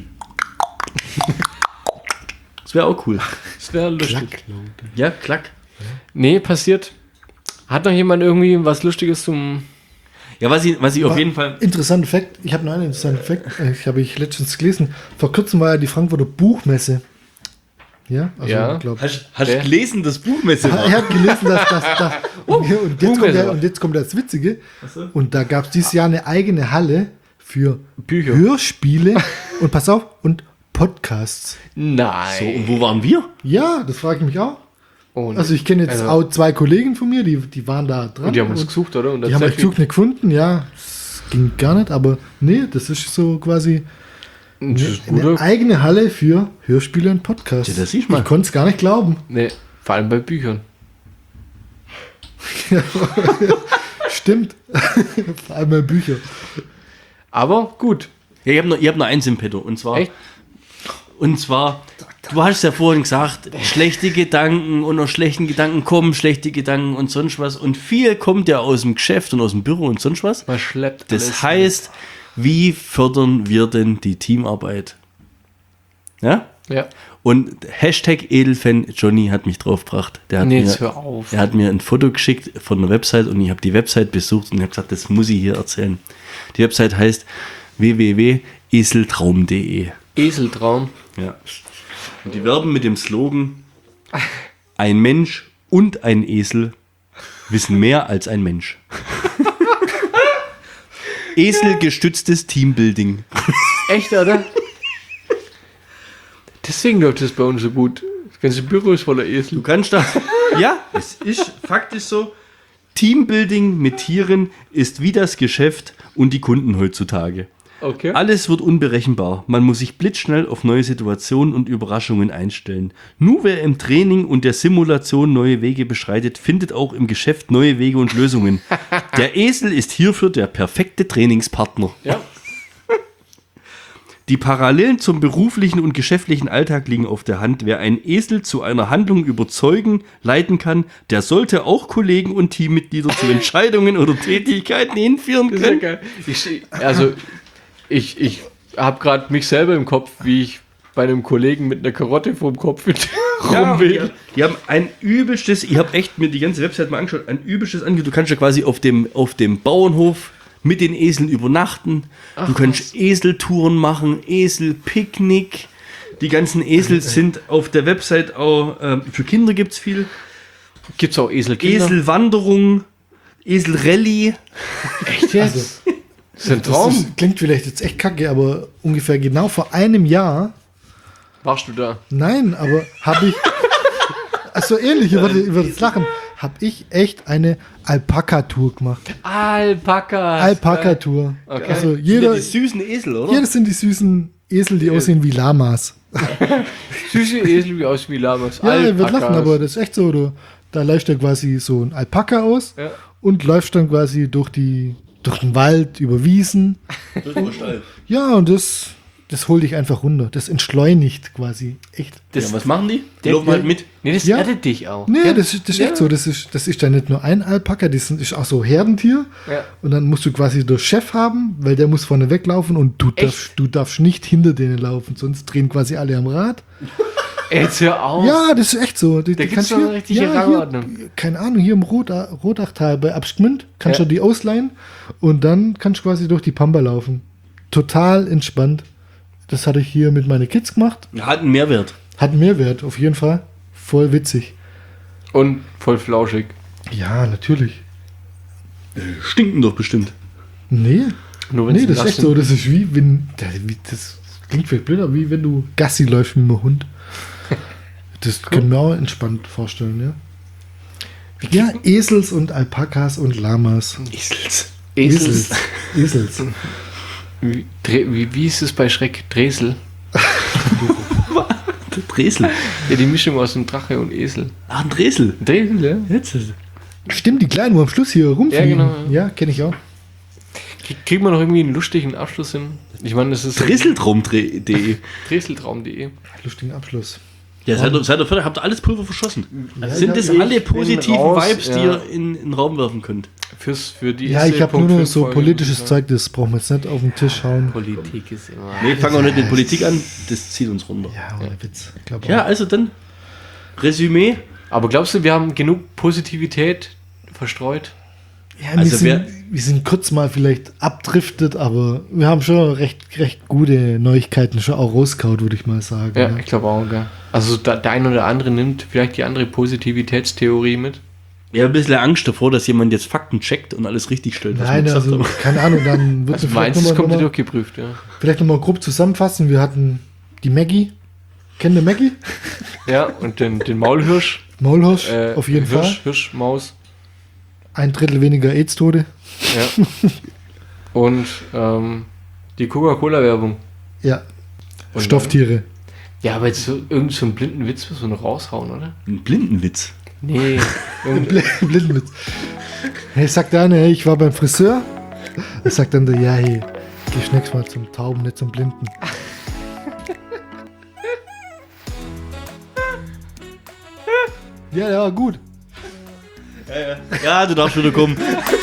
S2: Das wäre auch cool.
S1: Das wäre lustig.
S2: Ja, klack.
S1: Nee, passiert. Hat noch jemand irgendwie was Lustiges zum...
S2: Ja, was ich auf jeden Fall...
S4: Interessanter Fakt, ich habe noch einen interessanten Fakt, habe ich letztens gelesen. Vor kurzem war ja die Frankfurter Buchmesse. Ja, also
S1: Ja.
S4: ich glaube.
S2: Hast du gelesen, das Buchmesse war?
S4: Ich habe gelesen, dass und jetzt kommt das Witzige.
S2: so.
S4: Und da gab es dieses Jahr eine eigene Halle für
S1: Bücher.
S4: Hörspiele und pass auf, und Podcasts.
S1: Nein.
S2: So, und wo waren wir?
S4: Ja, das frage ich mich auch.
S1: Und,
S4: Also ich kenne jetzt auch 2 Kollegen von mir, die waren da dran.
S1: und die haben uns gesucht, oder? Und
S4: Die haben euch gesucht, nicht gefunden, ja. Das ging gar nicht, aber nee, das ist so quasi
S1: Das ist
S4: eine
S1: guter.
S4: eigene Halle für Hörspiele und Podcasts.
S2: Ja, das siehst du mal.
S4: Ich konnte es gar nicht glauben.
S1: Nee, vor allem bei Büchern.
S4: Stimmt. Vor allem bei Büchern.
S1: Aber gut.
S2: Ja, ich hab noch eins im Petto. Und zwar...
S1: Echt?
S2: Und zwar, du hast ja vorhin gesagt, schlechte Gedanken und aus schlechten Gedanken kommen schlechte Gedanken und sonst was. Und viel kommt ja aus dem Geschäft und aus dem Büro und sonst was.
S1: Man schleppt
S2: Das
S1: alles.
S2: heißt, wie fördern wir denn die Teamarbeit? Ja?
S1: Ja.
S2: Und Hashtag Edelfan Johnny hat mich draufgebracht. Der hat
S1: Nee,
S2: mir,
S1: jetzt hör auf.
S2: Er hat mir ein Foto geschickt von der Website und ich habe die Website besucht und habe gesagt, das muss ich hier erzählen. Die Website heißt www.eseltraum.de.
S1: Eseltraum.
S2: Ja. Und die werben mit dem Slogan: Ein Mensch und ein Esel wissen mehr als ein Mensch. Eselgestütztes Teambuilding.
S1: Echt, oder? Deswegen läuft das bei uns so gut. Das ganze Büro ist voller Esel.
S2: Du kannst da. Ja, es ist faktisch so. Teambuilding mit Tieren ist wie das Geschäft und die Kunden heutzutage.
S1: Okay.
S2: Alles wird unberechenbar. Man muss sich blitzschnell auf neue Situationen und Überraschungen einstellen. Nur wer im Training und der Simulation neue Wege beschreitet, findet auch im Geschäft neue Wege und Lösungen. Der Esel ist hierfür der perfekte Trainingspartner.
S1: Ja.
S2: Die Parallelen zum beruflichen und geschäftlichen Alltag liegen auf der Hand. Wer einen Esel zu einer Handlung überzeugen, leiten kann, der sollte auch Kollegen und Teammitglieder zu Entscheidungen oder Tätigkeiten hinführen
S1: Das ist ja
S2: können.
S1: geil. Ich habe gerade mich selber im Kopf, wie ich bei einem Kollegen mit einer Karotte vorm Kopf rumwedel.
S2: Die haben ein übelstes, ich habe echt mir die ganze Website mal angeschaut, ein übelstes Angebot. Du kannst ja quasi auf dem Bauernhof mit den Eseln übernachten. Du kannst Eseltouren machen, Eselpicknick. Die ganzen Esel sind auf der Website auch, für Kinder gibt es viel.
S1: Gibt es auch Eselkinder?
S2: Eselwanderung, Eselrallye.
S1: Echt jetzt? Das ist ein Traum.
S4: Das klingt vielleicht jetzt echt kacke, aber ungefähr genau vor einem Jahr,
S1: Warst du da?
S4: nein, aber habe ich, also ehrlich, ihr würdet jetzt lachen, habe ich echt eine Alpaka-Tour gemacht.
S1: Alpakas.
S4: Alpaka-Tour.
S1: Okay.
S4: Also jeder,
S2: Die süßen Esel, oder?
S4: das sind die süßen Esel, die aussehen wie Lamas.
S1: Süße Esel wie aus wie Lamas.
S4: Ja, ihr würdet
S1: Alpakas.
S4: lachen, aber das ist echt so. Da läuft dann quasi so ein Alpaka aus
S1: Ja.
S4: und läuft dann quasi durch den Wald, über Wiesen. Ja, und das holt dich einfach runter. Das entschleunigt quasi. Echt.
S1: Das,
S2: Ja, was machen die? Die
S1: Der-
S2: laufen halt mit.
S1: Nee, das
S4: Ja.
S1: erdet dich auch.
S4: Nee,
S1: Ja.
S4: das ist echt so. Das ist dann nicht nur ein Alpaka, das ist auch so Herdentier.
S1: Ja.
S4: Und dann musst du quasi den Chef haben, weil der muss vorne weglaufen und du darfst nicht hinter denen laufen, sonst drehen quasi alle am Rad.
S1: Jetzt hör auf.
S4: Ja, das ist echt so.
S1: Da gibt's doch eine richtige
S4: hier,
S1: Rangordnung.
S4: keine Ahnung, hier im Rodachtal bei Abstmünd kannst
S1: Ja.
S4: du die ausleihen und dann kannst du quasi durch die Pampa laufen. Total entspannt. Das hatte ich hier mit meinen Kids gemacht.
S2: Hat einen Mehrwert.
S4: Hat einen Mehrwert, auf jeden Fall. Voll witzig.
S1: Und voll flauschig.
S4: Ja, natürlich.
S2: Stinken doch bestimmt.
S4: Nee.
S1: Nur wenn
S4: Nee,
S1: sie
S4: das ist
S1: nass
S4: echt
S1: sind.
S4: so. Das ist das klingt vielleicht blöd, aber wie wenn du Gassi läufst mit einem Hund. Das können wir auch entspannt vorstellen, ja. Ja, Esels und Alpakas und Lamas.
S1: Esels.
S4: Esels.
S1: Wie ist es bei Schreck? Dresel?
S2: Der Dresel.
S1: Ja, die Mischung aus einem Drache und Esel.
S2: Ach, ein Dresel.
S1: Dresel, ja?
S2: Jetzt.
S4: Stimmt, die Kleinen, wo am Schluss hier rumfliegen.
S1: Ja, genau.
S4: Ja, kenne ich auch.
S1: Kriegt man noch irgendwie einen lustigen Abschluss hin? Ich meine, das ist
S2: Dresseltraum.de.
S1: Dresseltraum.de.
S4: Lustigen Abschluss.
S2: Ja, seid ihr fertig? Habt ihr alles Pulver verschossen? Sind das
S1: ich
S2: alle
S1: bin
S2: positiven
S1: raus,
S2: Vibes, die
S1: ja.
S2: ihr in den Raum werfen könnt?
S1: Für die
S4: Ja, ich habe nur noch so
S1: Folge,
S4: politisches
S1: ja.
S4: Zeug, das brauchen wir jetzt nicht auf den Tisch hauen.
S1: Politik ist immer.
S2: Nee, fangen wir nicht mit Politik an, das zieht uns runter.
S4: Ja, ohne Witz. Ich glaub
S2: Ja,
S4: auch.
S2: also dann Resümee.
S1: Aber glaubst du, wir haben genug Positivität verstreut?
S4: Ja,
S2: also
S4: wir sind kurz mal vielleicht abdriftet, aber wir haben schon recht gute Neuigkeiten schon auch rausgehauen, würde ich mal sagen.
S1: Ja,
S4: ne?
S1: ich glaube auch, gell. Also der ein oder andere nimmt vielleicht die andere Positivitätstheorie mit.
S2: Ja, ein bisschen Angst davor, dass jemand jetzt Fakten checkt und alles richtig stellt. was
S4: Nein,
S2: wir gesagt
S4: also
S2: haben.
S4: keine Ahnung, dann wird
S1: Also
S4: es
S1: meins ist komplett durchgeprüft, ja.
S4: vielleicht noch mal grob zusammenfassen. Wir hatten die Maggie. Kennt ihr Maggie?
S1: Ja, und den Maulhirsch.
S4: Maulhirsch, auf jeden Fall.
S1: Hirsch, Maus.
S4: 1/3 weniger AIDS-Tote.
S1: Ja. Und die Coca-Cola-Werbung.
S4: Ja.
S1: Und
S4: Stofftiere.
S1: Ja, aber jetzt so, irgend so einen blinden Witz müssen wir noch raushauen, oder?
S2: Ein Blindenwitz.
S1: Nee.
S4: Blindenwitz. Hey, sagt der eine, hey, ich war beim Friseur. Er sagt dann der, ja, hey, geh schnell mal zum Tauben, nicht zum Blinden. Ja, der war gut.
S2: Ja, du darfst wieder kommen.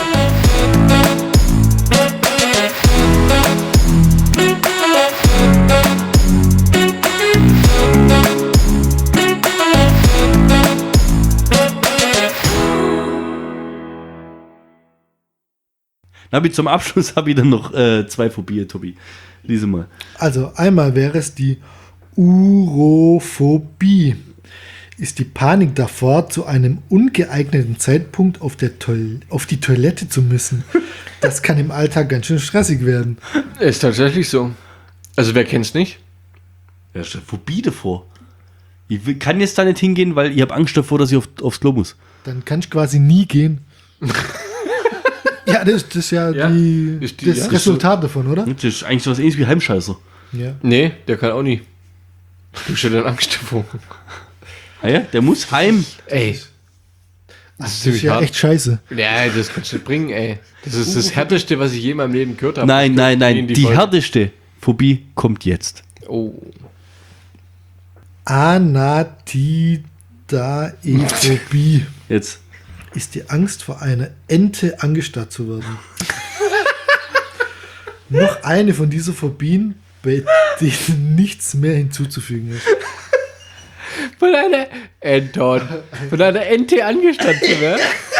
S2: Zum Abschluss habe ich dann noch 2 Phobien, Tobi. Lies mal.
S4: Also einmal wäre es die Urophobie. Ist die Panik davor, zu einem ungeeigneten Zeitpunkt auf die Toilette zu müssen. Das kann im Alltag ganz schön stressig werden.
S1: Ist tatsächlich so. Also wer kennt's nicht?
S2: Ja, ist eine Phobie davor. Kann jetzt da nicht hingehen, weil ich habe Angst davor, dass ich aufs Klo muss.
S4: Dann kannst du quasi nie gehen. Ja, das ist ja,
S1: Ja,
S4: das
S1: ja.
S4: Resultat davon, oder?
S2: Das ist eigentlich so was ähnliches wie Heimscheißer.
S4: Ja.
S1: Nee, der kann auch nie. Du hast ja dann Angst davor.
S2: Ah ja, der muss heim.
S1: Ey.
S4: Das ist ja echt scheiße.
S1: Ja, das kannst du nicht bringen, ey. Das ist das Härteste, was ich je in meinem Leben gehört habe.
S2: Nein. Die
S1: Folge.
S2: härteste Phobie kommt jetzt.
S1: Oh.
S4: Anatidaephobie
S2: Jetzt.
S4: ist die Angst vor einer Ente angestarrt zu werden. Noch eine von dieser Phobien, bei denen nichts mehr hinzuzufügen ist.
S1: Von einer Ente angestattet zu werden.